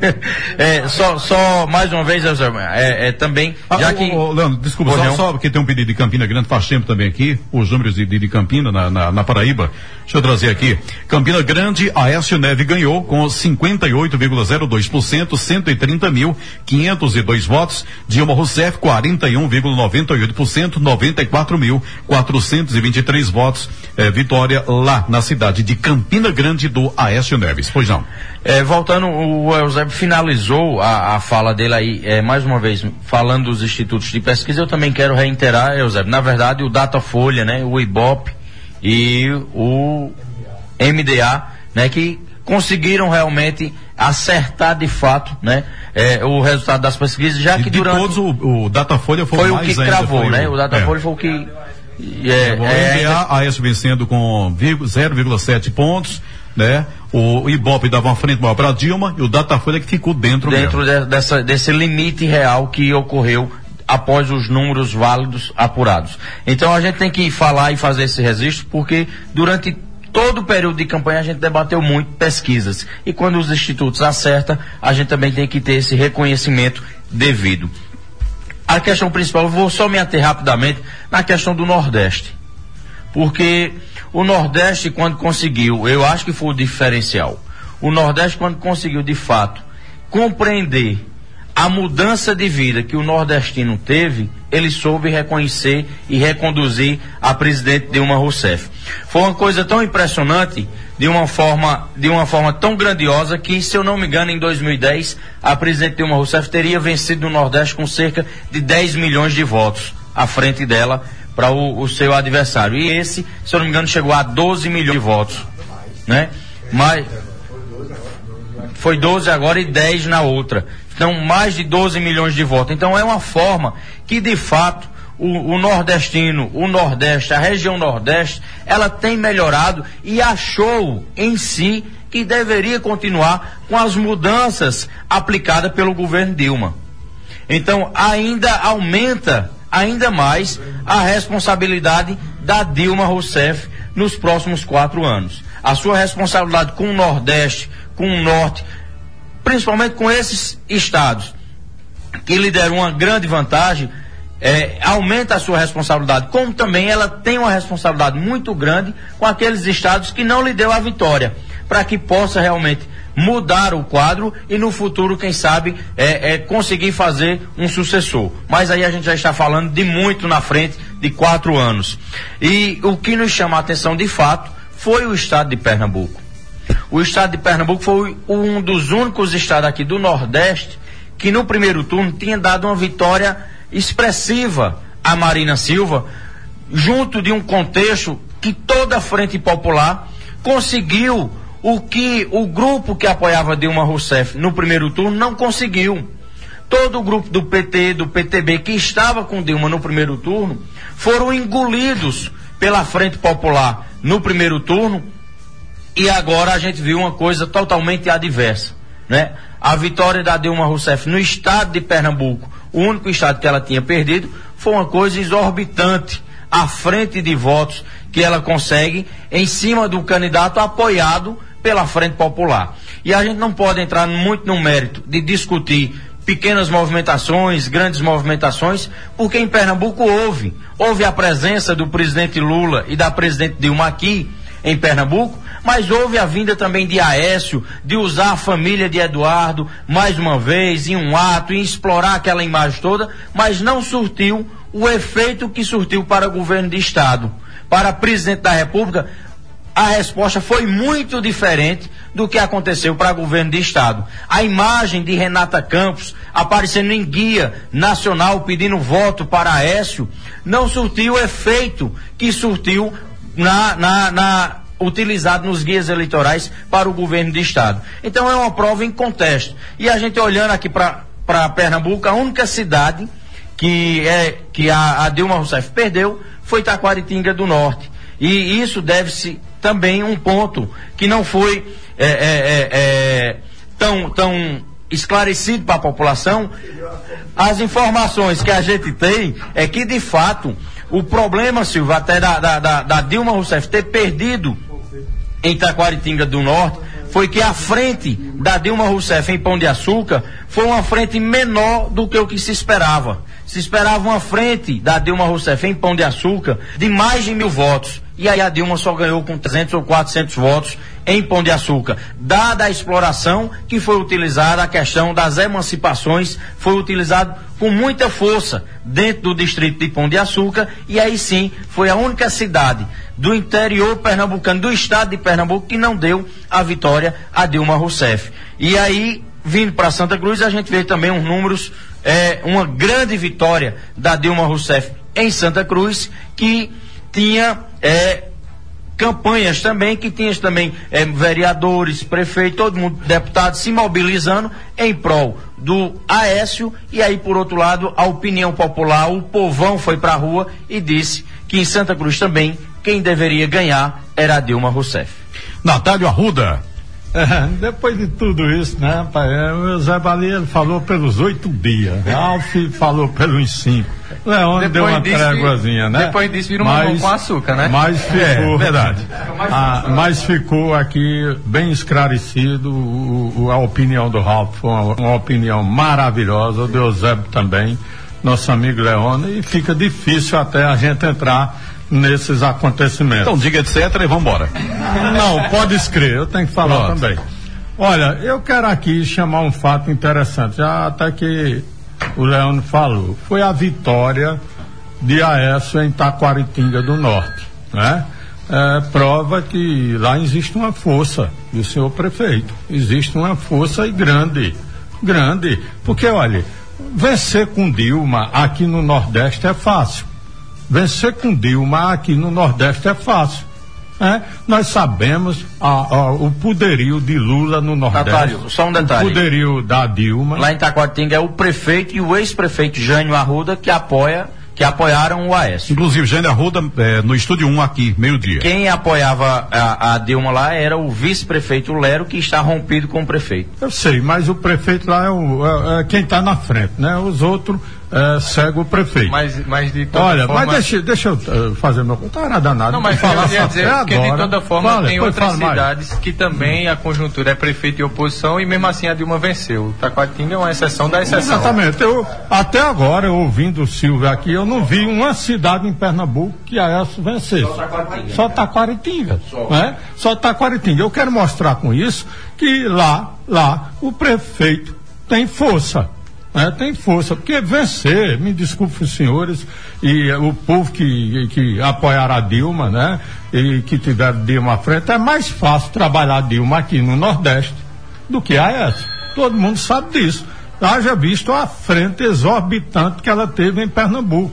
é, só, só, mais uma vez, Eusébio, é, é, também. Ah, já ô, que... ô, Leandro, desculpa, só, só porque tem um pedido de Campina Grande, faz tempo também aqui, os números de, de, de Campina na, na, na Paraíba. Deixa eu trazer aqui. Campina Grande, Aécio Neves ganhou com cinquenta e oito vírgula zero dois por cento, cento e trinta mil quinhentos e dois votos. Dilma Rousseff, quarenta e um vírgula noventa e oito por cento, noventa e quatro mil quatrocentos e vinte e três votos. É, vitória lá na cidade de Campina Grande do Aécio Neves. Pois não. É, voltando, o Eusébio finalizou a, a fala dele aí, é, mais uma vez, falando dos institutos de pesquisa. Eu também quero reiterar, Eusébio, na verdade, o Datafolha, né, o Ibope e o M D A, né, que conseguiram realmente acertar de fato, né, é, o resultado das pesquisas, já que de durante todos o, o Datafolha foi, foi mais o que ainda, cravou, foi né, o, o Datafolha é. foi o que É, é, o é, M D A, Aécio vencendo com zero vírgula sete pontos, né? O Ibope dava uma frente maior para Dilma e o Datafolha que ficou dentro dentro de, dessa, desse limite real que ocorreu após os números válidos apurados. Então a gente tem que falar e fazer esse registro, porque durante todo o período de campanha a gente debateu muito pesquisas, e quando os institutos acertam, a gente também tem que ter esse reconhecimento devido. A questão principal, eu vou só me ater rapidamente na questão do Nordeste, porque o Nordeste, quando conseguiu, eu acho que foi o diferencial, o Nordeste, quando conseguiu de fato compreender a mudança de vida que o nordestino teve, ele soube reconhecer e reconduzir a presidente Dilma Rousseff. Foi uma coisa tão impressionante, de uma forma, de uma forma tão grandiosa, que, se eu não me engano, em dois mil e dez, a presidente Dilma Rousseff teria vencido no Nordeste com cerca de dez milhões de votos à frente dela para o, o seu adversário. E esse, se eu não me engano, chegou a doze milhões de votos, né? Mas foi doze agora e dez na outra. Então, mais de doze milhões de votos. Então, é uma forma que, de fato, o, o nordestino, o Nordeste, a região Nordeste, ela tem melhorado e achou em si que deveria continuar com as mudanças aplicadas pelo governo Dilma. Então, ainda aumenta ainda mais a responsabilidade da Dilma Rousseff nos próximos quatro anos. A sua responsabilidade com o Nordeste, com o Norte, principalmente com esses estados que lhe deram uma grande vantagem, é, aumenta a sua responsabilidade, como também ela tem uma responsabilidade muito grande com aqueles estados que não lhe deu a vitória, para que possa realmente mudar o quadro e no futuro, quem sabe, é, é, conseguir fazer um sucessor. Mas aí a gente já está falando de muito na frente, de quatro anos. E o que nos chama a atenção de fato foi o estado de Pernambuco. O estado de Pernambuco foi um dos únicos estados aqui do Nordeste que no primeiro turno tinha dado uma vitória expressiva a Marina Silva, junto de um contexto que toda a Frente Popular conseguiu o que o grupo que apoiava Dilma Rousseff no primeiro turno não conseguiu. Todo o grupo do P T, do P T B, que estava com Dilma no primeiro turno, foram engolidos pela Frente Popular no primeiro turno, e agora a gente viu uma coisa totalmente adversa, né? A vitória da Dilma Rousseff no estado de Pernambuco, o único estado que ela tinha perdido, foi uma coisa exorbitante, a frente de votos que ela consegue em cima do candidato apoiado pela Frente Popular. E a gente não pode entrar muito no mérito de discutir pequenas movimentações, grandes movimentações, porque em Pernambuco houve, houve a presença do presidente Lula e da presidente Dilma aqui em Pernambuco, mas houve a vinda também de Aécio, de usar a família de Eduardo mais uma vez em um ato, em explorar aquela imagem toda, mas não surtiu o efeito que surtiu para o governo de estado. Para o presidente da República, a resposta foi muito diferente do que aconteceu para o governo de estado. A imagem de Renata Campos aparecendo em guia nacional pedindo voto para Aécio não surtiu o efeito que surtiu na, na, na utilizado nos guias eleitorais para o governo de estado. Então é uma prova em contexto. E a gente olhando aqui para Pernambuco, a única cidade que, é, que a, a Dilma Rousseff perdeu foi Taquaritinga do Norte. E isso deve-se também um ponto que não foi é, é, é, é, tão, tão esclarecido para a população. As informações que a gente tem é que, de fato, o problema, Silvio, até da, da, da, da Dilma Rousseff ter perdido em Taquaritinga do Norte, foi que a frente da Dilma Rousseff em Pão de Açúcar foi uma frente menor do que o que se esperava. Se esperava uma frente da Dilma Rousseff em Pão de Açúcar de mais de mil votos. E aí a Dilma só ganhou com trezentos ou quatrocentos votos em Pão de Açúcar. Dada a exploração que foi utilizada, a questão das emancipações foi utilizado com muita força dentro do distrito de Pão de Açúcar, e aí sim foi a única cidade do interior pernambucano, do estado de Pernambuco, que não deu a vitória a Dilma Rousseff. E aí, vindo para Santa Cruz, a gente vê também uns números, é, uma grande vitória da Dilma Rousseff em Santa Cruz, que tinha é, campanhas também, que tinha também é, vereadores, prefeitos, todo mundo, deputados se mobilizando em prol do Aécio. E aí, por outro lado, a opinião popular, o povão foi para a rua e disse que em Santa Cruz também quem deveria ganhar era a Dilma Rousseff. Natálio Arruda. É, depois de tudo isso, né, rapaz, é, o Zé Baleiro falou pelos oito dias, Ralf falou pelos cinco, Leone deu uma tréguazinha, né? Depois disso vira um mamão com açúcar, né? Mas ficou, é, verdade. Ah, mas ficou aqui bem esclarecido, o, o, a opinião do Ralf foi uma, uma opinião maravilhosa, o de Eusébio também, nosso amigo Leone, e fica difícil até a gente entrar nesses acontecimentos. Então diga etc e vamos embora. Não, pode escrever, eu tenho que falar Pronto. também. Olha, eu quero aqui chamar um fato interessante, já até que o Leandro falou, foi a vitória de Aécio em Taquaritinga do Norte, né? É, prova que lá existe uma força do senhor prefeito, existe uma força e grande, grande, porque olha, vencer com Dilma aqui no Nordeste é fácil. Vencer com Dilma aqui no Nordeste é fácil. É? Nós sabemos a, a, o poderio de Lula no Nordeste. Natália, só um detalhe. O poderio da Dilma. Lá em Taquaritinga é o prefeito e o ex-prefeito Jânio Arruda que apoia, que apoiaram o Aécio. Inclusive, Jânio Arruda, é, no estúdio um aqui, meio-dia. Quem apoiava a, a Dilma lá era o vice-prefeito Lero, que está rompido com o prefeito. Eu sei, mas o prefeito lá é, o, é, é quem está na frente, né? Os outros é, cegam o prefeito. Mas, mas de toda Olha, forma... mas deixa, deixa eu uh, fazer meu... Tá nada danado. Não, mas falar eu ia dizer é que agora. de toda forma Fala, tem outras cidades mais. que também a conjuntura é prefeito e oposição, e mesmo assim a Dilma venceu. Taquaritinga é uma exceção da exceção. Exatamente. Eu, até agora, eu ouvindo o Silvio aqui, eu não vi uma cidade em Pernambuco que a Aécio vencesse. Só Taquaritinga. Só, né? Só Taquaritinga. Eu quero mostrar com isso que lá, lá, o prefeito tem força. Né? Tem força, porque vencer, me desculpe os senhores, e o povo que, que apoiaram a Dilma, né? E que tiveram Dilma à frente, é mais fácil trabalhar Dilma aqui no Nordeste do que a Aécio. Todo mundo sabe disso. Haja visto a frente exorbitante que ela teve em Pernambuco.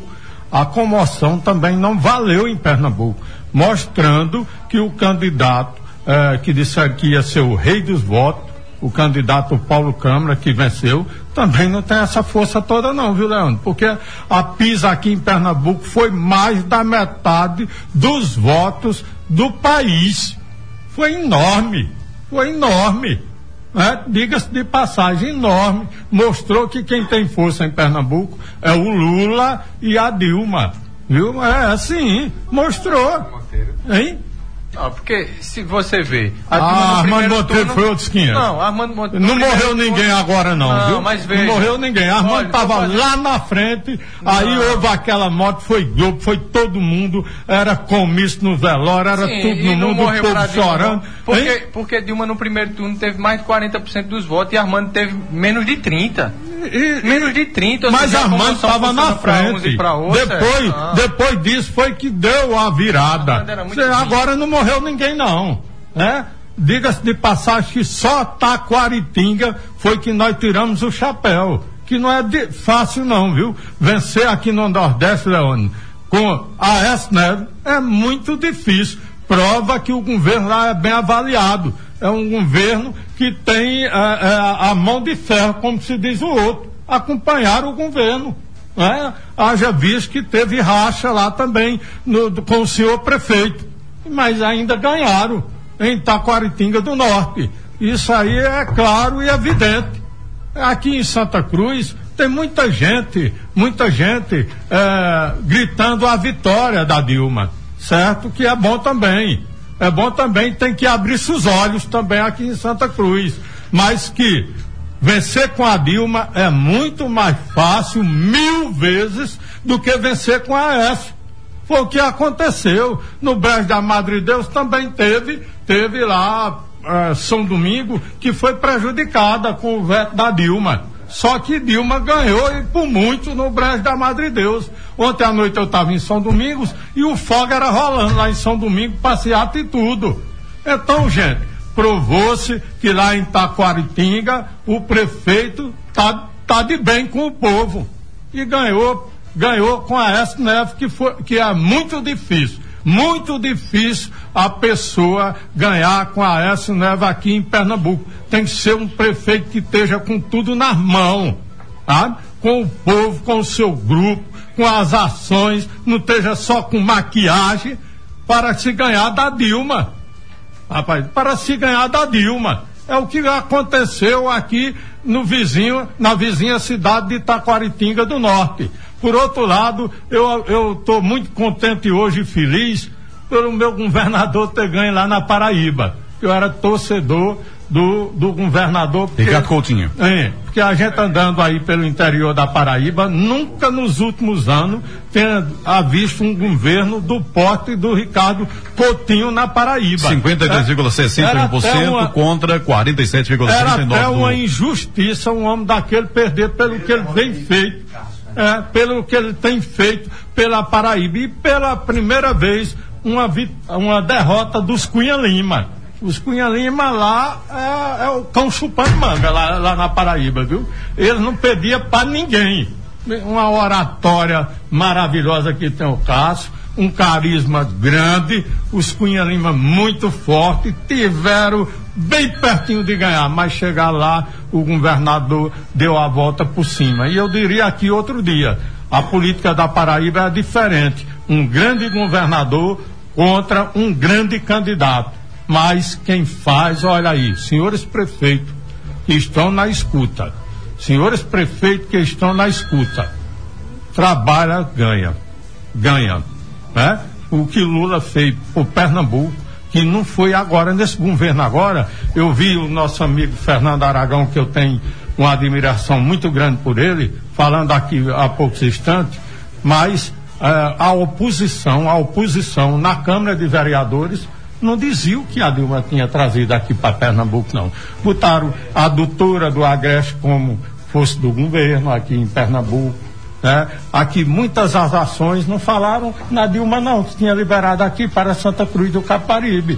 a comoção também não valeu em Pernambuco, mostrando que o candidato eh, que disseram que ia ser o rei dos votos, o candidato Paulo Câmara, que venceu, também não tem essa força toda não, viu, Leandro? Porque a PIS aqui em Pernambuco foi mais da metade dos votos do país. Foi enorme, foi enorme. Né? Diga-se de passagem, enorme. Mostrou que quem tem força em Pernambuco é o Lula e a Dilma. Viu? É assim, mostrou. Hein? Não, porque se você vê. A ah, Armando Monteiro turno, foi outros quinhentos. Não, Armando Monteiro. Não morreu ninguém turno, agora, não, não, viu? Mas veja, não morreu ninguém. Armando estava lá na frente, não. Aí houve aquela morte, foi Globo, foi todo mundo, era comício no velório, era Sim, tudo no mundo, o povo chorando. Porque, porque Dilma no primeiro turno teve mais de quarenta por cento dos votos e Armando teve menos de trinta por cento. E, menos de trinta por cento. Mas Armando estava na frente. Outra, depois, ah. depois disso foi que deu a virada. Cê, agora não morreu ninguém, não. Né? Diga-se de passagem que só Taquaritinga foi que nós tiramos o chapéu. Que não é de, fácil, não, viu? Vencer aqui no Nordeste, Leone, com a Aécio Neves é muito difícil. Prova que o governo lá é bem avaliado. É um governo que tem é, é, a mão de ferro, como se diz o outro, acompanhar o governo. Né? Haja visto que teve racha lá também no, com o senhor prefeito, mas ainda ganharam em Taquaritinga do Norte. Isso aí é claro e evidente. Aqui em Santa Cruz tem muita gente, muita gente é, gritando a vitória da Dilma, certo? Que é bom também. É bom também, tem que abrir seus olhos também aqui em Santa Cruz. Mas que vencer com a Dilma é muito mais fácil, mil vezes, do que vencer com a Aécio. Foi o que aconteceu. No Brejo da Madre Deus também teve, teve lá uh, São Domingo, que foi prejudicada com o veto da Dilma. Só que Dilma ganhou e por muito no Brejo da Madre Deus. Ontem à noite eu estava em São Domingos e o fogo era rolando lá em São Domingos, passeata e tudo. Então, gente, provou-se que lá em Taquaritinga o prefeito tá, tá de bem com o povo. E ganhou, ganhou com a Aécio Neves, que, foi, que é muito difícil. Muito difícil a pessoa ganhar com a Aécio Neves aqui em Pernambuco. Tem que ser um prefeito que esteja com tudo nas mãos, tá? Com o povo, com o seu grupo, com as ações, não esteja só com maquiagem para se ganhar da Dilma. Rapaz, para se ganhar da Dilma. É o que aconteceu aqui no vizinho, na vizinha cidade de Taquaritinga do Norte. Por outro lado, eu estou muito contente hoje e feliz pelo meu governador ter ganho lá na Paraíba. Eu era torcedor do, do governador. Porque, Ricardo Coutinho. É, porque a gente andando aí pelo interior da Paraíba, nunca nos últimos anos tenha visto um governo do porte do Ricardo Coutinho na Paraíba. cinquenta e três vírgula sessenta e um por cento uma, contra quarenta e sete vírgula setenta e nove por cento. Era até do... uma injustiça um homem daquele perder pelo que ele vem feito. É, pelo que ele tem feito pela Paraíba. E pela primeira vez uma, uma derrota dos Cunha Lima. Os Cunha Lima lá é, é o cão chupando manga lá, lá na Paraíba, viu? Ele não pedia para ninguém. Uma oratória maravilhosa que tem o Cássio, um carisma grande, os Cunha Lima muito forte, tiveram bem pertinho de ganhar, mas chegar lá o governador deu a volta por cima. E eu diria aqui outro dia, a política da Paraíba é diferente, um grande governador contra um grande candidato, mas quem faz, olha aí, senhores prefeitos que estão na escuta, senhores prefeitos que estão na escuta, trabalha, ganha, ganha, né? O que Lula fez por Pernambuco, que não foi agora, nesse governo agora, eu vi o nosso amigo Fernando Aragão, que eu tenho uma admiração muito grande por ele, falando aqui há poucos instantes, mas uh, a oposição, a oposição na Câmara de Vereadores não dizia o que a Dilma tinha trazido aqui para Pernambuco, não. Botaram a doutora do Agreste como fosse do governo aqui em Pernambuco, né? Aqui muitas as ações não falaram na Dilma não, que tinha liberado aqui para Santa Cruz do Caparibe.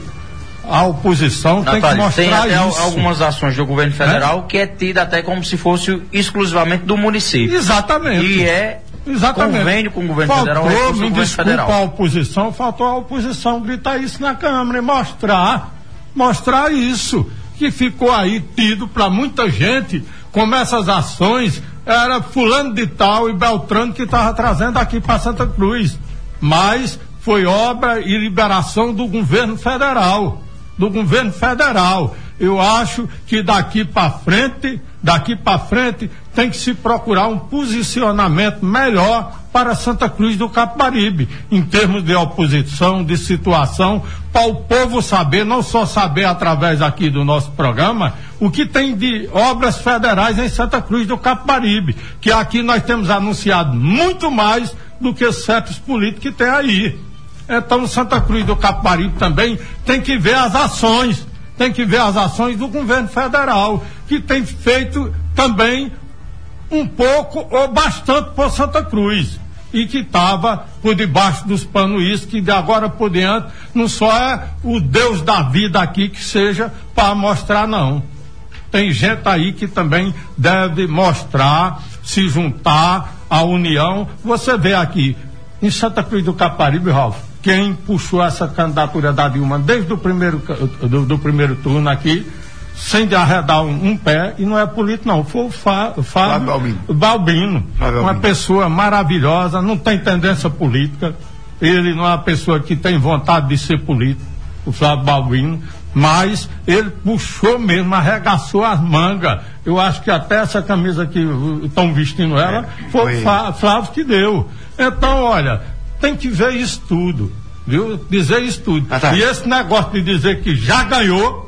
A oposição Natália, tem que mostrar tem até isso. Algumas ações do governo federal é? que é tida até como se fosse exclusivamente do município. Exatamente. E é Exatamente. Convênio com o governo faltou, federal, recurso me do governo desculpa federal. a oposição, faltou a oposição gritar isso na Câmara e mostrar, mostrar isso, que ficou aí tido para muita gente, como essas ações, era fulano de tal e Beltrano que estava trazendo aqui para Santa Cruz, mas foi obra e liberação do governo federal, do governo federal. Eu acho que daqui para frente, daqui para frente, tem que se procurar um posicionamento melhor para Santa Cruz do Capibaribe, em termos de oposição, de situação, para o povo saber, não só saber através aqui do nosso programa, o que tem de obras federais em Santa Cruz do Capibaribe, que aqui nós temos anunciado muito mais do que os certos políticos que tem aí. Então Santa Cruz do Capibaribe também tem que ver as ações, tem que ver as ações do governo federal, que tem feito também um pouco ou bastante por Santa Cruz, e que estava por debaixo dos panos isso, que de agora por diante não só é o Deus da vida aqui que seja para mostrar, não. Tem gente aí que também deve mostrar, se juntar à união. Você vê aqui, em Santa Cruz do Capibaribe, Ralf, quem puxou essa candidatura da Dilma desde o primeiro, do, do primeiro turno aqui, sem de arredar um, um pé, e não é político não, foi o Fá, Fábio Balbino, Balbino Fábio uma Balbino. Pessoa maravilhosa, não tem tendência política, ele não é uma pessoa que tem vontade de ser político, o Flávio Balbino, mas ele puxou mesmo, arregaçou as mangas. Eu acho que até essa camisa que estão vestindo ela, é, foi o Flávio que deu. Então, olha, tem que ver isso tudo, viu? Dizer isso tudo. Ah, tá. E esse negócio de dizer que já ganhou,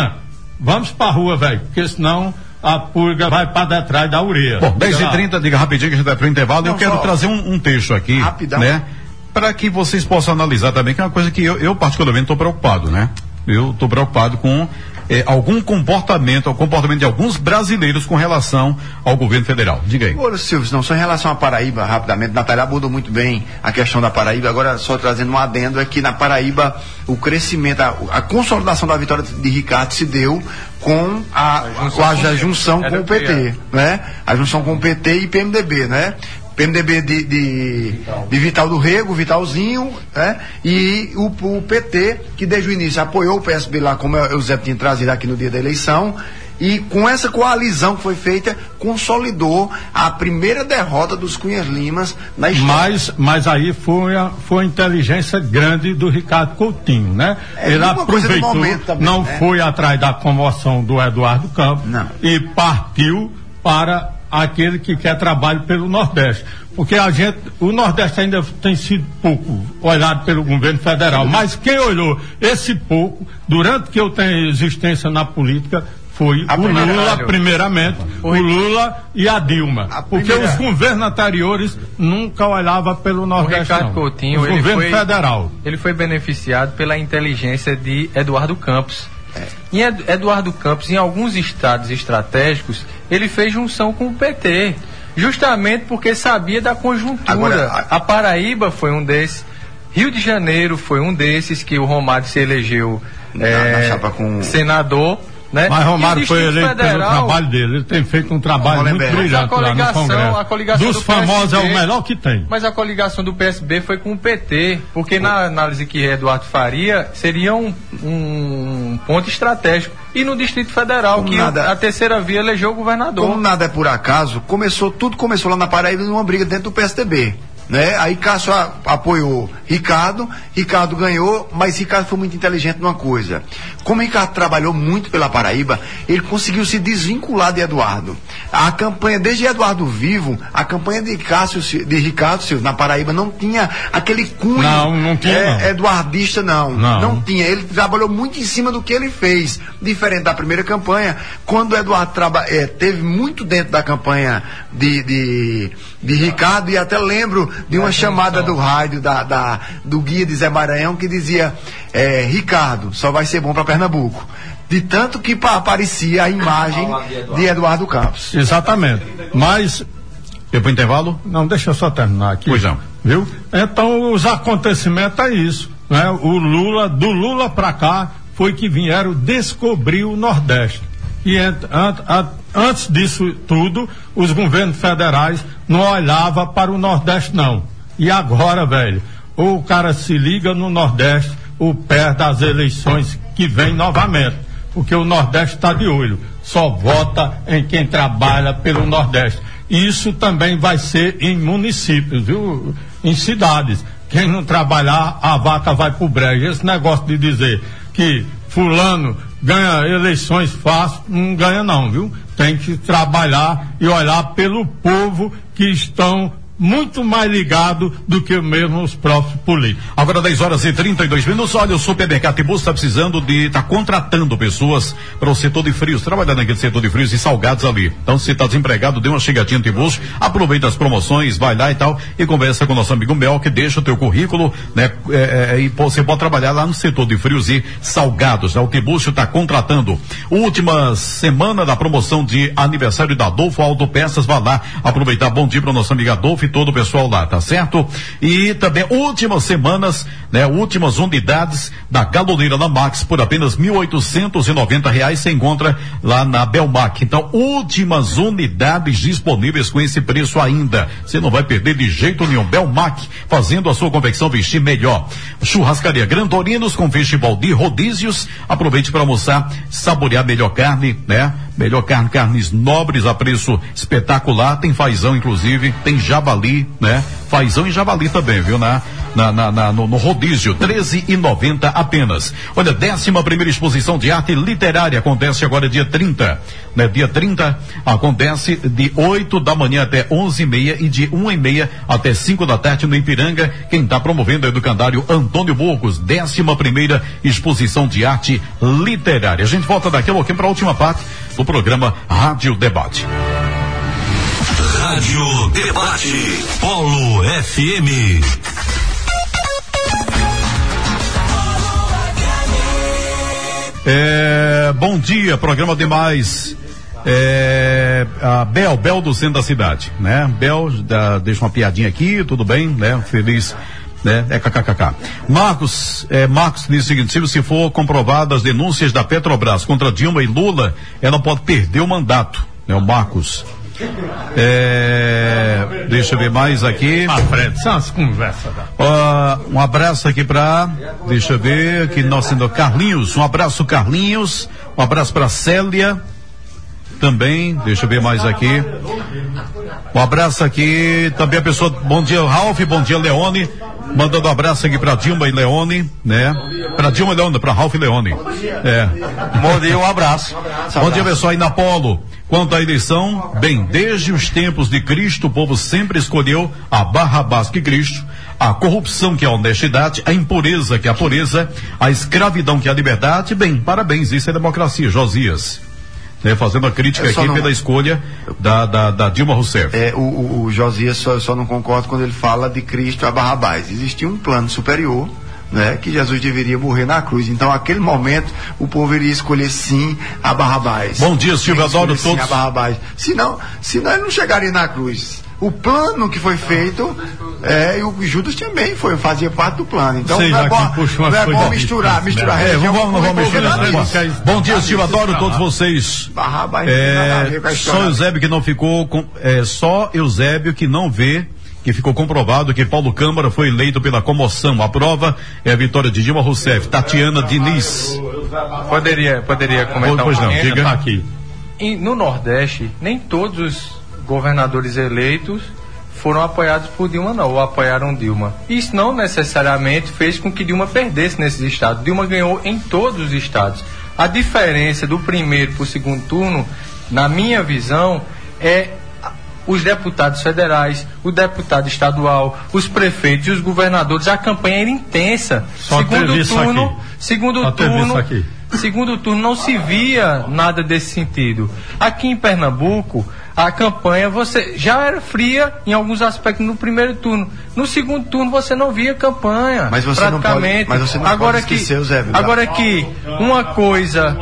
vamos pra rua, velho, porque senão a purga vai para detrás da orelha. Bom, dez e trinta, diga rapidinho que a gente vai pro intervalo. Não, eu quero só trazer um, um texto aqui, rapidão, né? Para que vocês possam analisar também, que é uma coisa que eu, eu particularmente estou preocupado, né? Eu estou preocupado com eh, algum comportamento, o comportamento de alguns brasileiros com relação ao governo federal. Diga aí. Olha, Silvio, não, só em relação à Paraíba, rapidamente, Natália abordou muito bem a questão da Paraíba, agora só trazendo um adendo, é que na Paraíba o crescimento, a, a consolidação da vitória de Ricardo se deu com a, a junção, a, a, a junção com o P T, né? A junção com o P T e P M D B, né? P M D B de, de, Vital. de Vital do Rego, Vitalzinho, né? E o, o P T, que desde o início apoiou o P S B lá, como o Zé tinha trazido aqui no dia da eleição, e com essa coalizão que foi feita, consolidou a primeira derrota dos Cunhas Limas na história. Mas, mas aí foi a, foi a inteligência grande do Ricardo Coutinho, né? É, ele aproveitou, também, não né? foi atrás da comoção do Eduardo Campos, não. E partiu para aquele que quer trabalho pelo Nordeste, porque a gente, o Nordeste ainda tem sido pouco olhado pelo governo federal, mas quem olhou esse pouco, durante que eu tenho existência na política, foi a o Lula, primeiramente, o Lula e a Dilma, a porque primeira... os governos anteriores nunca olhavam pelo Nordeste, o Ricardo não. Coutinho, o ele governo foi, federal. Ele foi beneficiado pela inteligência de Eduardo Campos. É. Em Ed, Eduardo Campos, em alguns estados estratégicos, ele fez junção com o P T, justamente porque sabia da conjuntura. Agora, a... a Paraíba foi um desses, Rio de Janeiro foi um desses que o Romário se elegeu na, é, na com... senador. Né? Mas Romário foi eleito federal, pelo trabalho dele, ele tem feito um trabalho muito brilhante lá no Congresso. A coligação dos do famosos P S B, é o melhor que tem. Mas a coligação do P S B foi com o P T, porque na análise que Eduardo faria, seria um, um ponto estratégico. E no Distrito Federal, como que nada, a terceira via elegeu o governador. Como nada é por acaso, começou, tudo começou lá na Paraíba numa briga dentro do P S D B. Né? Aí Cássio a, apoiou Ricardo, Ricardo ganhou, mas Ricardo foi muito inteligente numa coisa. Como Ricardo trabalhou muito pela Paraíba, ele conseguiu se desvincular de Eduardo. A campanha, desde Eduardo vivo, a campanha de Cássio, de Ricardo Silva, na Paraíba, não tinha aquele cunho não, não tinha, é, não. eduardista, não. não. Não tinha. Ele trabalhou muito em cima do que ele fez. Diferente da primeira campanha, quando o Eduardo traba, é, teve muito dentro da campanha de, de, de Ricardo, e até lembro de uma chamada do rádio da, da, do guia de Zé Maranhão que dizia é, Ricardo, só vai ser bom para Pernambuco. De tanto que pa, aparecia a imagem de Eduardo Campos. Exatamente. Mas. Eu pro intervalo? Não, deixa eu só terminar aqui. Pois não. Viu? Então, os acontecimentos é isso. Né? O Lula, do Lula para cá, foi que vieram descobrir o Nordeste. E ent, ant, ant, antes disso tudo, os governos federais não olhavam para o Nordeste, não. E agora, velho, ou o cara se liga no Nordeste, ou perto das eleições que vem novamente. Porque o Nordeste está de olho. Só vota em quem trabalha pelo Nordeste. Isso também vai ser em municípios, viu? Em cidades. Quem não trabalhar, a vaca vai pro brejo. Esse negócio de dizer que fulano ganha eleições fácil, não ganha não, viu? Tem que trabalhar e olhar pelo povo que estão muito mais ligado do que mesmo os próprios políticos. Agora dez horas e trinta e dois minutos. Olha, o supermercado Timbu está precisando de, está contratando pessoas para o setor de frios, trabalhando naquele setor de frios e salgados ali. Então, se está desempregado, dê uma chegadinha no Timbu, aproveita as promoções, vai lá e tal, e conversa com o nosso amigo Mel, que deixa o teu currículo, né? É, é, e você pode trabalhar lá no setor de frios e salgados, né? O Timbu está contratando. Última semana da promoção de aniversário da Adolfo Autopeças, vai lá aproveitar. Bom dia para o nosso amigo Adolfo e todo o pessoal lá, tá certo? E também últimas semanas, né? Últimas unidades da galoneira da Max por apenas mil oitocentos e noventa reais, você encontra lá na Belmac. Então, últimas unidades disponíveis com esse preço ainda. Você não vai perder de jeito nenhum. Belmac, fazendo a sua confecção vestir melhor. Churrascaria Grandorinos com festival de rodízios. Aproveite para almoçar, saborear melhor carne, né? Melhor carne, carnes nobres a preço espetacular. Tem fazão, inclusive, tem javali, né? Fazão e javali também, viu? Na, na, na, na no, no rodízio, treze e noventa apenas. Olha, décima primeira exposição de arte literária acontece agora dia trinta, né? Dia trinta acontece de oito da manhã até onze e meia e de uma e meia até cinco da tarde no Ipiranga. Quem está promovendo é o educandário Antônio Burgos, décima primeira exposição de arte literária. A gente volta daqui a pouquinho para a última parte do programa Rádio Debate. Rádio Debate, Polo F M. É, bom dia, programa demais. É, a Bel, Bel do centro da cidade, né? Bel, da, deixa uma piadinha aqui, tudo bem, né? Feliz, né? É kkkk. Marcos, é, Marcos diz o seguinte: se for comprovadas as denúncias da Petrobras contra Dilma e Lula, ela pode perder o mandato, né? O Marcos. É, deixa eu ver mais aqui. Ah, Fred, são as conversas. Uh, um abraço aqui pra, deixa eu ver, aqui nosso Carlinhos, um abraço Carlinhos, um abraço pra Célia também, deixa eu ver mais aqui. Um abraço aqui também a pessoa, bom dia Ralf, bom dia Leone, mandando um abraço aqui pra Dilma e Leone, né? Pra Dilma e Leone, pra Ralf e Leone. É. Bom dia, um abraço. Bom dia pessoal aí na Polo. Quanto à eleição, bem, desde os tempos de Cristo, o povo sempre escolheu a Barrabás que Cristo, a corrupção que é a honestidade, a impureza que é a pureza, a escravidão que é a liberdade. Bem, parabéns, isso é democracia, Josias. Né, fazendo a crítica aqui não... pela escolha da, da, da Dilma Rousseff. É, o, o, o Josias só, só não concorda quando ele fala de Cristo a Barrabás. Existia um plano superior, né, que Jesus deveria morrer na cruz. Então, naquele momento, o povo iria escolher sim a Barrabás. Bom dia, Silvio, adoro todos. A Barrabás. Senão, senão ele não chegaria na cruz. O plano que foi feito, é, e o Judas também foi, fazia parte do plano. Então, Sei, não é bom, não é bom misturar, difícil, misturar né? religião. É, vamos, vamos misturar. Bom dia, Silvio, adoro todos vocês. Barrabás, é, só Eusébio que não ficou, com, é, só Eusébio que não vê, que ficou comprovado que Paulo Câmara foi eleito pela comoção. A prova é a vitória de Dilma Rousseff. Tatiana Diniz. Poderia, poderia comentar pois um não, diga. Tá aqui. E no Nordeste, nem todos os governadores eleitos foram apoiados por Dilma, não, ou apoiaram Dilma. Isso não necessariamente fez com que Dilma perdesse nesses estados. Dilma ganhou em todos os estados. A diferença do primeiro para o segundo turno, na minha visão, é os deputados federais, o deputado estadual, os prefeitos e os governadores. A campanha era intensa. Só segundo turno, segundo Só turno, segundo turno não se via nada desse sentido. Aqui em Pernambuco, a campanha você já era fria em alguns aspectos no primeiro turno. No segundo turno você não via campanha. Mas você praticamente. não pode, mas você não agora pode esquecer, que, Eusébio, agora que uma coisa,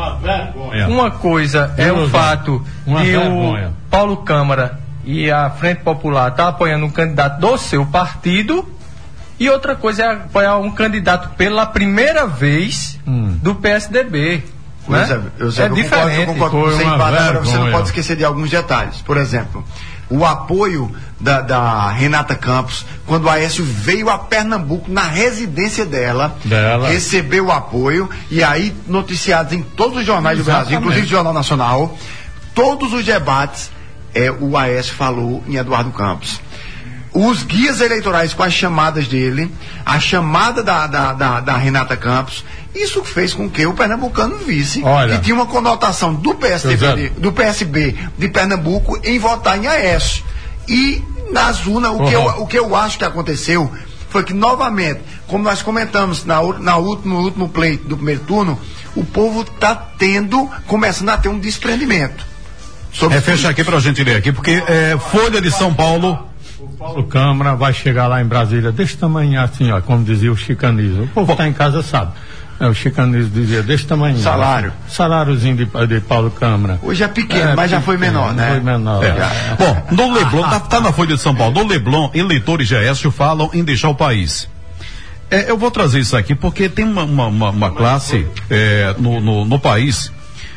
uma coisa é o fato de o Paulo Câmara e a Frente Popular estar tá apoiando um candidato do seu partido, e outra coisa é apoiar um candidato pela primeira vez hum. do P S D B. Né? Eu, eu, eu, é eu diferente. concordo, eu concordo com você, uma agora você não vergonha. pode esquecer de alguns detalhes. Por exemplo, o apoio da, da Renata Campos, quando o Aécio veio a Pernambuco, na residência dela, Dela. recebeu o apoio, e aí noticiados em todos os jornais do Exatamente. Brasil, inclusive o Jornal Nacional, todos os debates, é, o Aécio falou em Eduardo Campos. Os guias eleitorais com as chamadas dele, a chamada da, da, da, da Renata Campos, isso fez com que o pernambucano visse Olha, que tinha uma conotação do P S D B, de, do P S B de Pernambuco em votar em Aécio. E nas urnas, o, que eu, o que eu acho que aconteceu foi que, novamente, como nós comentamos na, na último, no último pleito do primeiro turno, o povo está tendo, começando a ter um desprendimento. É, fecha aqui pra gente ler aqui, porque é, Folha de São Paulo. O Câmara vai chegar lá em Brasília desse tamanho assim, ó, como dizia o chicanismo. O povo que está em casa sabe. É, o chicanismo dizia desse tamanho. Salário. Assim, saláriozinho de, de Paulo Câmara. Hoje é pequeno, é, mas já foi menor, né? Foi menor. É. É. Bom, no Leblon, tá, tá na Folha de São Paulo, no Leblon, eleitores de Aécio falam em deixar o país. É, eu vou trazer isso aqui porque tem uma, uma, uma, uma classe é, no, no, no país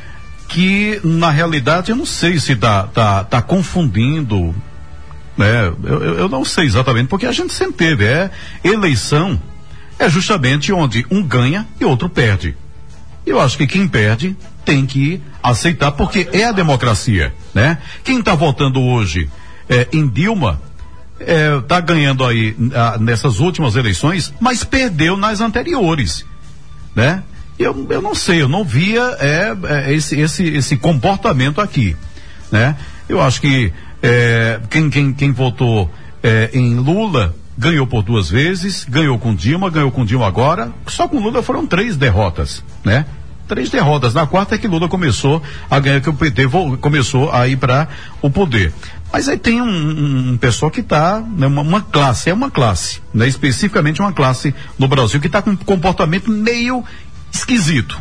que, na realidade, eu não sei se tá, tá, tá confundindo. É, eu, eu não sei exatamente, porque a gente sempre teve, é, eleição é justamente onde um ganha e outro perde. Eu acho que quem perde tem que aceitar, porque é a democracia, né? Quem está votando hoje é, em Dilma está é, ganhando aí a, nessas últimas eleições, mas perdeu nas anteriores, né? Eu, eu não sei, eu não via é, é, esse, esse, esse comportamento aqui, né? Eu acho que É, quem, quem, quem votou é, em Lula ganhou por duas vezes, ganhou com Dilma, ganhou com Dilma agora, só com Lula foram três derrotas, né? Três derrotas. Na quarta é que Lula começou a ganhar, que o P T vo, começou a ir para o poder. Mas aí tem um, um, um pessoal que está, né, uma, uma classe, é uma classe, né? Especificamente uma classe no Brasil que está com um comportamento meio esquisito.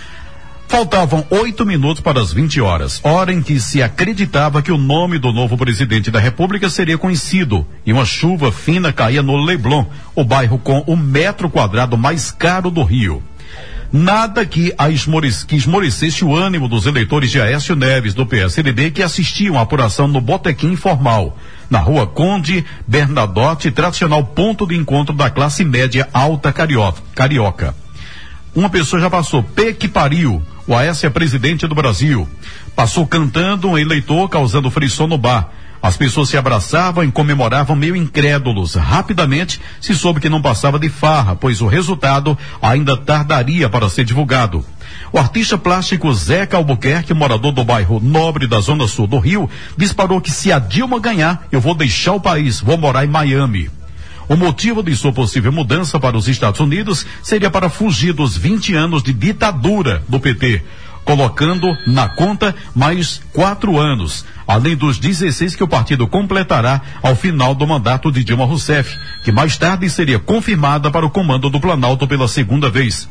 Faltavam oito minutos para as vinte horas, hora em que se acreditava que o nome do novo presidente da República seria conhecido, e uma chuva fina caía no Leblon, o bairro com o metro quadrado mais caro do Rio. Nada que, a esmorece, que esmorecesse o ânimo dos eleitores de Aécio Neves, do P S D B, que assistiam à apuração no Botequim Informal, na rua Conde Bernadotte, tradicional ponto de encontro da classe média alta carioca. Uma pessoa já passou, P que pariu, o Aécio é presidente do Brasil. Passou cantando um eleitor, causando frisson no bar. As pessoas se abraçavam e comemoravam meio incrédulos. Rapidamente se soube que não passava de farra, pois o resultado ainda tardaria para ser divulgado. O artista plástico Zeca Albuquerque, morador do bairro Nobre da Zona Sul do Rio, disparou que se a Dilma ganhar, eu vou deixar o país, vou morar em Miami. O motivo de sua possível mudança para os Estados Unidos seria para fugir dos vinte anos de ditadura do P T, colocando na conta mais quatro anos, além dos dezesseis que o partido completará ao final do mandato de Dilma Rousseff, que mais tarde seria confirmada para o comando do Planalto pela segunda vez.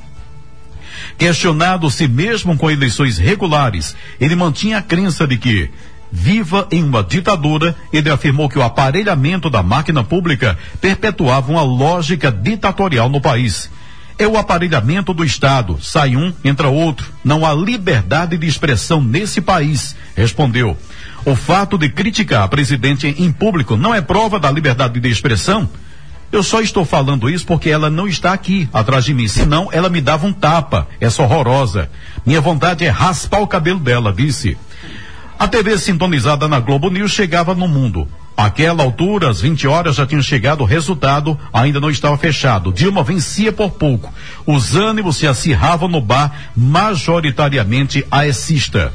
Questionado se mesmo com eleições regulares, ele mantinha a crença de que viva em uma ditadura, ele afirmou que o aparelhamento da máquina pública perpetuava uma lógica ditatorial no país. É o aparelhamento do Estado, sai um, entra outro, não há liberdade de expressão nesse país, respondeu. O fato de criticar a presidente em público não é prova da liberdade de expressão? Eu só estou falando isso porque ela não está aqui atrás de mim, senão ela me dava um tapa, essa horrorosa. Minha vontade é raspar o cabelo dela, disse. A T V sintonizada na Globo News chegava no mundo. Àquela altura, às vinte horas, já tinha chegado o resultado, ainda não estava fechado. Dilma vencia por pouco. Os ânimos se acirravam no bar, majoritariamente aecista.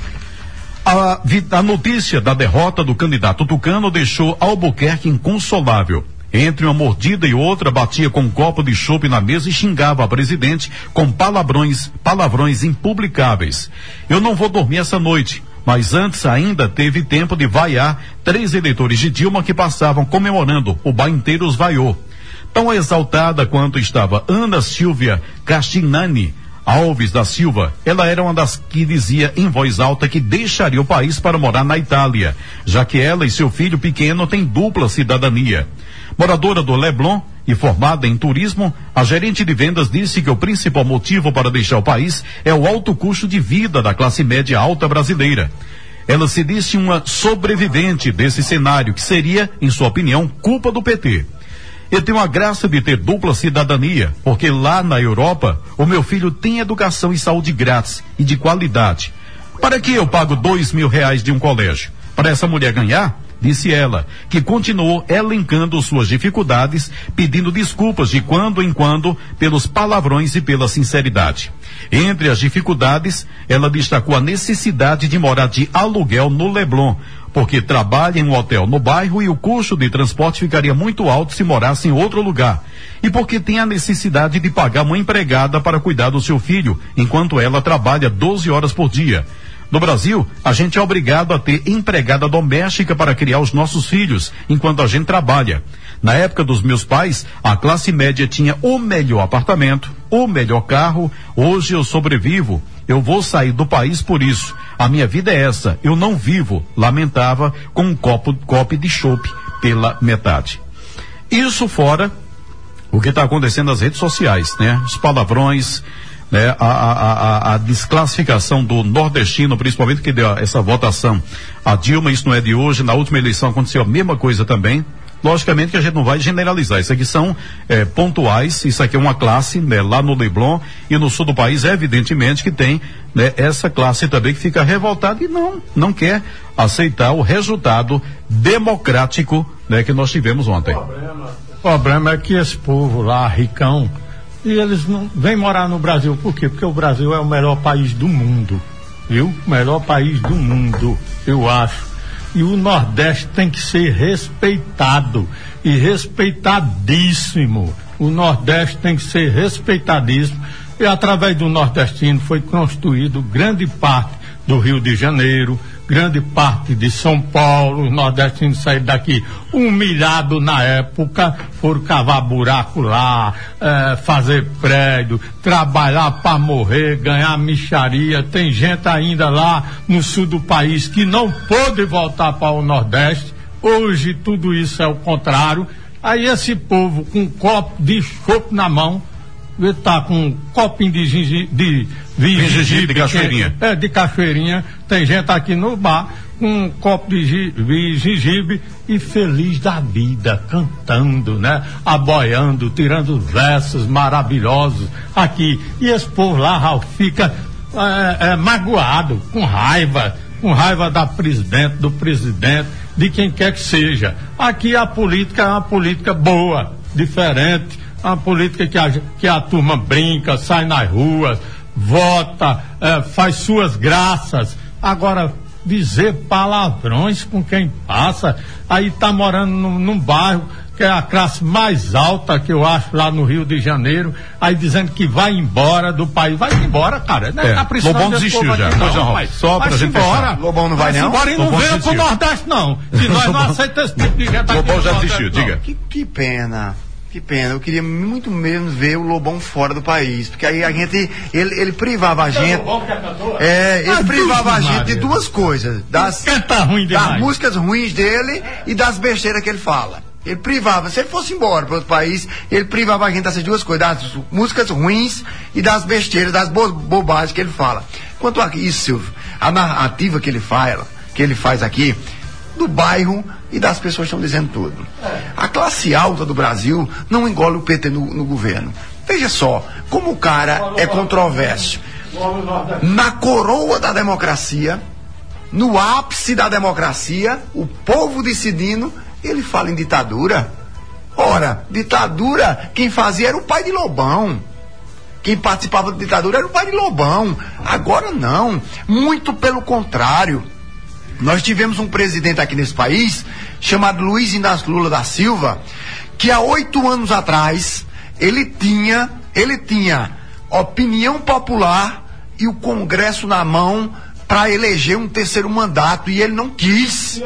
A, a notícia da derrota do candidato tucano deixou Albuquerque inconsolável. Entre uma mordida e outra, batia com um copo de chope na mesa e xingava a presidente com palavrões, palavrões impublicáveis. Eu não vou dormir essa noite. Mas antes ainda teve tempo de vaiar três eleitores de Dilma que passavam comemorando. O bar inteiro os vaiou. Tão exaltada quanto estava Ana Silvia Castinani Alves da Silva, ela era uma das que dizia em voz alta que deixaria o país para morar na Itália, já que ela e seu filho pequeno têm dupla cidadania. Moradora do Leblon, e formada em turismo, a gerente de vendas disse que o principal motivo para deixar o país é o alto custo de vida da classe média alta brasileira. Ela se disse uma sobrevivente desse cenário, que seria, em sua opinião, culpa do P T. Eu tenho a graça de ter dupla cidadania, porque lá na Europa, o meu filho tem educação e saúde grátis e de qualidade. Para que eu pago dois mil reais de um colégio? Para essa mulher ganhar? Disse ela, que continuou elencando suas dificuldades, pedindo desculpas de quando em quando pelos palavrões e pela sinceridade. Entre as dificuldades, ela destacou a necessidade de morar de aluguel no Leblon, porque trabalha em um hotel no bairro e o custo de transporte ficaria muito alto se morasse em outro lugar. E porque tem a necessidade de pagar uma empregada para cuidar do seu filho, enquanto ela trabalha doze horas por dia. No Brasil, a gente é obrigado a ter empregada doméstica para criar os nossos filhos, enquanto a gente trabalha. Na época dos meus pais, a classe média tinha o melhor apartamento, o melhor carro. Hoje eu sobrevivo. Eu vou sair do país por isso. A minha vida é essa. Eu não vivo, lamentava, com um copo, copo de chopp pela metade. Isso fora o que está acontecendo nas redes sociais, né? Os palavrões, né? A, a, a, a desclassificação do nordestino, principalmente que deu essa votação a Dilma. Isso não é de hoje. Na última eleição aconteceu a mesma coisa também. Logicamente que a gente não vai generalizar, isso aqui são é, pontuais, isso aqui é uma classe, né, lá no Leblon e no sul do país, evidentemente que tem, né, essa classe também que fica revoltada e não, não quer aceitar o resultado democrático, né, que nós tivemos ontem. O problema, o problema é que esse povo lá, ricão, e eles não vêm morar no Brasil, por quê? Porque o Brasil é o melhor país do mundo, viu? O melhor país do mundo, eu acho. E o Nordeste tem que ser respeitado, e respeitadíssimo. O Nordeste tem que ser respeitadíssimo, e através do nordestino foi construído grande parte do Rio de Janeiro, grande parte de São Paulo. Os nordestinos saíram daqui humilhados na época, foram cavar buraco lá, é, fazer prédio, trabalhar para morrer, ganhar mixaria. Tem gente ainda lá no sul do país que não pôde voltar para o Nordeste. Hoje tudo isso é o contrário. Aí esse povo com um copo de chopp na mão, ele tá com um copinho de gengibre, de, de, gengibre, de cachoeirinha. É, de cachoeirinha. Tem gente aqui no bar com um copo de, de gengibre e feliz da vida, cantando, né? Aboiando, tirando versos maravilhosos aqui. E esse povo lá, Ralf, fica é, é, magoado, com raiva, com raiva da presidente, do presidente, de quem quer que seja. Aqui a política é uma política boa, diferente. Uma política que a, que a turma brinca, sai nas ruas, vota, é, faz suas graças. Agora, dizer palavrões com quem passa, aí tá morando num, num bairro que é a classe mais alta que eu acho lá no Rio de Janeiro, aí dizendo que vai embora do país. Vai embora, cara. Não é, tá Lobão desistiu já. Não, não, não, só pra gente embora. Fechar. Lobão não vai, vai não? Embora e não venha pro Nordeste, não. Se nós não aceitamos esse tipo de gente aqui. Lobão já desistiu, diga. Que, que pena. Que pena, eu queria muito menos ver o Lobão fora do país, porque aí a gente, ele, ele privava a gente, é, ele ah, privava a gente de duas coisas, das, ruim das músicas ruins dele e das besteiras que ele fala. Ele privava, se ele fosse embora para outro país, ele privava a gente dessas duas coisas, das músicas ruins e das besteiras, das bo bobagens que ele fala. Quanto a isso, Silvio, a narrativa que ele faz, que ele faz aqui, do bairro e das pessoas que estão dizendo tudo. A classe alta do Brasil não engole o P T no, no governo. Veja só, como o cara é controverso. Na coroa da democracia, no ápice da democracia, o povo decidindo, ele fala em ditadura. Ora, ditadura, quem fazia era o pai de Lobão. Quem participava da ditadura era o pai de Lobão. Agora não, muito pelo contrário. Nós tivemos um presidente aqui nesse país, chamado Luiz Inácio Lula da Silva, que há oito anos atrás, ele tinha, ele tinha opinião popular e o Congresso na mão para eleger um terceiro mandato, e ele não quis.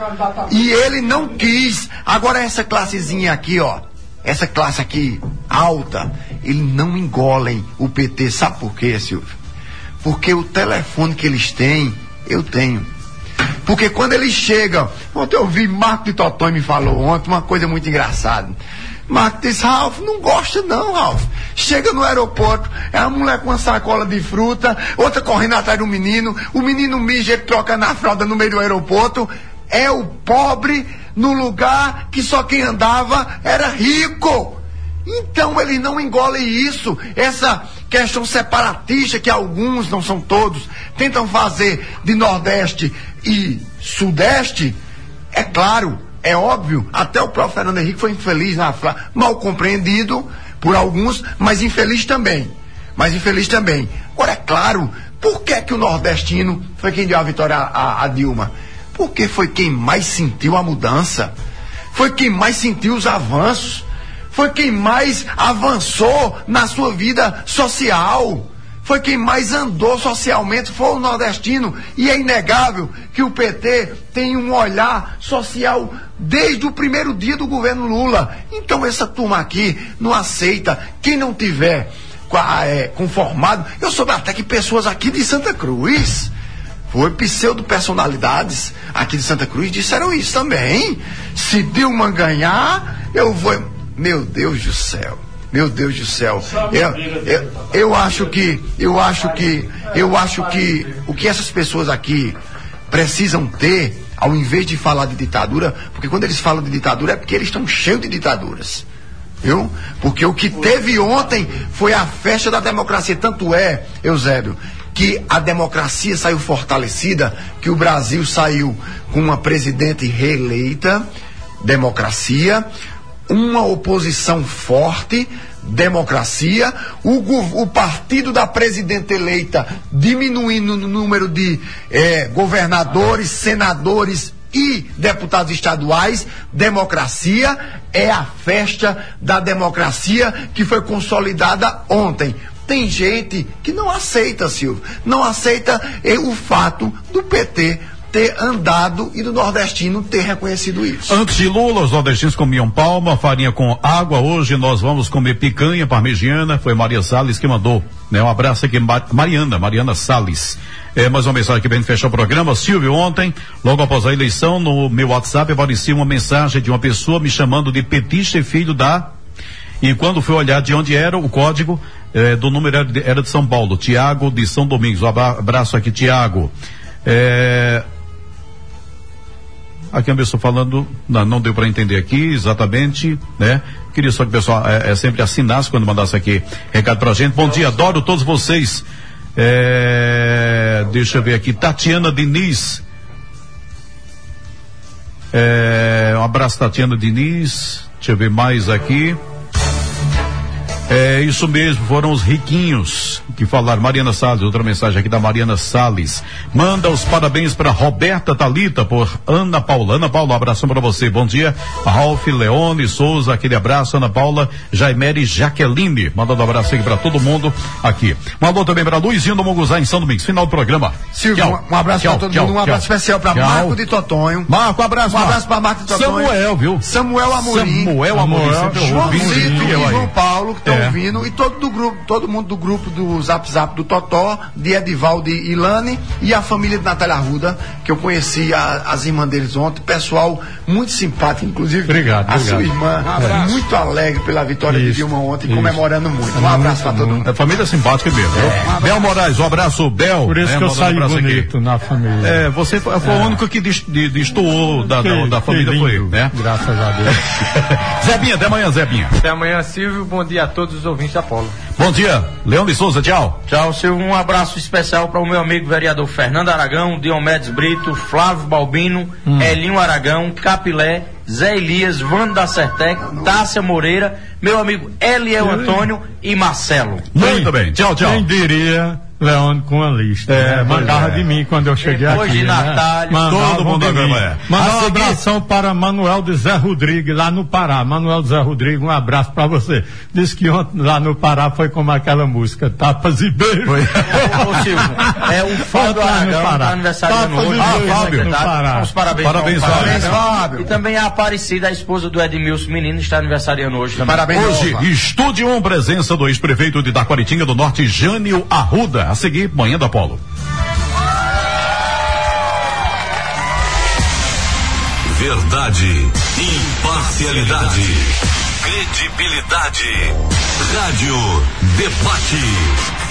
E ele não quis. Agora essa classezinha aqui, ó, essa classe aqui, alta, eles não engolem o P T. Sabe por quê, Silvio? Porque o telefone que eles têm, eu tenho. Porque quando eles chegam, ontem eu vi Marco de Totó me falou ontem uma coisa muito engraçada. Marco disse, Ralf, não gosta não, Ralf. Chega no aeroporto, é a mulher com uma sacola de fruta, outra correndo atrás do menino, o menino mija, ele troca na fralda no meio do aeroporto. É o pobre no lugar que só quem andava era rico. Então ele não engole isso, essa questão separatista que alguns, não são todos, tentam fazer de Nordeste e Sudeste. É claro, é óbvio, até o próprio Fernando Henrique foi infeliz na Flá, mal compreendido por alguns, mas infeliz também. Mas infeliz também. Agora, é claro, por que que o nordestino foi quem deu a vitória a, a, a Dilma? Porque foi quem mais sentiu a mudança, foi quem mais sentiu os avanços, foi quem mais avançou na sua vida social, foi quem mais andou socialmente, foi o nordestino. E é inegável que o P T tem um olhar social desde o primeiro dia do governo Lula. Então essa turma aqui não aceita. Quem não tiver é, conformado, eu soube até que pessoas aqui de Santa Cruz, foi pseudo-personalidades aqui de Santa Cruz, disseram isso também. Se Dilma ganhar, eu vou... Meu Deus do céu, meu Deus do céu, eu, eu, eu acho que, eu acho que, eu acho que o que essas pessoas aqui precisam ter, ao invés de falar de ditadura, porque quando eles falam de ditadura é porque eles estão cheios de ditaduras, viu? Porque o que teve ontem foi a festa da democracia, tanto é, Eusébio, que a democracia saiu fortalecida, que o Brasil saiu com uma presidente reeleita, democracia, uma oposição forte, democracia, o, o partido da presidente eleita diminuindo o número de eh, governadores, senadores e deputados estaduais, democracia. É a festa da democracia que foi consolidada ontem. Tem gente que não aceita, Silvio, não aceita eh, o fato do P T ter andado e do nordestino ter reconhecido isso. Antes de Lula, os nordestinos comiam palma, farinha com água. Hoje nós vamos comer picanha parmegiana. Foi Maria Salles que mandou, né? Um abraço aqui, Mar- Mariana, Mariana Salles. É, mais uma mensagem aqui bem fechar o programa. Silvio, ontem, logo após a eleição, no meu WhatsApp aparecia uma mensagem de uma pessoa me chamando de petista e filho da... E quando fui olhar de onde era o código, eh, do número era de, era de São Paulo, Tiago de São Domingos. Um abraço aqui, Tiago. É... Aqui a pessoa falando, não, não deu para entender aqui exatamente, né? Queria só que o pessoal é, é, sempre assinasse quando mandasse aqui recado pra gente. Bom dia, adoro todos vocês. É, deixa eu ver aqui, Tatiana Diniz. É, um abraço, Tatiana Diniz. Deixa eu ver mais aqui. É isso mesmo, foram os riquinhos que falaram. Mariana Salles, outra mensagem aqui da Mariana Salles. Manda os parabéns para Roberta Talita por Ana Paula. Ana Paula, um abração para você. Bom dia, Ralf Leone Souza, aquele abraço. Ana Paula, Jaimere Jaqueline, mandando um abraço aqui para todo mundo aqui. Mandou também para Luizinho do Munguzá em São Domingos. Final do programa. Silvio, tchau, um, um abraço para todo tchau, mundo, um abraço tchau, especial para Marco de Totonho. Marco, um abraço. Um abraço para Marco de Totonho. Samuel, viu? Samuel Amorim. Samuel Amorim, Joãozito e João Paulo, que estão ouvindo, e todo do grupo, todo mundo do grupo do Zap Zap do Totó, de Edivaldo e Ilane, e a família de Natália Arruda, que eu conheci a, as irmãs deles ontem, pessoal muito simpático, inclusive obrigado, a obrigado. sua irmã, um muito alegre pela vitória isso, de Dilma ontem, isso. comemorando muito. Um abraço para todo mundo. É família simpática mesmo. É. Bel Moraes, um abraço, Bel. Por isso né, que eu saí um bonito aqui. Na família. É, você foi, foi é. o único que destoou da, que, da, da família, lindo, foi, né? Graças a Deus. Zebinha, até amanhã, Zebinha. Até amanhã, Silvio. Bom dia a todos os ouvintes da Polo. Bom dia, Leão de Souza, tchau. Tchau, Silvio. Um abraço especial para o meu amigo vereador Fernando Aragão, Diomedes Brito, Flávio Balbino, hum. Elinho Aragão, Capilé, Zé Elias, Vando da Sertec, Tássia Moreira, meu amigo Eliel Antônio e Marcelo. Muito bem, tchau, tchau. Quem diria Leone com a lista. É, né? Mandava é. de mim quando eu cheguei Depois aqui. de Natália, né? todo mundo agora é. Mandar um abração para Manuel de Zé Rodrigues, lá no Pará. Manuel de Zé Rodrigues, um abraço para você. Disse que ontem lá no Pará foi como aquela música, Tapas e Beijos. Ô, ô, Silvio, é o Fábio Aragão, tá aniversário hoje. Ah, Fábio. No Pará. Os parabéns, parabéns, Fábio. parabéns, Fábio. E também a Aparecida, a esposa do Edmilson Menino, está aniversariando hoje também. Parabéns, hoje, Nova. Estúdio um, presença do ex-prefeito de Taquaritinga do Norte, Jânio Arruda. A seguir, manhã da Polo. Verdade, imparcialidade, credibilidade. Rádio Debate.